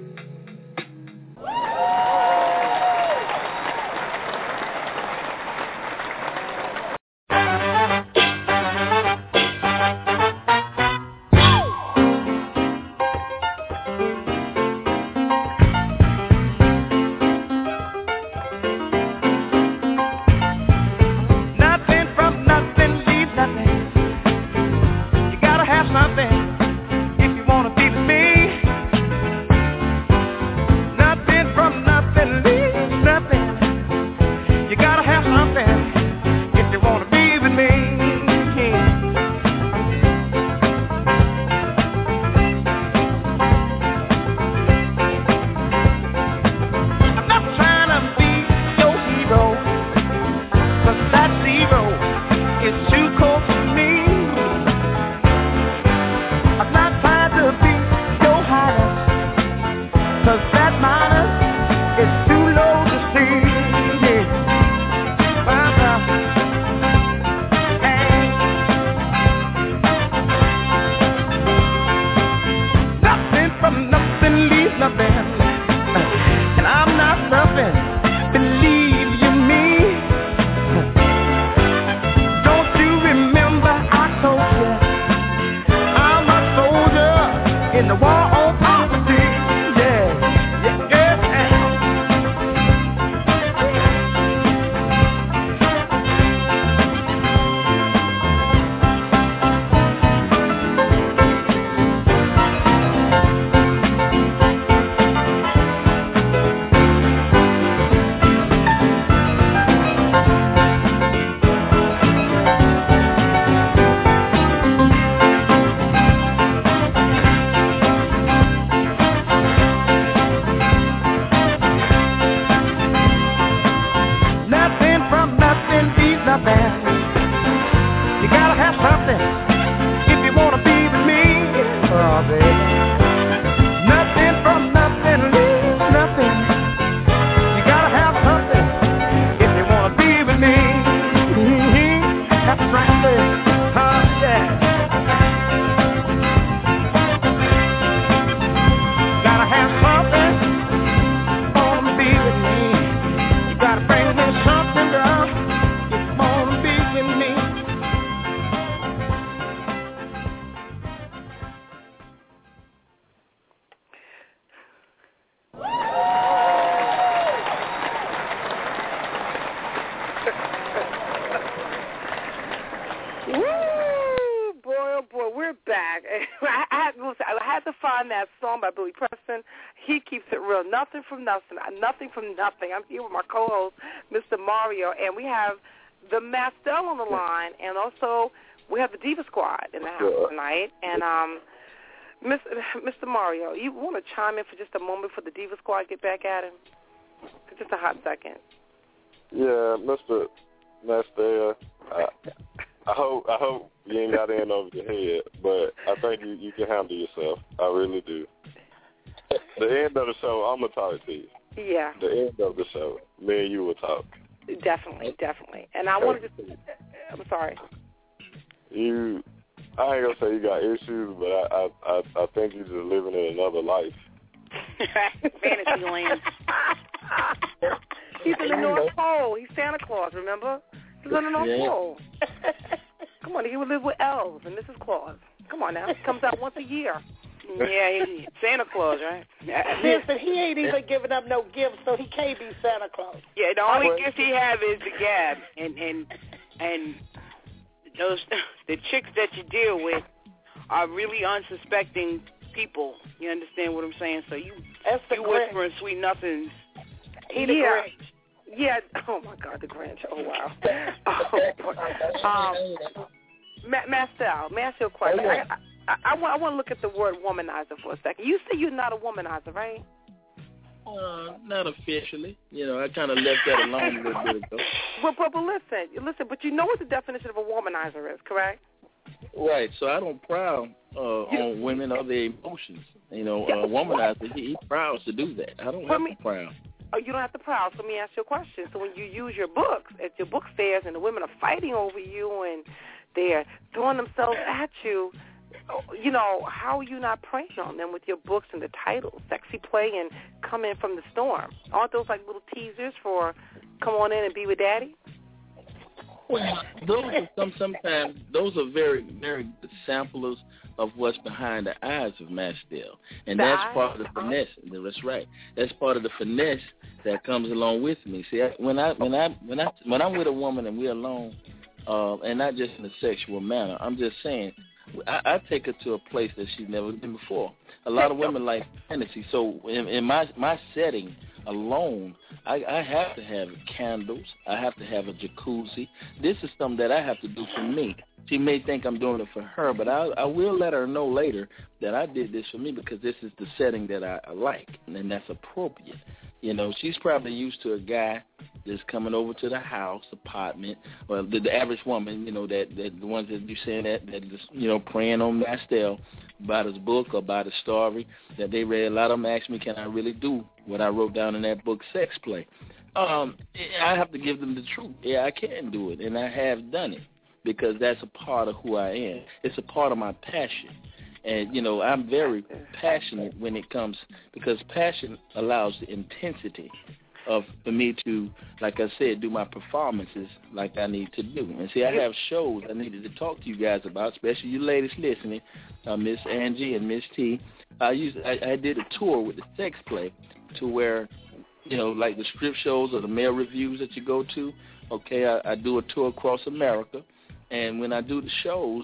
S1: we're back. I had to find that song by Billy Preston. He keeps it real. Nothing from nothing. Nothing from nothing. I'm here with my co-host, Mr. Mario, and we have the Mastel on the line, and also we have the Diva Squad in the house tonight. And Mr. Mario, you want to chime in for just a moment for the Diva Squad get back at him? For just a hot second.
S21: Yeah, Mr. Mastel, I hope you ain't got in over your head, but I think you can handle yourself. I really do. The end of the show, I'm going to talk to you.
S1: Yeah.
S21: The end of the show, me and you will talk.
S1: Definitely. And I wanted to, I'm sorry.
S21: I ain't going to say you got issues, but I think you're just living in another life.
S2: Fantasy land.
S1: He's in the North Pole. He's Santa Claus, remember? He's on the North Pole. Come on, he would live with elves and Mrs. Claus. Come on now. He comes out once a year.
S2: Yeah, Santa Claus, right?
S22: Listen, he ain't even giving up no gifts, so he can't be Santa Claus.
S2: Yeah, the only gift he have is the gab, and those the chicks that you deal with are really unsuspecting people. You understand what I'm saying? So you whispering sweet nothings.
S22: He the Grinch.
S1: Yeah. Oh my God, the Grinch. Oh wow. Mastel, may I ask you a question? I want to look at the word womanizer for a second. You say you're not a womanizer, right?
S6: Not officially. I kind of left that alone a little bit ago.
S1: But listen. But you know what the definition of a womanizer is, correct?
S6: Right. So I don't prowl on women or their emotions. A womanizer, he prowls to do that. I don't have to prowl.
S1: Oh, you don't have to prowl. So let me ask you a question. So when you use your books at your book fairs and the women are fighting over you and they're throwing themselves at you, how are you not preying on them with your books and the titles, Sexy Play and Come In From the Storm? Aren't those like little teasers for come on in and be with Daddy?
S6: Well, those are sometimes those are very, very good samplers of what's behind the eyes of Mastel, and that's part of the finesse. That's right. That's part of the finesse that comes along with me. See, when I'm with a woman and we're alone, and not just in a sexual manner, I'm just saying, I take her to a place that she's never been before. A lot of women like fantasy, so in my setting alone, I have to have candles. I have to have a jacuzzi. This is something that I have to do for me. She may think I'm doing it for her, but I will let her know later that I did this for me because this is the setting that I like, and that's appropriate. She's probably used to a guy that's coming over to the house, apartment, or the average woman, that the ones that you're saying that just, praying on Mastel about his book or about his story that they read. A lot of them ask me, can I really do what I wrote down in that book, Sex Play? I have to give them the truth. Yeah, I can do it, and I have done it because that's a part of who I am. It's a part of my passion. And, I'm very passionate when it comes, because passion allows the intensity for me to, like I said, do my performances like I need to do. And see, I have shows I needed to talk to you guys about, especially you ladies listening, Miss Angie and Miss T. I did a tour with the Sex Play to where, like the strip shows or the male reviews that you go to, I do a tour across America. And when I do the shows,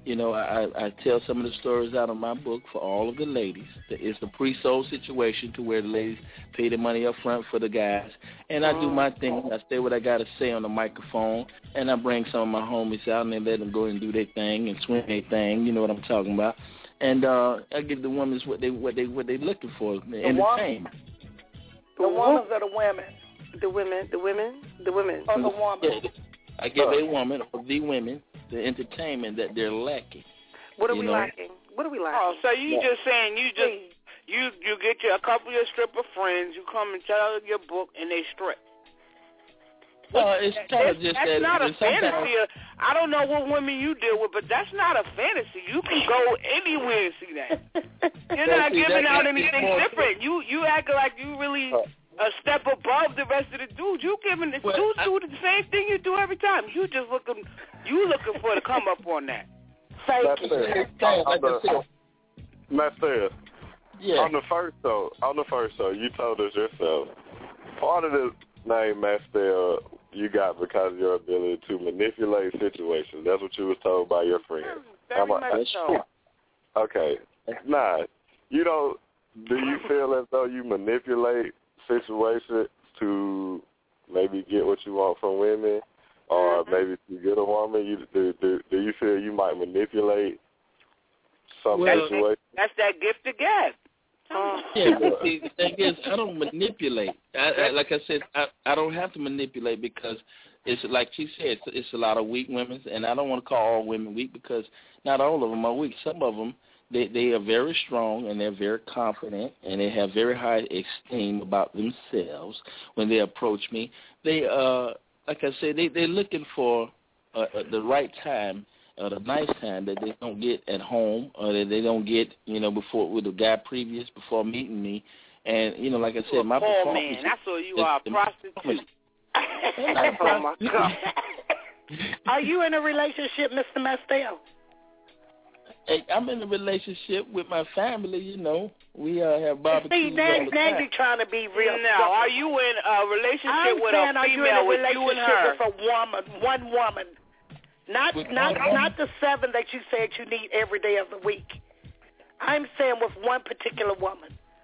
S6: I tell some of the stories out of my book for all of the ladies. It's a pre-sold situation to where the ladies pay the money up front for the guys. And I do my thing. I say what I got to say on the microphone. And I bring some of my homies out and they let them go and do their thing and swing their thing. You know what I'm talking about. And I give the women what they looking for, entertainment.
S22: The women or the women?
S1: The women.
S22: Or the woman.
S6: Yeah, I give a woman or the women the entertainment that they're lacking.
S1: What are we lacking?
S2: Oh, so you just saying you get a couple of your stripper friends, you come and tell your book, and they strip.
S6: It's kind of just
S2: that's not a fantasy. I don't know what women you deal with, but that's not a fantasy. You can go anywhere and see that. You're not giving out anything different. You act like you really a step above the rest of the dudes. You giving dudes do the same thing you do every time. You just looking for the come up on that.
S22: Thank you.
S21: Mastel.
S6: Yeah.
S21: On the first show, you told us yourself, part of the name Mastel you got because of your ability to manipulate situations. That's what you was told by your friends.
S1: Very much so.
S21: Okay. Nah, you don't. Do you feel as though you manipulate situations to maybe get what you want from women, or maybe to get a woman? Do you feel you might manipulate some situation?
S2: That's that gift to get.
S6: Yeah, but see, the thing is, I don't manipulate. Like I said, I don't have to manipulate because it's like she said, it's a lot of weak women, and I don't want to call all women weak because not all of them are weak. Some of them, they are very strong and they're very confident and they have very high esteem about themselves when they approach me. They, like I said, they're looking for the right time. The nice time that they don't get at home, or that they don't get, before with the guy before meeting me, and like I said, my performance.
S2: Man, that's what you are, a prostitute.
S22: Oh my God! Are you in a relationship, Mr. Mastel?
S6: Hey, I'm in a relationship with my family. We have barbecues.
S22: See, now you're trying to be real.
S2: No, are you in a relationship with a female with you and her?
S22: With a woman, one woman. Not the 7 that you said you need every day of the week. I'm saying with one particular woman.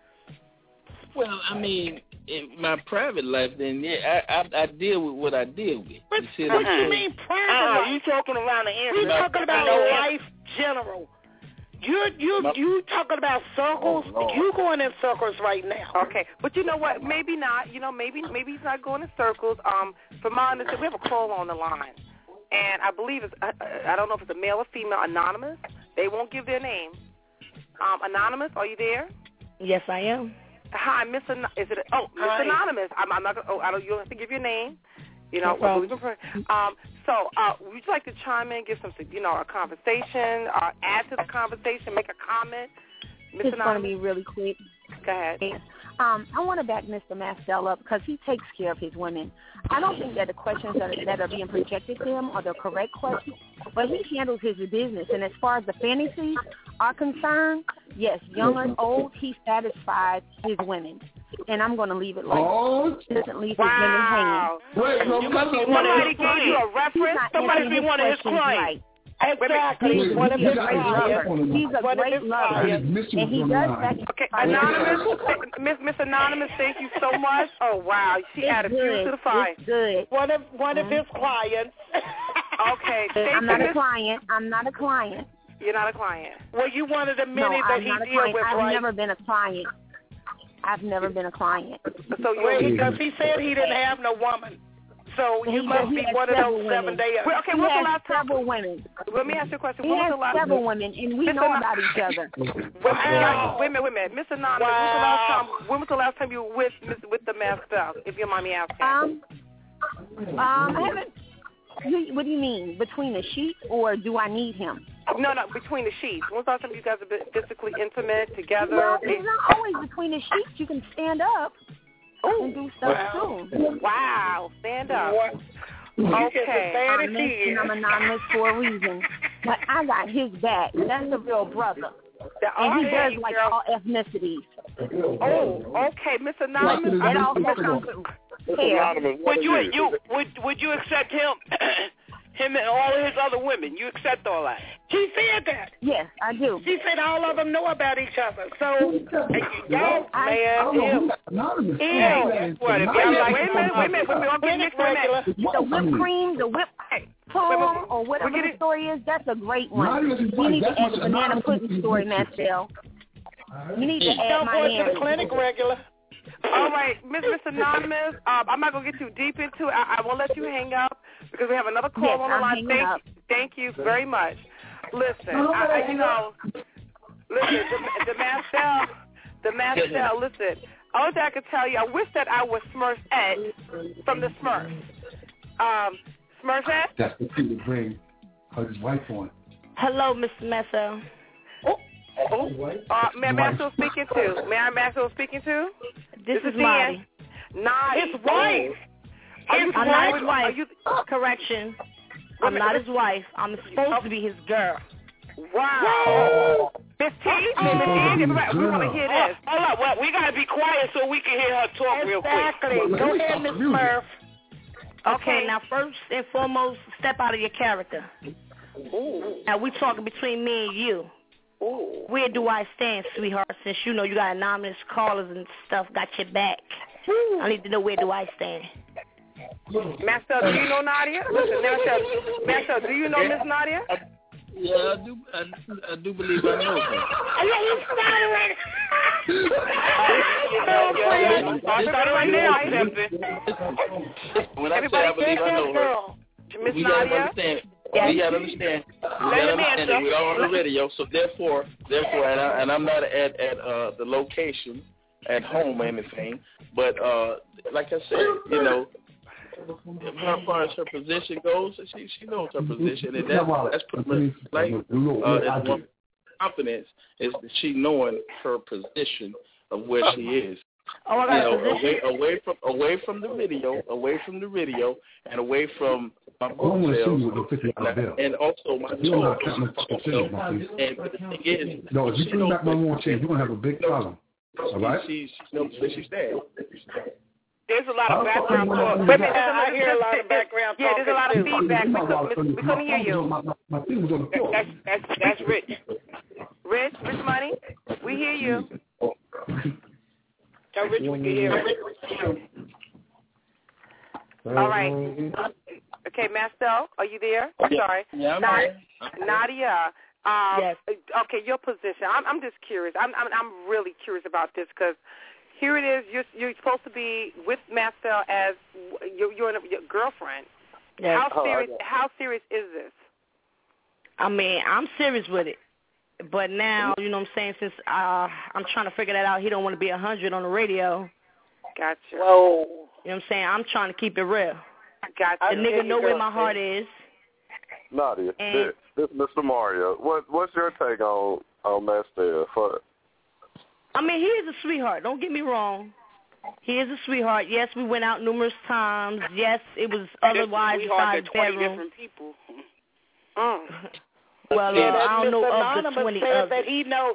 S6: Well, I mean, in my private life, then I deal with what I deal with.
S22: What you mean private life?
S2: You talking around the end?
S22: We talking about life general. You talking about circles? You going in circles right now?
S1: Okay, but you know what? Maybe not. Maybe he's not going in circles. For my understanding, we have a call on the line. And I believe it's, I don't know if it's a male or female, anonymous. They won't give their name. Anonymous, are you there?
S5: Yes, I am.
S1: Hi, Miss Anonymous. I'm not gonna, you don't have to give your name.
S5: No problem.
S1: So, would you like to chime in, give some, a conversation, add to the conversation, make a comment? Miss
S5: It's going to be really quick.
S1: Go ahead.
S5: I want to back Mr. Mastel up because he takes care of his women. I don't think that the questions that are being projected to him are the correct questions, but he handles his business. And as far as the fantasies are concerned, yes, young and old, he satisfies his women. And I'm going to leave it like that. He doesn't leave his women hanging.
S2: Somebody gave you a reference? Somebody be one of his clients.
S22: Exactly.
S5: He's a great lover, and he does that.
S1: Okay, Anonymous, Miss Anonymous, thank you so much. Oh wow, she added fuel to the fire.
S5: It's good.
S22: One of his clients.
S1: Okay,
S5: I'm not a client. I'm not a client.
S1: You're not a client.
S22: Well, you one of the many that he deal with,
S5: right?
S22: I've
S5: never been a client. I've never been a client.
S22: So because he said he didn't have no woman. So you must be one of those 7 days.
S1: Well, okay, what's the last time?
S5: Several women.
S1: Let me ask you a question.
S5: He has several women, and we know about each other.
S1: Wait a minute. Miss Anonymous, when was the last time you were with the Mastel, if you don't mind me asking?
S5: I haven't. What do you mean? Between the sheets, or do I need him?
S1: No, between the sheets. When was the last time you guys have been physically intimate together?
S5: Well, it's not always between the sheets. You can stand up. And do stuff too.
S1: Wow, stand up.
S22: Okay.
S5: I'm anonymous for a reason. But I got his back. That's a real brother. And he does like all ethnicities.
S1: Oh, okay, Miss Anonymous.
S5: It also comes with hair.
S2: Would you accept him and all of his other women? You accept all that?
S22: She said that.
S5: Yes, I do.
S22: She said all of them know about each other. So, y'all, man,
S1: wait a minute. I'm getting mixed regular.
S5: The whipped cream, the whipped poem, or whatever the story is, that's a great one. You need to add the banana pudding story, Mastel. You need to add my
S22: name. To the clinic regular.
S1: All right, Miss Anonymous, I'm not going to get too deep into it. I won't let you hang up because we have another call on the line. Thank you very much. Listen, the Mastel, listen, all that I can tell you, I wish that I was Smurf Ed from the Smurfs. Smurf Ed?
S13: That's what he would bring his wife on.
S5: Hello, Mr. Mastel.
S1: May I Mastel speaking to?
S5: This is Marty.
S22: His wife.
S5: I'm not his wife. Correction. I'm not his wife. I'm supposed to be his girl.
S1: Wow. Miss T, we want to hear this.
S2: Hold up. Well, we got to be quiet so we can hear her talk real quick.
S22: Exactly. Go ahead, Miss Smurf.
S5: Okay, now first and foremost, step out of your character.
S3: Ooh. Now, we talking between me and you.
S22: Ooh.
S3: Where do I stand, sweetheart, since you know you got anonymous callers and stuff, got your back? Ooh. I need to know where do I stand.
S1: Marcel, do you know Nadia? Listen, Marcel, do you know Miss Nadia?
S6: Yeah, I do believe I know her. When I say I believe I know her, we gotta understand. We gotta understand. That we're all on the radio. So therefore, and I'm not at the location at home or anything. But like I said, you know, as far as her position goes, she knows her position, and that's pretty much like confidence is she knowing her position of where she is.
S3: Oh, I got a position.
S6: Away from the video, and away from my book sales, and also my tour. And the thing is,
S13: no, if you bring back my one chain, you're gonna have a big problem. All right?
S6: She knows where she stands.
S1: There's a lot of background talk.
S22: I hear a lot of background talk.
S1: Yeah, there's a lot of feedback. We couldn't hear you.
S13: My thing was on the floor.
S2: That's Rich.
S1: Rich Money, we hear you.
S22: Tell Rich we can hear him.
S1: All right. Okay, Marcel, are you there? I'm sorry.
S6: Yeah, I'm here.
S1: Nadia.
S3: Yes.
S1: Okay, your position. I'm just curious. I'm really curious about this because here it is. You're supposed to be with Marcel as your girlfriend.
S3: Yes.
S1: How serious is this?
S3: I mean, I'm serious with it. But now, you know what I'm saying, since I'm trying to figure that out, he don't want to be 100 on the radio.
S1: Gotcha.
S22: Whoa.
S3: You know what I'm saying? I'm trying to keep it real.
S1: Gotcha.
S3: The nigga know where my heart is.
S21: Nadia, this Mr. Mario, what's your take on Marcel?
S3: I mean, he is a sweetheart. Don't get me wrong. He is a sweetheart. Yes, we went out numerous times. Yes, it was otherwise besides bedroom.
S2: Different people.
S3: Well, I don't know of the 20 others.
S22: That he know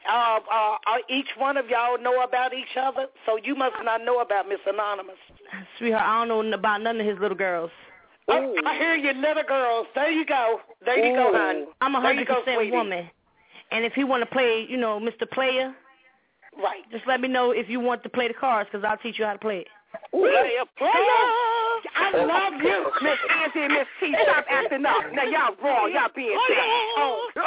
S22: each one of y'all know about each other, so you must not know about Miss Anonymous.
S3: Sweetheart, I don't know about none of his little girls.
S22: I hear you, little girls. There you go. There you go, hon.
S3: I'm 100% woman. And if he want to play, you know, Mr. Player,
S22: right?
S3: Just let me know if you want to play the cards, because I'll teach you how to play it.
S22: Player. I love you.
S1: Miss Auntie and Miss T, stop acting up. Now, y'all wrong. Y'all being sick.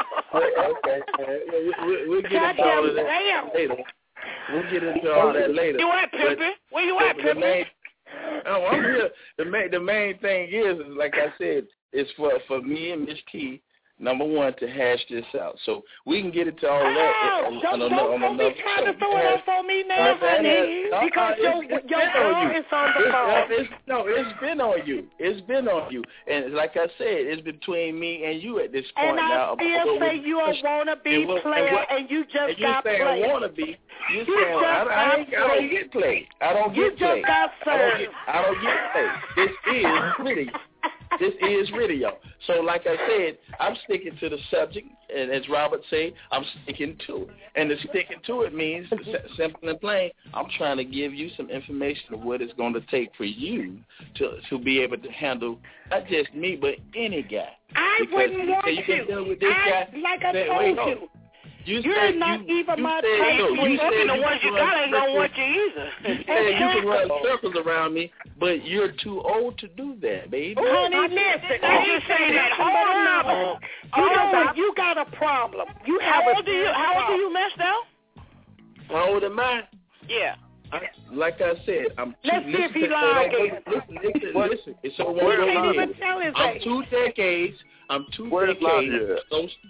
S6: Okay. We'll get into all of that later. We'll get into all that later.
S2: You at, Pimpin'? Where you at, Pimpin'?
S6: I'm here. The main thing is, like I said, is for me and Miss T, number one, to hash this out. So we can get into all that.
S22: Don't be trying to throw it up for me now, honey, because your girl is on the phone.
S6: It's been on you. It's been on you. And like I said, it's between me and you at this point now.
S22: And I still say you a wannabe player, and you just got played.
S6: You saying wannabe. You saying, I don't get played. I don't get played.
S22: You just got served.
S6: I don't get played. This is radio. So like I said, I'm sticking to the subject, and as Robert said, I'm sticking to it. And the sticking to it means, simple and plain, I'm trying to give you some information of what it's going to take for you to be able to handle not just me, but any guy.
S22: I wouldn't want you. Like I told you. You're not even my type.
S2: You said the ones you got ain't gonna want you either.
S6: You said you can run circles around me, but you're too old to do that, baby.
S22: Honey, listen. I just say that. Hold on. You know what? You got a problem.
S2: How old are you, Marcel?
S6: How old am I?
S2: Yeah.
S6: Like I said, I'm two.
S22: Let's see if he lied again.
S6: Listen. It's so one
S22: can't even tell his age.
S6: I'm two decades.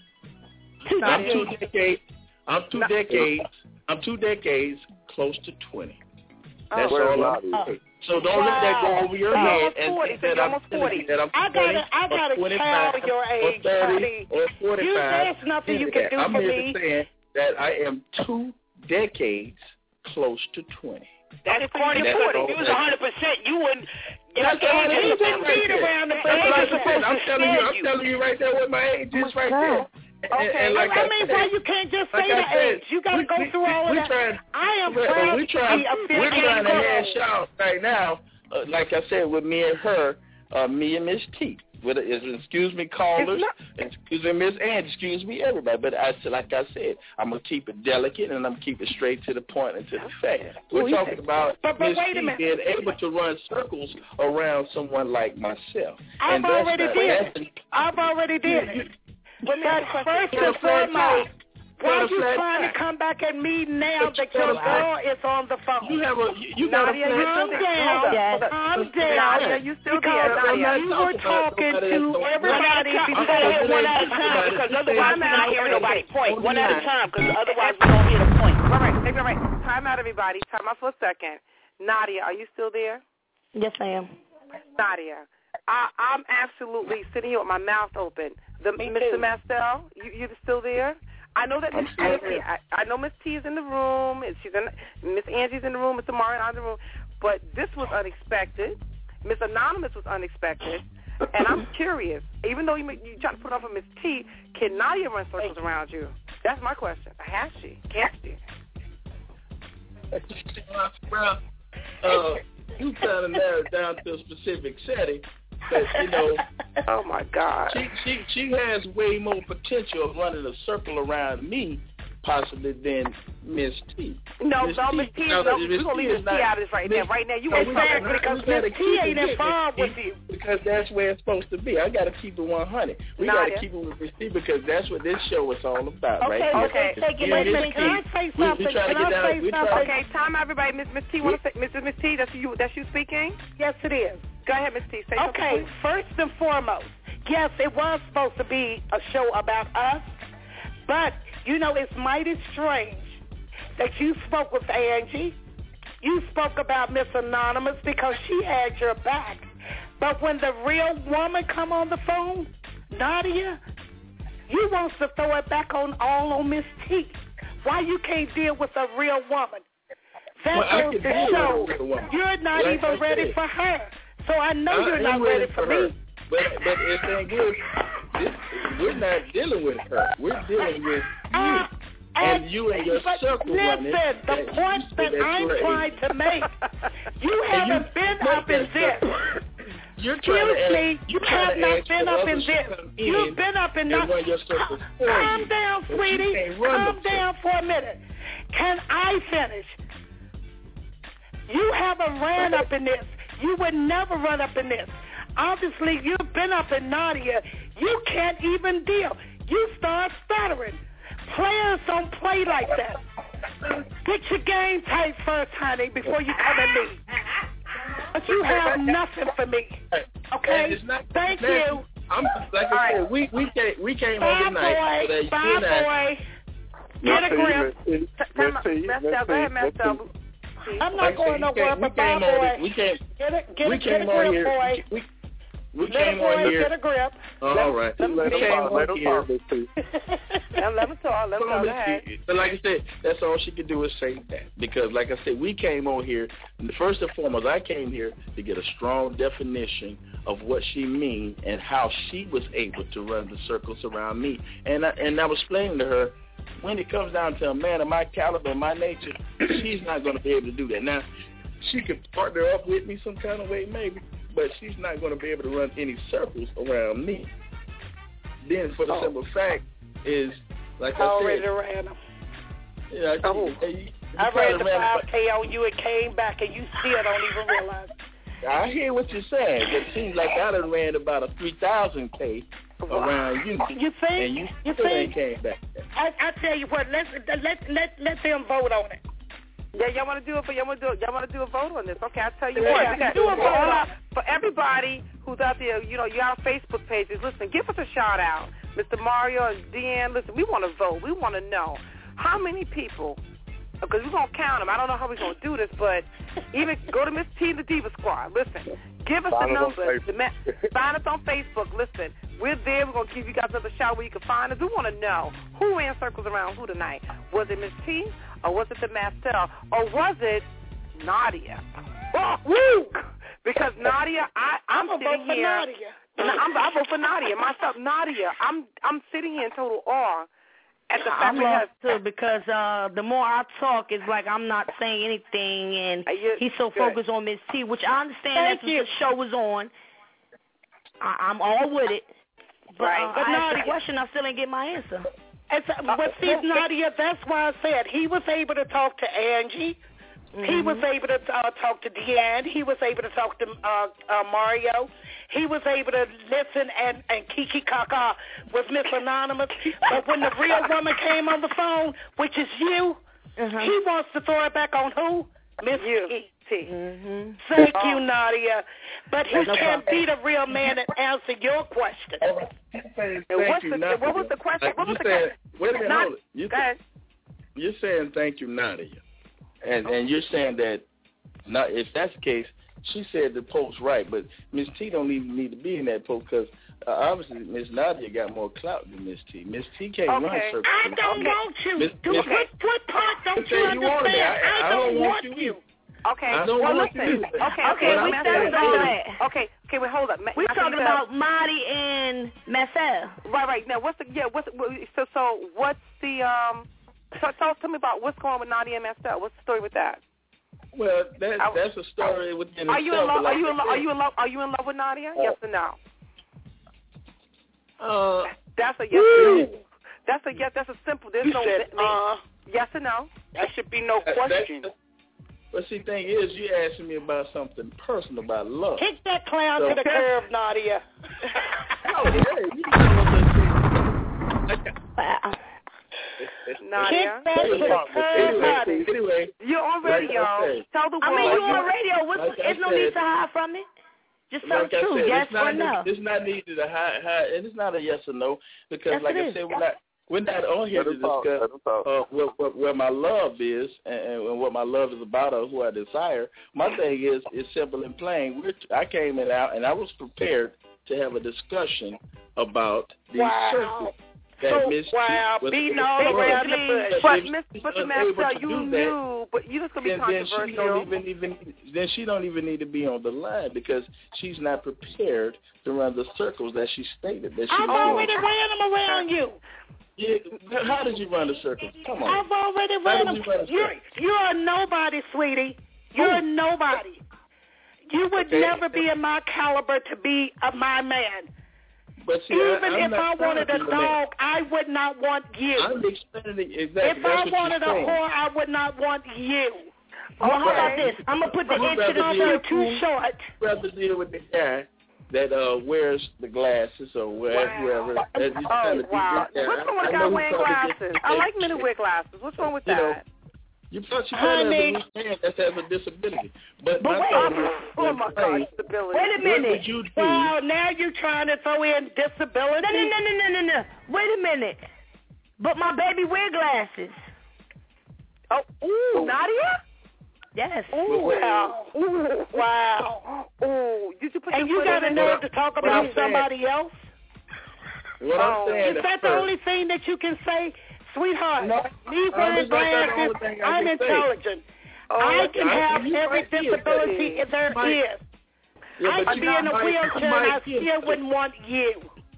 S6: I'm two decades close to 20. That's all I'm saying. So don't let that go over your head and think that I'm 20
S22: I gotta tell your age, honey.
S6: Or 45.
S22: There's nothing you can do
S6: I'm
S22: for
S6: here
S22: me.
S6: to say that I am 2 decades close to 20.
S2: That's 40. If you was 100%, you wouldn't.
S6: I'm telling you right there what my age is right there.
S22: Okay,
S6: and like
S22: I mean, why you can't just say the age? You got to go through all of that. I am proud
S6: we're trying to hash out right now, like I said, with me and her, me and Miss T. Excuse me, callers. Excuse me, Miss Angie. Excuse me, everybody. But like I said, I'm gonna keep it delicate and I'm gonna keep it straight to the point and to the fact. We're talking about Miss T being able to run circles around someone like myself.
S22: I've already did it. But first and foremost, why are you trying to come back at me now that your girl is on the phone?
S6: You got
S22: Nadia, calm down.
S1: Nadia, you still there?
S22: Nadia, you were talking to everybody before
S2: one at a time, because otherwise we're not hearing nobody's point. One at a time, because otherwise we don't hear the point.
S1: All right. Time out, everybody. Time out for a second. Nadia, are you still there?
S3: Yes, I am.
S1: Nadia, I'm absolutely sitting here with my mouth open. Mr. Mastel, you still there? I know that Miss T. I know Miss T is in the room. Miss Angie's in the room. Mr. Mario is in the room. But this was unexpected. Miss Anonymous was unexpected. And I'm curious. Even though you try to put on for Miss T, can Nadia run circles around you? That's my question. Has she? Can't she?
S6: You kind of narrowed down to a specific setting. But,
S1: oh my God,
S6: she has way more potential of running a circle around me, possibly than Miss T.
S1: No, Miss T. We're gonna leave Miss T out of this right now. Right now, you ain't
S22: because Miss T ain't involved with you.
S6: Because that's where it's supposed to be. I got to keep it 100. We got to keep it with Miss T because that's what this show is all about, right?
S22: Okay. Can I say something?
S1: Okay, time out, everybody. Miss T, Miss T, that's you speaking?
S22: Yes, it is.
S1: Go ahead, Miss T. Say something.
S22: Okay, first and foremost, yes, it was supposed to be a show about us, but, it's mighty strange that you spoke with Angie. You spoke about Miss Anonymous because she had your back. But when the real woman come on the phone, Nadia, you wants to throw it back on Miss T. Why you can't deal with a real woman? That goes to show you're not even ready for her. So I know you're not ready for me.
S6: But the thing is, we're not dealing with her. We're dealing with you. And you and your circle running.
S22: Listen, the point that I'm trying to make, you haven't been up in this. Excuse me, you have not been up in this. You've been up in that. Calm down, sweetie. Calm down for a minute. Can I finish? You haven't ran up in this. You would never run up in this. Obviously, you've been up in Nadia. You can't even deal. You start stuttering. Players don't play like that. Get your game tight first, honey, before you come at me. But you have nothing for me. Okay? Thank you.
S6: I said, we came overnight.
S22: Bye, boy. Get a grip.
S1: Go ahead, Mastel.
S22: I'm not going nowhere, but bye, boy. Get a grip, boy.
S6: We came on here.
S22: Get a grip.
S6: All right.
S1: Let him talk.
S6: But like I said, that's all she could do is say that. Because like I said, we came on here, and first and foremost, I came here to get a strong definition of what she means and how she was able to run the circles around me. And I was explaining to her, when it comes down to a man of my caliber, my nature, she's not going to be able to do that. Now, she could partner up with me some kind of way, maybe, but she's not going to be able to run any circles around me. Then, for the simple fact is, like I
S22: already
S6: said,
S22: ran them.
S6: Yeah,
S22: I ran the 5K on you and came back, and you still don't even realize.
S6: I hear what you're saying, but it seems like I done ran about a 3,000K around you.
S22: You think?
S6: And you still ain't came back.
S22: I tell you what, let them vote on it.
S1: Yeah, y'all want to do it, but y'all want to do a vote on this. Okay, I'll tell you what. We got do a vote for everybody who's out there. You got Facebook pages. Listen, give us a shout out, Mr. Mario and Deanne. Listen, we want to vote. We want to know how many people, because we're gonna count them. I don't know how we're gonna do this, but even go to Miss T, the Diva Squad. Listen, give us the numbers. Find us on Facebook. Listen, we're there. We're gonna give you guys another shout where you can find us. We want to know who ran circles around who tonight. Was it Miss T? Or was it the Mastel? Or was it Nadia? Oh, woo! Because Nadia, I'm sitting here. I vote for Nadia. Myself, Nadia. I'm sitting here in total awe at the fact
S3: I'm lost too, because the more I talk, it's like I'm not saying anything, and he's so focused on Miss T, which I understand that's what the show was on. I'm all with it. But,
S22: right. But
S3: I asked
S22: Nadia,
S3: the question, I still ain't get my answer.
S22: But see, Nadia, that's why I said he was able to talk to Angie. Mm-hmm. He was able to talk to Deanne. He was able to talk to Mario. He was able to listen and kiki kaka with Miss Anonymous. But when the real woman came on the phone, which is you, he wants to throw it back on who? Miss E.T. Mm-hmm. Thank you, Nadia. But he can't be the real man and answer your question.
S1: What was the question?
S16: Wait a minute, hold it. You're saying thank you, Nadia. And you're saying that if that's the case, she said the post right, but Miss T don't even need to be in that post because obviously Miss Nadia got more clout than Miss T. Miss T can't run circles.
S22: I don't want you. What part don't you understand? I don't want you.
S1: Okay.
S16: I don't want you.
S1: Okay. We started on that. Okay, wait, hold up.
S3: We're talking about Marty and Marcel.
S1: Right. Now, what's the tell me about what's going on with Nadia and Marcel. What's the story with that?
S16: Well, that's a story within
S1: itself.
S16: Are
S1: you in love with Nadia? Yes or no? That's a yes or no. That's a yes. That's a simple. There's no yes or no.
S22: That should be no question.
S16: But see, thing is, you asking me about something personal, about love.
S22: Kick that clown to the curb, Nadia.
S1: Nadia.
S16: Anyway,
S1: you're on radio. Tell the world.
S3: I mean, you're on radio. There's no need to hide from it. Just tell the truth, yes or no.
S16: It's not needed to hide, and it's not a yes or no because, like I said, we're not on here to discuss where my love is and what my love is about or who I desire. My thing is simple and plain. I came out and I was prepared to have a discussion about these circles.
S22: Beating all around the bush.
S1: But Marcel, you knew, but you just gonna be controversial.
S16: Then she don't even need to be on the line because she's not prepared to run the circles that she stated that she.
S22: I've already ran them around you.
S16: Yeah, how did you run the circles? Come on.
S22: I've already ran them. You're a nobody, sweetie. You're a nobody. You would never be in my caliber to be my man.
S16: But see,
S22: even if I wanted a dog, I would not want you.
S16: I'm explaining exactly.
S22: If I wanted a whore, I would not want you.
S3: Well, how about this? I'm going to put the end to the story too short.
S16: I'd rather deal with the guy that wears the glasses or whoever.
S1: Wow. What's wrong with the guy wearing glasses? I like men who wear glasses. What's wrong with that?
S16: You thought you had a man that has a disability. But my
S1: God, disability.
S3: Wait a minute.
S16: What would you do?
S22: Wow, now you're trying to throw in disability?
S3: No. Wait a minute. But my baby wear glasses.
S1: Oh, Nadia?
S3: Yes.
S22: Ooh, wow.
S1: Ooh, did you put
S22: and you got a nerve to talk about somebody else?
S16: What I'm saying
S22: is that the only thing that you can say? Sweetheart, me wearing glasses, I'm intelligent. I can have every disability there is. I could be in a wheelchair and I still wouldn't want you.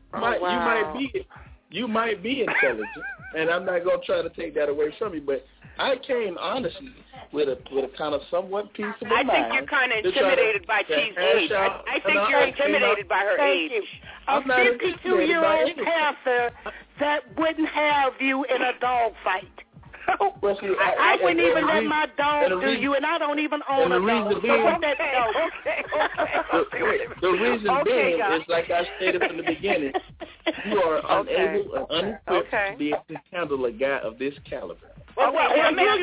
S16: You might be intelligent, and I'm not going to try to take that away from you, but I came honestly with a kind of somewhat peaceable mind.
S2: I think you're kind of intimidated by T's age. I think you're intimidated by her age.
S22: A 52-year-old pastor that wouldn't have you in a dog fight. I wouldn't even let my dog do you, and I don't even own a dog.
S16: The reason being is, like I stated from the beginning, you are unable and unequipped to be able to handle a guy of this caliber.
S2: What makes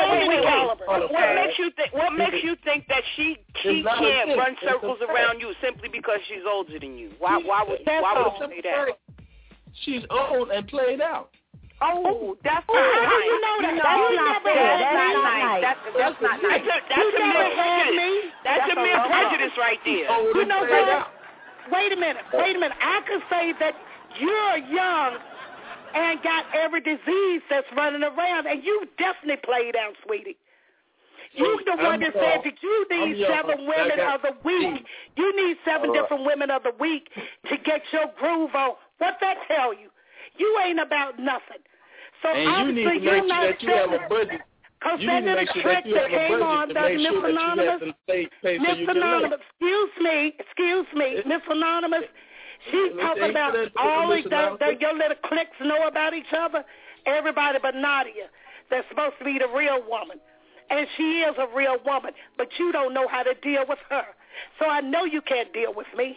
S2: you think that she can't run circles around you simply because she's older than you? Why would you say that?
S16: She's old and played out.
S1: Oh, that's
S22: not nice. How do you know that?
S1: That's not nice.
S2: That's a mere prejudice right there.
S22: You know what? Wait a minute. I could say that you're young and got every disease that's running around, and you definitely played out, sweetie. You the one that said that you need 7 women of the week. You need 7 different women of the week to get your groove on. What that tell you? You ain't about nothing. So
S16: and you need to make sure that you have a budget.
S22: Because that little trick that came on, that Miss Anonymous, excuse me, Miss Anonymous, she's talking about all these, your little cliques know about each other, everybody but Nadia, that's supposed to be the real woman. And she is a real woman, but you don't know how to deal with her. So I know you can't deal with me.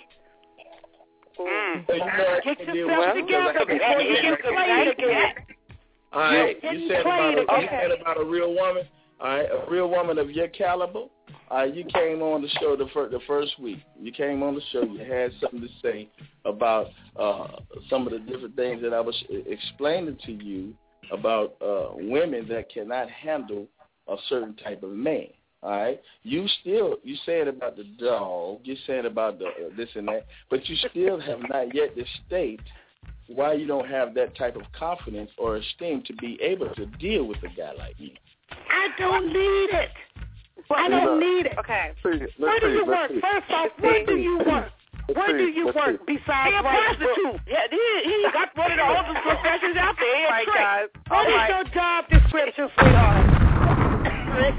S22: Get yourself together before you get played again.
S16: All right, you said about a real woman. All right, a real woman of your caliber. You came on the show the first week. You came on the show. You had something to say about some of the different things that I was explaining to you about women that cannot handle a certain type of man. All right, you said about the dog, you said about the this and that, but you still have not yet state why you don't have that type of confidence or esteem to be able to deal with a guy like me.
S22: I don't need it. I don't need it.
S1: Okay.
S22: Where do you work? First off, where do you work? Where do you work besides
S2: a prostitute? Yeah, he got one of the oldest professions out there.
S1: All right, guys.
S22: What is your job description, sweetheart?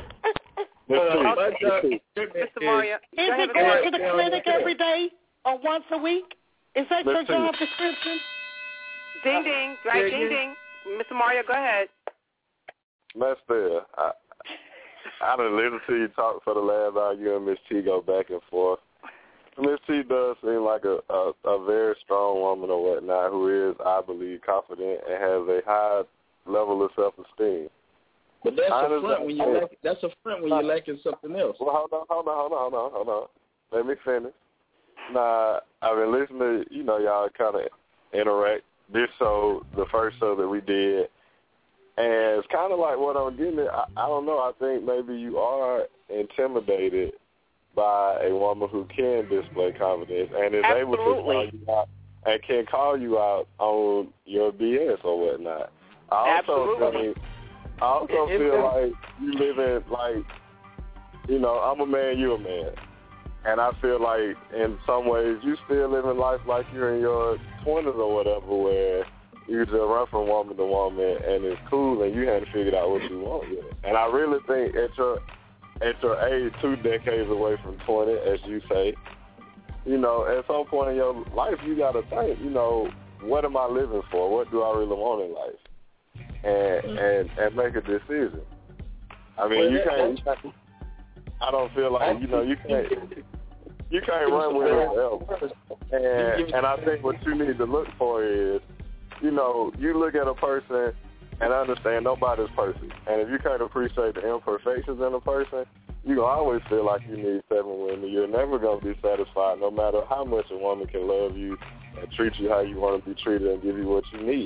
S1: Mr. Mario,
S22: is it going to the clinic every day or once a week? Is that your job description?
S1: Ding, ding. Right, ding, ding. Mr. Mario, go ahead.
S21: Miss T, I done listened to you talk for the last hour. You and Miss T go back and forth. Miss T does seem like a very strong woman or whatnot who is, I believe, confident and has a high level of self-esteem.
S16: But that's a front when you're lacking something else.
S21: Well, hold on. Let me finish. Nah, I've been listening to, y'all kind of interact. This show, the first show that we did, and it's kind of like what I'm getting at. I don't know. I think maybe you are intimidated by a woman who can display confidence and is able to call you out and can call you out on your BS or whatnot. I also feel like you live in, like, I'm a man, you a man. And I feel like in some ways you still living life like you're in your 20s or whatever, where you just run from woman to woman and it's cool and you hadn't figured out what you want yet. And I really think at your age, 2 decades away from 20, as you say, at some point in your life you got to think, what am I living for? What do I really want in life? And make a decision. I mean, you can't. I don't feel like you can't run with it else. And I think what you need to look for is, you look at a person and understand nobody's perfect. And if you can't appreciate the imperfections in a person, you're going to always feel like you need 7 women. You're never going to be satisfied no matter how much a woman can love you and treat you how you want to be treated and give you what you need.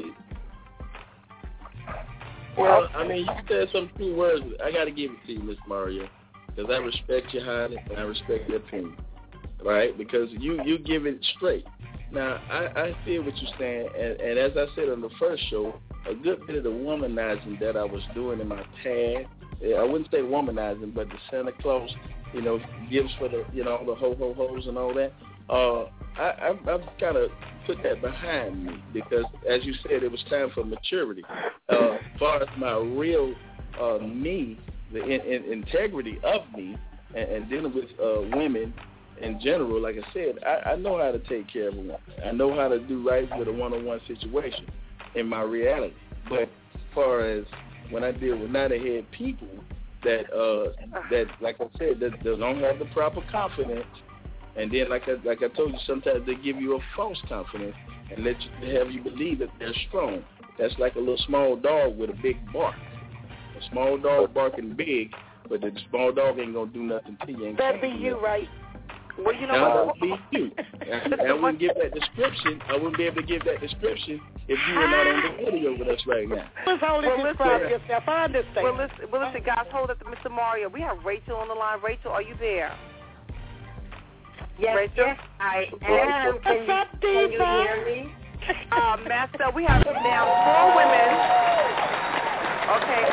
S16: Well, I mean, you said some true words. I got to give it to you, Miss Mario, because I respect your honey and I respect your opinion, right? Because you give it straight. Now, I feel what you're saying, and as I said on the first show, a good bit of the womanizing that I was doing in my tag, I wouldn't say womanizing, but the Santa Claus, gifts for the, the ho-ho-hos and all that, I've kind of put that behind me because, as you said, it was time for maturity. As far as my real me, the integrity of me, and dealing with women in general, like I said, I know how to take care of a woman. I know how to do right with a one-on-one situation in my reality. But as far as when I deal with not-ahead people that, like I said, that don't have the proper confidence, and then, like I told you, sometimes they give you a false confidence and have you believe that they're strong. That's like a little small dog with a big bark. A small dog barking big, but the small dog ain't gonna do nothing to you.
S22: That'd be you, right?
S1: Well,
S16: that'd be you. I wouldn't give that description. I wouldn't be able to give that description if you were not on the video with us right now.
S22: Describe yourself. I understand.
S1: Well, listen, guys, hold up to Mr. Mario. We have Rachel on the line. Rachel, are you there?
S17: Yes,
S1: Rachel?
S17: Yes, I am. Can you hear me?
S1: Master, we have now 4 women. Okay,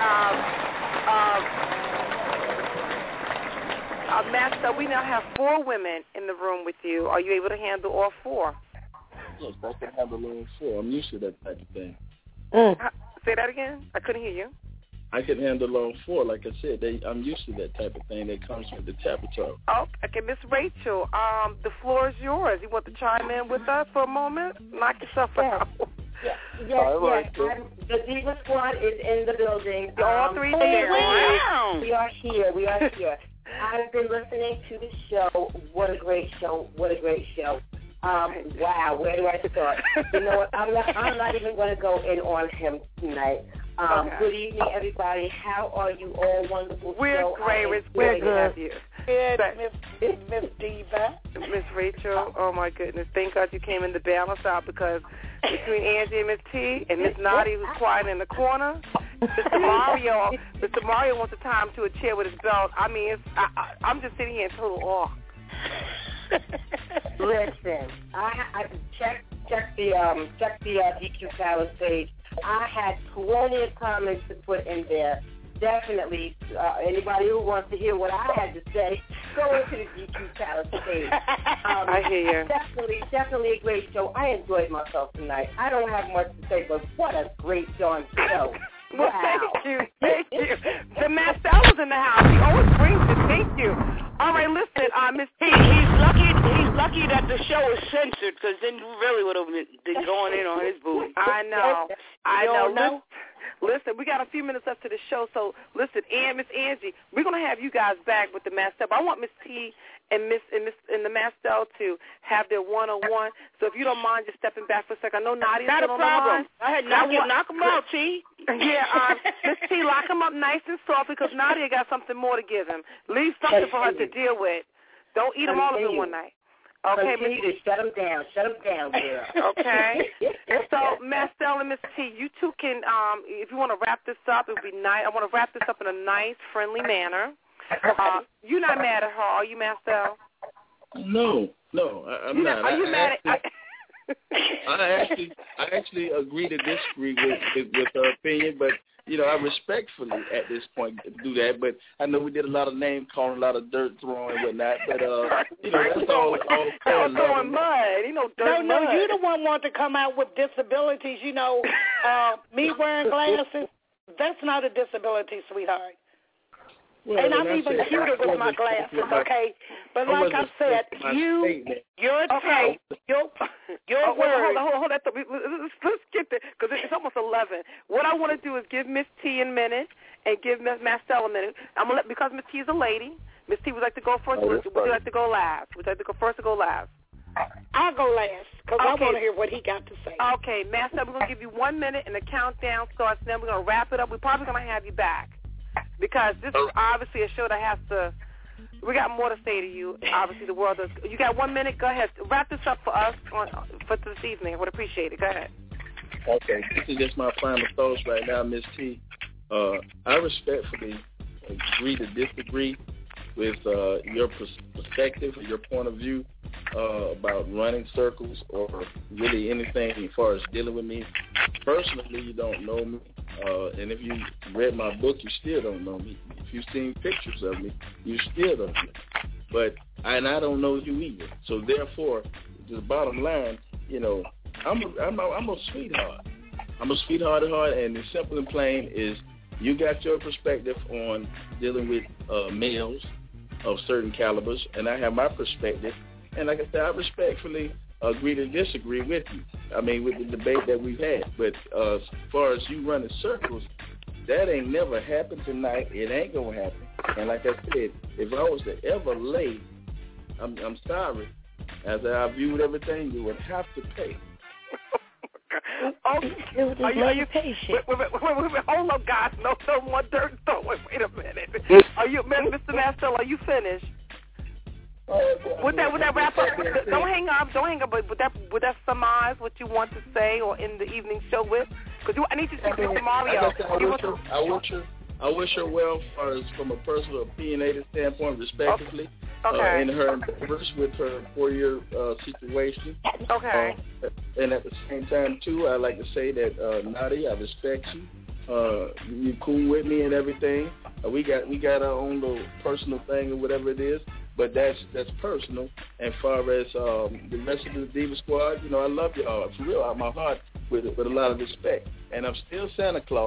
S1: Master, we now have 4 women in the room with you. Are you able to handle all 4?
S16: Yes, I can handle all 4. I'm used to that type of thing.
S1: Say that again? I couldn't hear you.
S16: I can handle on 4. Like I said, I'm used to that type of thing that comes with the territory.
S1: Oh, okay, Miss Rachel, the floor is yours. You want to chime in with us for a moment? Knock yourself out.
S17: Yes. The Diva Squad is in the building.
S1: All 3 there.
S17: Wow. We are here. I've been listening to the show. What a great show. Wow, where do I start? You know what? I'm not even going to go in on him tonight. Good evening, everybody. How are you all? Wonderful.
S1: We're great. We're good to have you.
S22: Good, Miss Diva.
S1: Miss Rachel, oh my goodness. Thank God you came in to balance out, because between Angie and Miss T and Miss Nadia, who's quiet in the corner, Mr. Mario wants to tie him to a chair with his belt. I mean, I'm just sitting here in total awe.
S17: Listen, I check the GQ Palace page. I had plenty of comments to put in there. Definitely, anybody who wants to hear what I had to say, go into the GQ Palace page.
S1: I hear you.
S17: Definitely a great show. I enjoyed myself tonight. I don't have much to say, but what a great darn show.
S1: Well,
S17: wow.
S1: Thank you. The Marcel's in the house. He always brings it. Thank you. All right, listen, Miss T.
S2: He's lucky that the show is censored, because then you really would have been going in on his booty.
S1: I know. Listen, we got a few minutes left to the show, so listen, Miss Angie, we're gonna have you guys back with the Marcel. But I want Miss T and the Marcel to have their one-on-one. So if you don't mind just stepping back for a second. I know Nadia's
S2: not
S1: still
S2: a
S1: on
S2: problem.
S1: the line.
S2: Knock him out, T.
S1: Yeah, Miss T, lock him up nice and soft, because Nadia got something more to give him. Leave something for her to deal with. Don't eat them all of them one night. Okay,
S17: continue to shut them down, girl.
S1: Okay. So, Marcel and Miss T, you two can, if you want to wrap this up, it would be nice. I want to wrap this up in a nice, friendly manner. You're not mad at her, are you, Marcel?
S16: No, I'm not.
S1: Are you mad at?
S16: I actually agree to disagree with her opinion, but I respectfully at this point do that. But I know we did a lot of name calling, a lot of dirt throwing and whatnot. But that's all
S1: throwing mud. Dirt.
S22: No, you the one want to come out with disabilities. Me wearing glasses, that's not a disability, sweetheart.
S17: Well,
S22: and I'm even cuter with my glasses, okay? But like I said, your take, your word.
S1: Hold on. Let's get there, because it's almost 11. What I want to do is give Miss T a minute and give Miss Marcel a minute. I'm gonna because Miss T is a lady. Miss T would like to go first. Would you like to go last? Would you like to go first or go last?
S22: I'll go last, because I want to hear what he got to say.
S1: Okay, Marcel, we're going to give you 1 minute, and the countdown starts, and then we're going to wrap it up. We're probably going to have you back, because this is obviously a show that has to, we got more to say to you. Obviously, the world does. You got 1 minute. Go ahead. Wrap this up for us for this evening. I would appreciate it. Go ahead.
S16: Okay. This is just my final thoughts right now, Miss T. I respectfully agree to disagree with your perspective or your point of view about running circles or really anything as far as dealing with me. Personally, you don't know me. And if you read my book, you still don't know me. If you've seen pictures of me, you still don't know me. But I don't know you either. So therefore, the bottom line, I'm a sweetheart. I'm a sweetheart at heart, and the simple and plain is you got your perspective on dealing with males of certain calibers, and I have my perspective. And like I said, I respectfully agree to disagree with you. I mean, with the debate that we've had. But as far as you running circles, that ain't never happened tonight. It ain't going to happen. And like I said, if I was to ever lay, I'm sorry. As I viewed everything, you would have to pay.
S1: Are you patient? Wait, hold on, guys. No more dirt throwing. Wait a minute. Are you, Mr. Marcel, are you finished? Would that wrap up? Don't hang up. But would that surmise what you want to say or in the evening show with? Because I need you to speak to Mario.
S16: I wish her well from a personal opinionated standpoint, respectively.
S1: Okay.
S16: In her endeavors with her 4-year situation.
S1: Okay.
S16: And at the same time, too, I'd like to say that, Nadia, I respect you. You're cool with me and everything. We got our own little personal thing or whatever it is, but that's personal. And as far as the rest of the Diva Squad, I love y'all for real out of my heart with a lot of respect. And I'm still Santa Claus.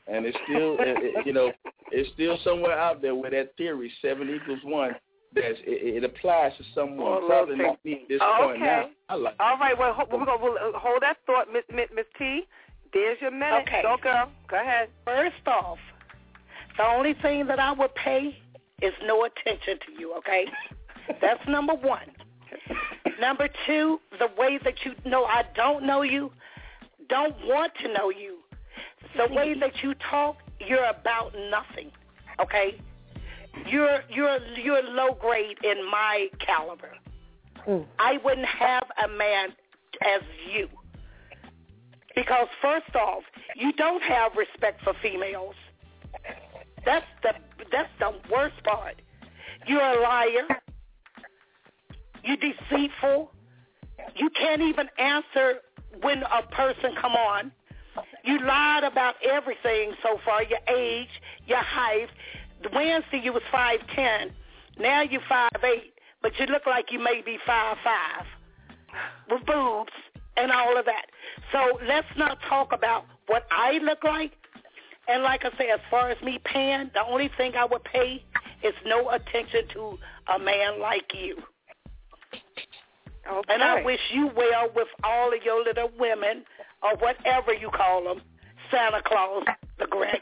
S16: And it's still, it's still somewhere out there where that theory 7 equals 1. It applies to someone, probably not me at this point now. I like
S1: all right, well, we'll hold that thought, Miss T. There's your minute.
S22: Okay.
S1: Go, girl. Go ahead.
S22: First off, the only thing that I would pay is no attention to you, okay? That's number one. Number two, the way that you know I don't know you, don't want to know you. The way that you talk, you're about nothing, okay? You're low grade in my caliber. I wouldn't have a man as you. Because first off, you don't have respect for females. That's the worst part. You're a liar. You're deceitful. You can't even answer when a person come on. You lied about everything so far, your age, your height. Wednesday you was 5'10". Now you're 5'8", but you look like you may be 5'5", with boobs and all of that. So let's not talk about what I look like. And like I said, as far as me paying, the only thing I would pay is no attention to a man like you.
S1: Okay.
S22: And I wish you well with all of your little women, or whatever you call them, Santa Claus, the Grinch.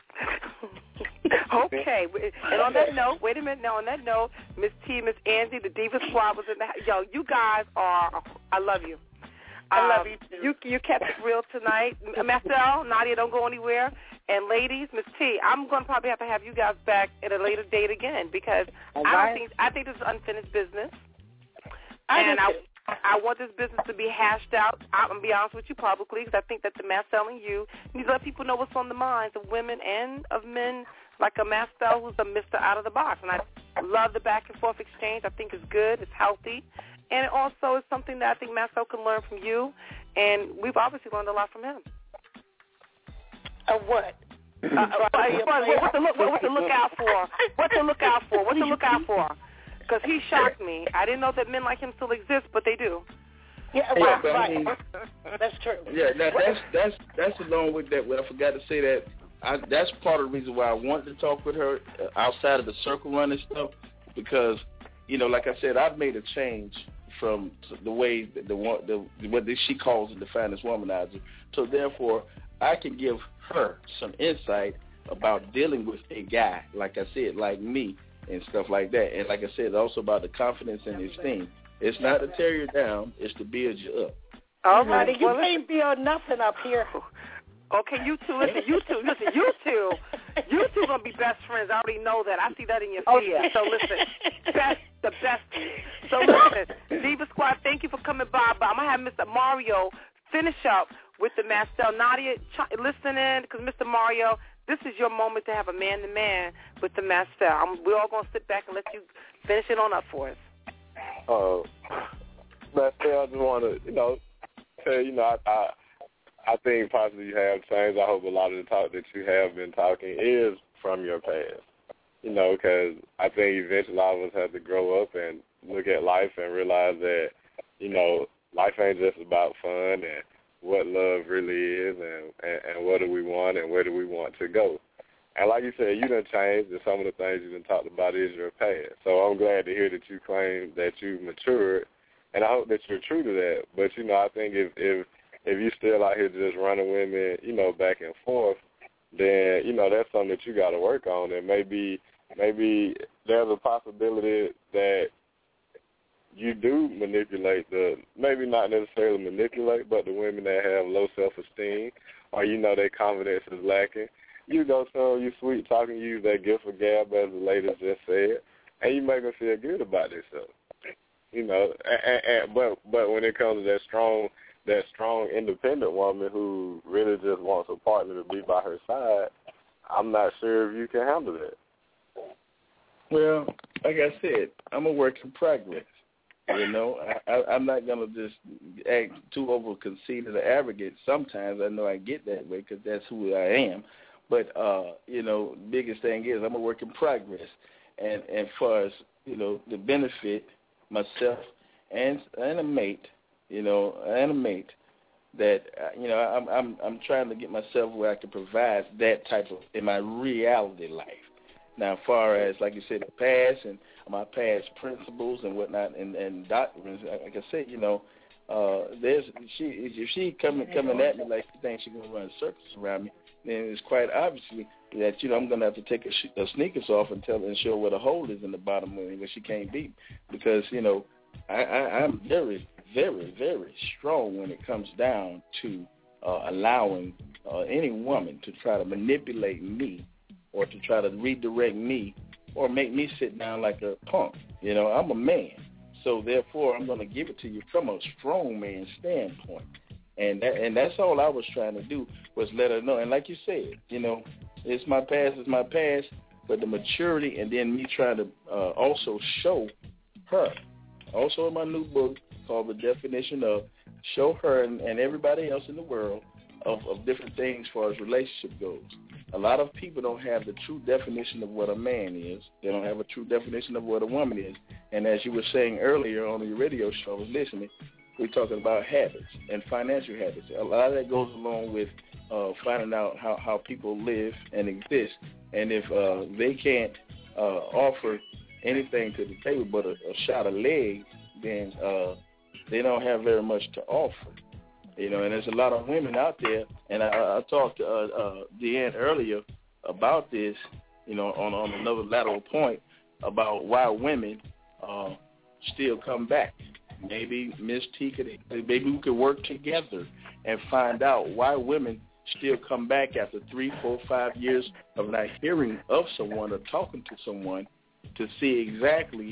S1: Okay. And on that note, wait a minute. Now, on that note, Miss T, Miss Angie, the Diva Squad was in the house. Yo, you guys are, I love you.
S22: I love you, too.
S1: You kept it real tonight. Marcel, Nadia, don't go anywhere. And ladies, Miss T, I'm going to probably have to have you guys back at a later date again because I think this is unfinished business. I want this business to be hashed out. I'm going to be honest with you publicly because I think that the Marcel and you need to let people know what's on the minds of women and of men like a Marcel who's a Mr. Out of the Box. And I love the back and forth exchange. I think it's good. It's healthy. And it also is something that I think Marcel can learn from you. And we've obviously learned a lot from him.
S22: What?
S1: What to look out for? What to look out for? What to look out for? Because he shocked me. I didn't know that men like him still exist, but they do.
S22: Yeah, right. That's true.
S16: Yeah, that's along with that. Well, I forgot to say that. That's part of the reason why I wanted to talk with her outside of the circle run and stuff, because like I said, I've made a change from the way what she calls it the finest womanizer. So therefore, I can give her some insight about dealing with a guy, like I said, like me and stuff like that. And like I said, also about the confidence and esteem. It's not to tear you down, it's to build you up.
S22: All right, you can't build nothing up here.
S1: Okay, you two going to be best friends. I already know that. I see that in your face.
S22: Oh, yeah.
S1: So listen, the best. So listen, Diva Squad, thank you for coming by. But I'm going to have Mr. Mario finish up with the Marcel. Nadia, listen in, because Mr. Mario, this is your moment to have a man-to-man with the Marcel. We're all going to sit back and let you finish it on up for us.
S21: Marcel, I just want to, say, I think possibly you have changed. I hope a lot of the talk that you have been talking is from your past. Because I think eventually all of us have to grow up and look at life and realize that, life ain't just about fun and what love really is and what do we want and where do we want to go. And like you said, you done changed, and some of the things you done talked about is your past. So I'm glad to hear that you claim that you matured, and I hope that you're true to that. But, I think if you still out here just running women, back and forth, then, that's something that you got to work on. And maybe there's a possibility that you do manipulate maybe not necessarily manipulate, but the women that have low self-esteem or, their confidence is lacking. You go to them, you sweet talking, you use that gift of gab, as the ladies just said, and you make them feel good about themselves. But when it comes to that strong, independent woman who really just wants a partner to be by her side, I'm not sure if you can handle that.
S16: Well, like I said, I'm a work in progress. I'm not going to just act too over-conceited or arrogant. Sometimes I know I get that way because that's who I am. But, biggest thing is I'm a work in progress. And as far as, the benefit myself and a mate, that I'm trying to get myself where I can provide that type of in my reality life. Now, as far as like you said, the past and my past principles and whatnot and doctrines, like I said, if she coming at me like she thinks she's gonna run circles around me, then it's quite obviously that I'm gonna have to take her sneakers off and show her where the hole is in the bottom where she can't beat, because I'm very, very, very strong when it comes down to allowing any woman to try to manipulate me or to try to redirect me or make me sit down like a punk. I'm a man. So, therefore, I'm going to give it to you from a strong man standpoint. And that's all I was trying to do was let her know. And like you said, it's my past, but the maturity and then me trying to also show her, also in my new book called The Definition of, show her and everybody else in the world of different things as far as relationship goes. A lot of people don't have the true definition of what a man is. They don't have a true definition of what a woman is. And as you were saying earlier on your radio show, I was listening, we're talking about habits and financial habits. A lot of that goes along with finding out how people live and exist. And if they can't offer anything to the table but a shot of leg, then they don't have very much to offer. And there's a lot of women out there, and I talked to Deanne earlier about this, on another lateral point about why women still come back. Maybe Ms. T maybe we could work together and find out why women still come back after 3, 4, 5 years of not hearing of someone or talking to someone to see exactly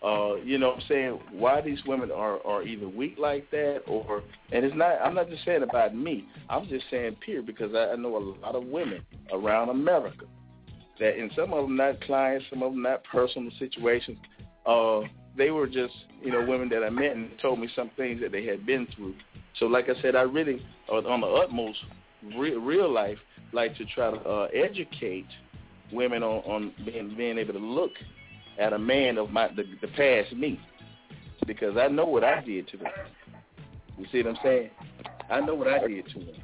S16: why these women are either weak like that and it's not, I'm not just saying about me, I'm just saying period, because I know a lot of women around America that, and some of them not clients, some of them not personal situations, they were just, women that I met and told me some things that they had been through. So like I said, I really, on the utmost real life, like to try to educate women on being able to look at a man of the past me, because I know what I did to them. You see what I'm saying? I know what I did to them.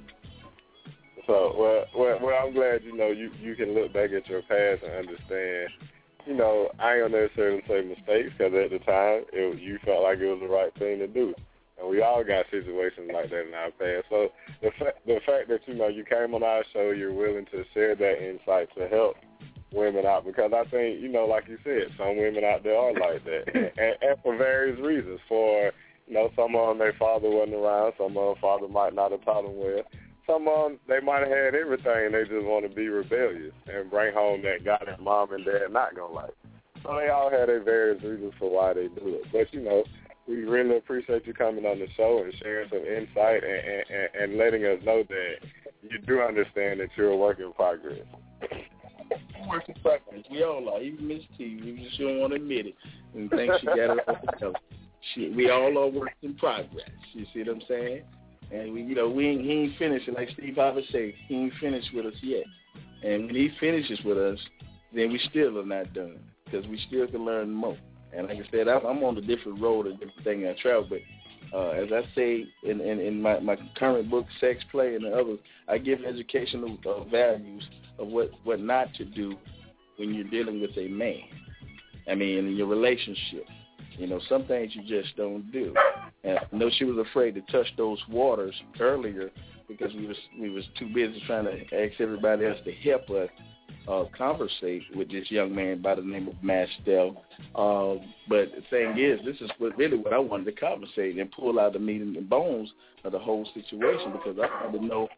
S21: So, well, I'm glad you can look back at your past and understand. I ain't gonna necessarily say mistakes, because at the time you felt like it was the right thing to do, and we all got situations like that in our past. So the fact that you came on our show, you're willing to share that insight to help women out, because I think, like you said, some women out there are like that, and for various reasons. For, some of them, their father wasn't around, some of them, father might not have taught them well, some of them, they might have had everything, they just want to be rebellious and bring home that guy that mom and dad not going to like. So they all had their various reasons for why they do it. But, we really appreciate you coming on the show and sharing some insight and letting us know that you do understand that you're a work in progress.
S16: Work in progress. We all are. Even Miss T, even if she don't want to admit it and think she got it all together. We all are work in progress. You see what I'm saying? And he ain't finished. Like Steve Harvey said, he ain't finished with us yet. And when he finishes with us, then we still are not done, because we still can learn more. And like I said, I'm on a different road, a different thing I travel. But as I say in my current book, Sex, Play, and the others, I give educational values of what not to do when you're dealing with a man. I mean, in your relationship. Some things you just don't do. And I know she was afraid to touch those waters earlier because we was too busy trying to ask everybody else to help us conversate with this young man by the name of Mastel. But the thing is, this is really what I wanted to conversate and pull out the meat and the bones of the whole situation, because I wanted to know,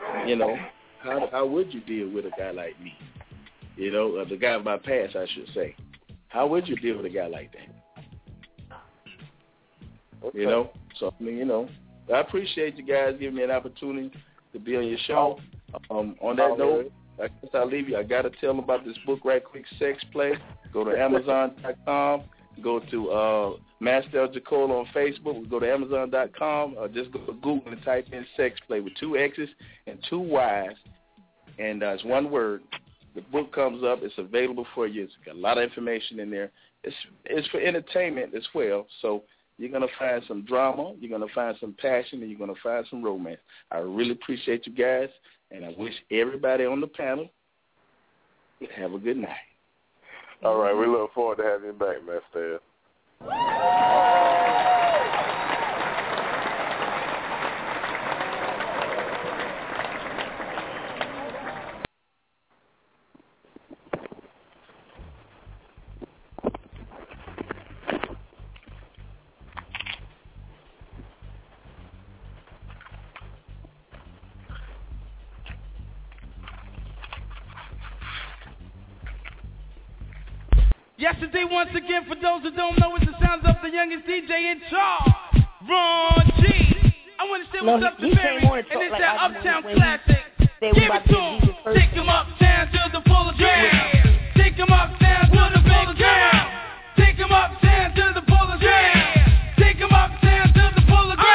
S16: how would you deal with a guy like me? The guy of my past, I should say. How would you deal with a guy like that? Okay. So, I appreciate you guys giving me an opportunity to be on your show. On that note, I guess I'll leave you. I got to tell them about this book right quick, Sex Play. Go to Amazon.com. Go to Mastel Jacola on Facebook. Go to Amazon.com. Or just go to Google and type in Sex Play with 2 X's and 2 Y's. And it's one word. The book comes up. It's available for you. It's got a lot of information in there. It's for entertainment as well. So you're going to find some drama, you're going to find some passion, and you're going to find some romance. I really appreciate you guys, and I wish everybody on the panel have a good night.
S21: All right, we look forward to having you back, Master.
S18: Yesterday, once again, for those who don't know, it's the sounds of the youngest DJ in charge, Ron G. I want to say what's up to Barry, and it's like that Uptown classic. Give it to him. Take him uptown to the full jam. Take him uptown to the full jam. Take him uptown to the full jam. Take him uptown to the full jam.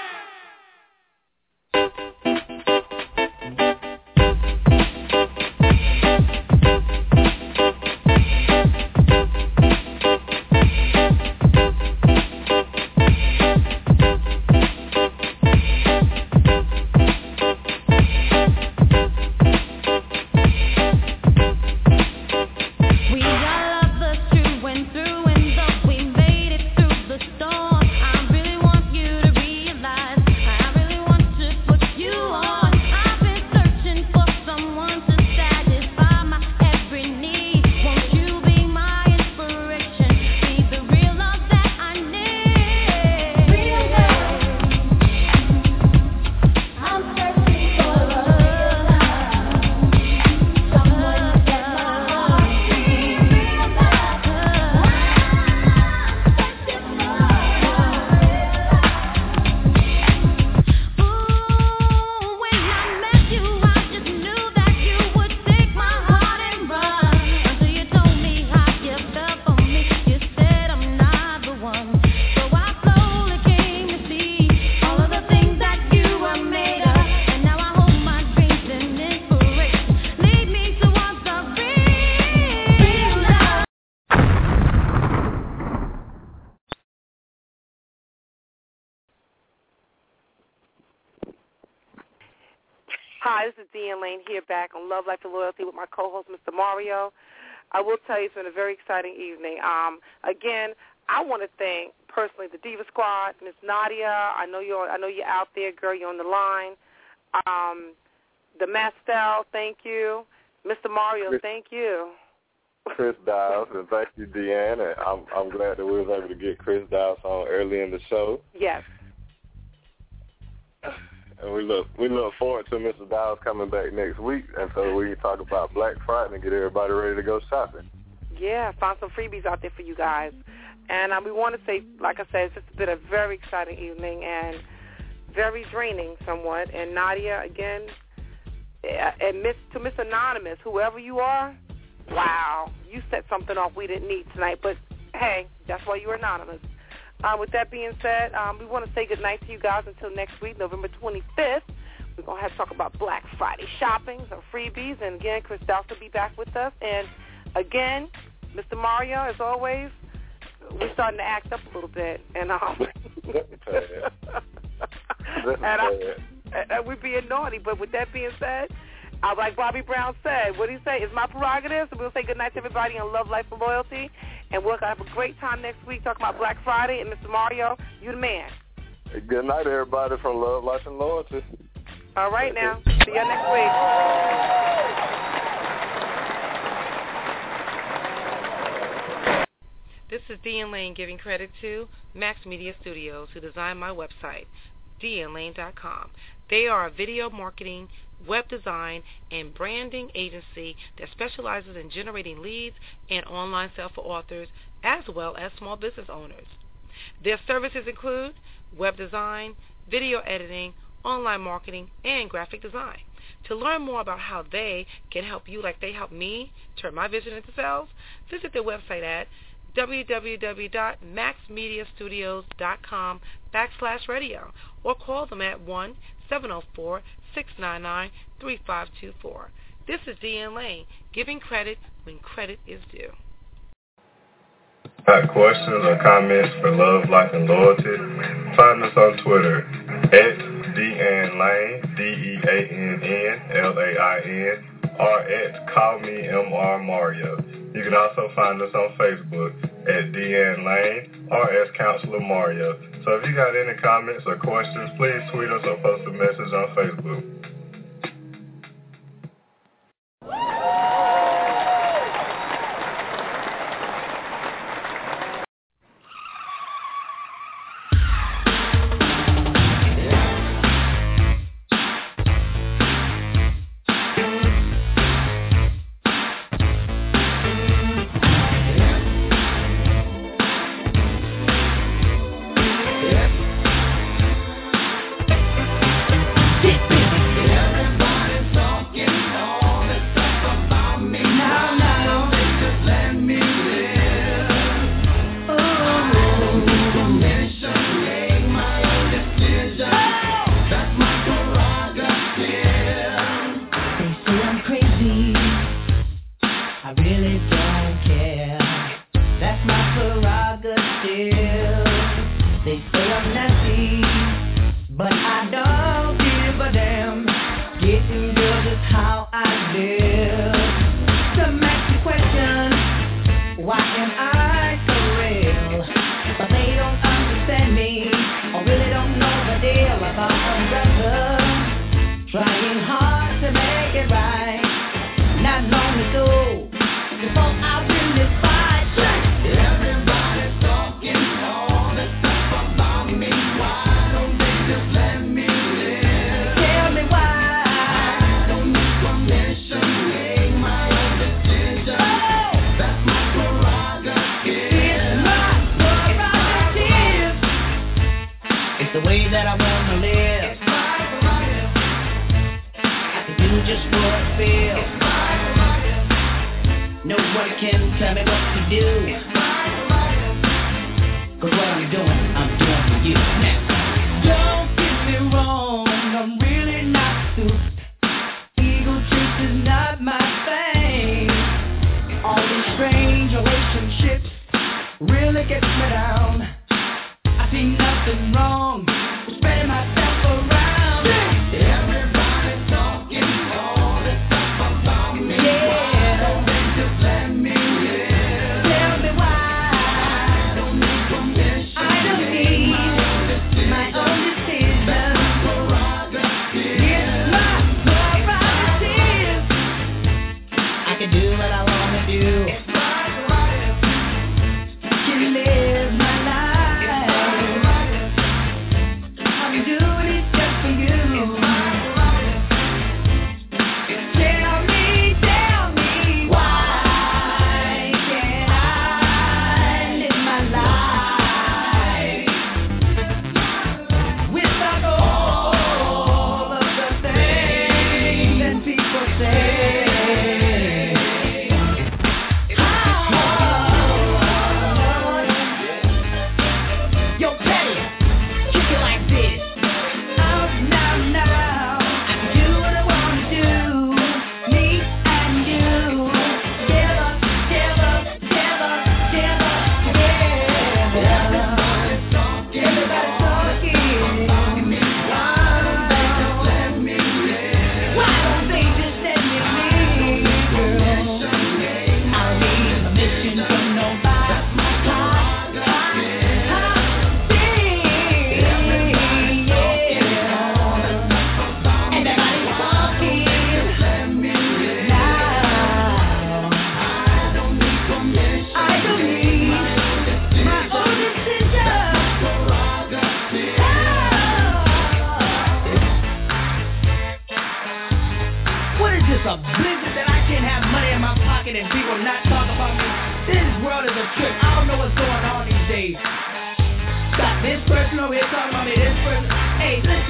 S1: Hi, this is Deanne Lane here back on Love, Life, and Loyalty with my co-host, Mr. Mario. I will tell you it's been a very exciting evening. Again, I want to thank personally the Diva Squad, Miss Nadia. I know you're out there, girl. You're on the line. The Mastel, thank you. Mr. Mario, thank you.
S21: Chris Dials, and thank you, Deanne. And I'm glad that we was able to get Chris Dials on early in the show.
S1: Yes.
S21: And we look forward to Mr. Dials coming back next week, and so we can talk about Black Friday and get everybody ready to go shopping.
S1: Yeah, find some freebies out there for you guys. And we want to say, like I said, it's just been a very exciting evening and very draining somewhat. And Nadia, again, and to Miss Anonymous, whoever you are, wow, you set something off we didn't need tonight. But, hey, that's why you're anonymous. With that being said, we want to say good night to you guys until next week, November 25th. We're going to have to talk about Black Friday shopping, some freebies. And, again, Chris Dowse will be back with us. And, again, Mr. Mario, as always, we're starting to act up a little bit. And, and we're being naughty. But with that being said, like Bobby Brown said, what did he say? It's my prerogative. So we'll say good night to everybody on Love, Life, and Loyalty. And we'll have a great time next week talking about Black Friday. And Mr. Mario, you the man.
S21: Good night, everybody, from Love, Life, and Loyalty.
S1: All right, now. See you next week.
S20: This is Deanne Lane giving credit to Max Media Studios, who designed my website, DeanneLane.com. They are a video marketing, web design, and branding agency that specializes in generating leads and online sales for authors as well as small business owners. Their services include web design, video editing, online marketing, and graphic design. To learn more about how they can help you like they helped me turn my vision into sales, visit their website at www.maxmediastudios.com/radio or call them at 1-704-699-3524. This is Deanne Lane, giving credit when credit is due.
S10: Got questions or comments for Love, Life, and Loyalty? Find us on Twitter at Deann Lane, DeAnnLain, or at Call Me MR Mario. You can also find us on Facebook at Deann Lane or as Counselor Mario. So if you got any comments or questions, please tweet us or post a message on Facebook.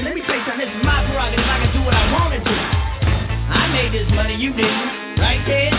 S9: This money you didn't, right, kid?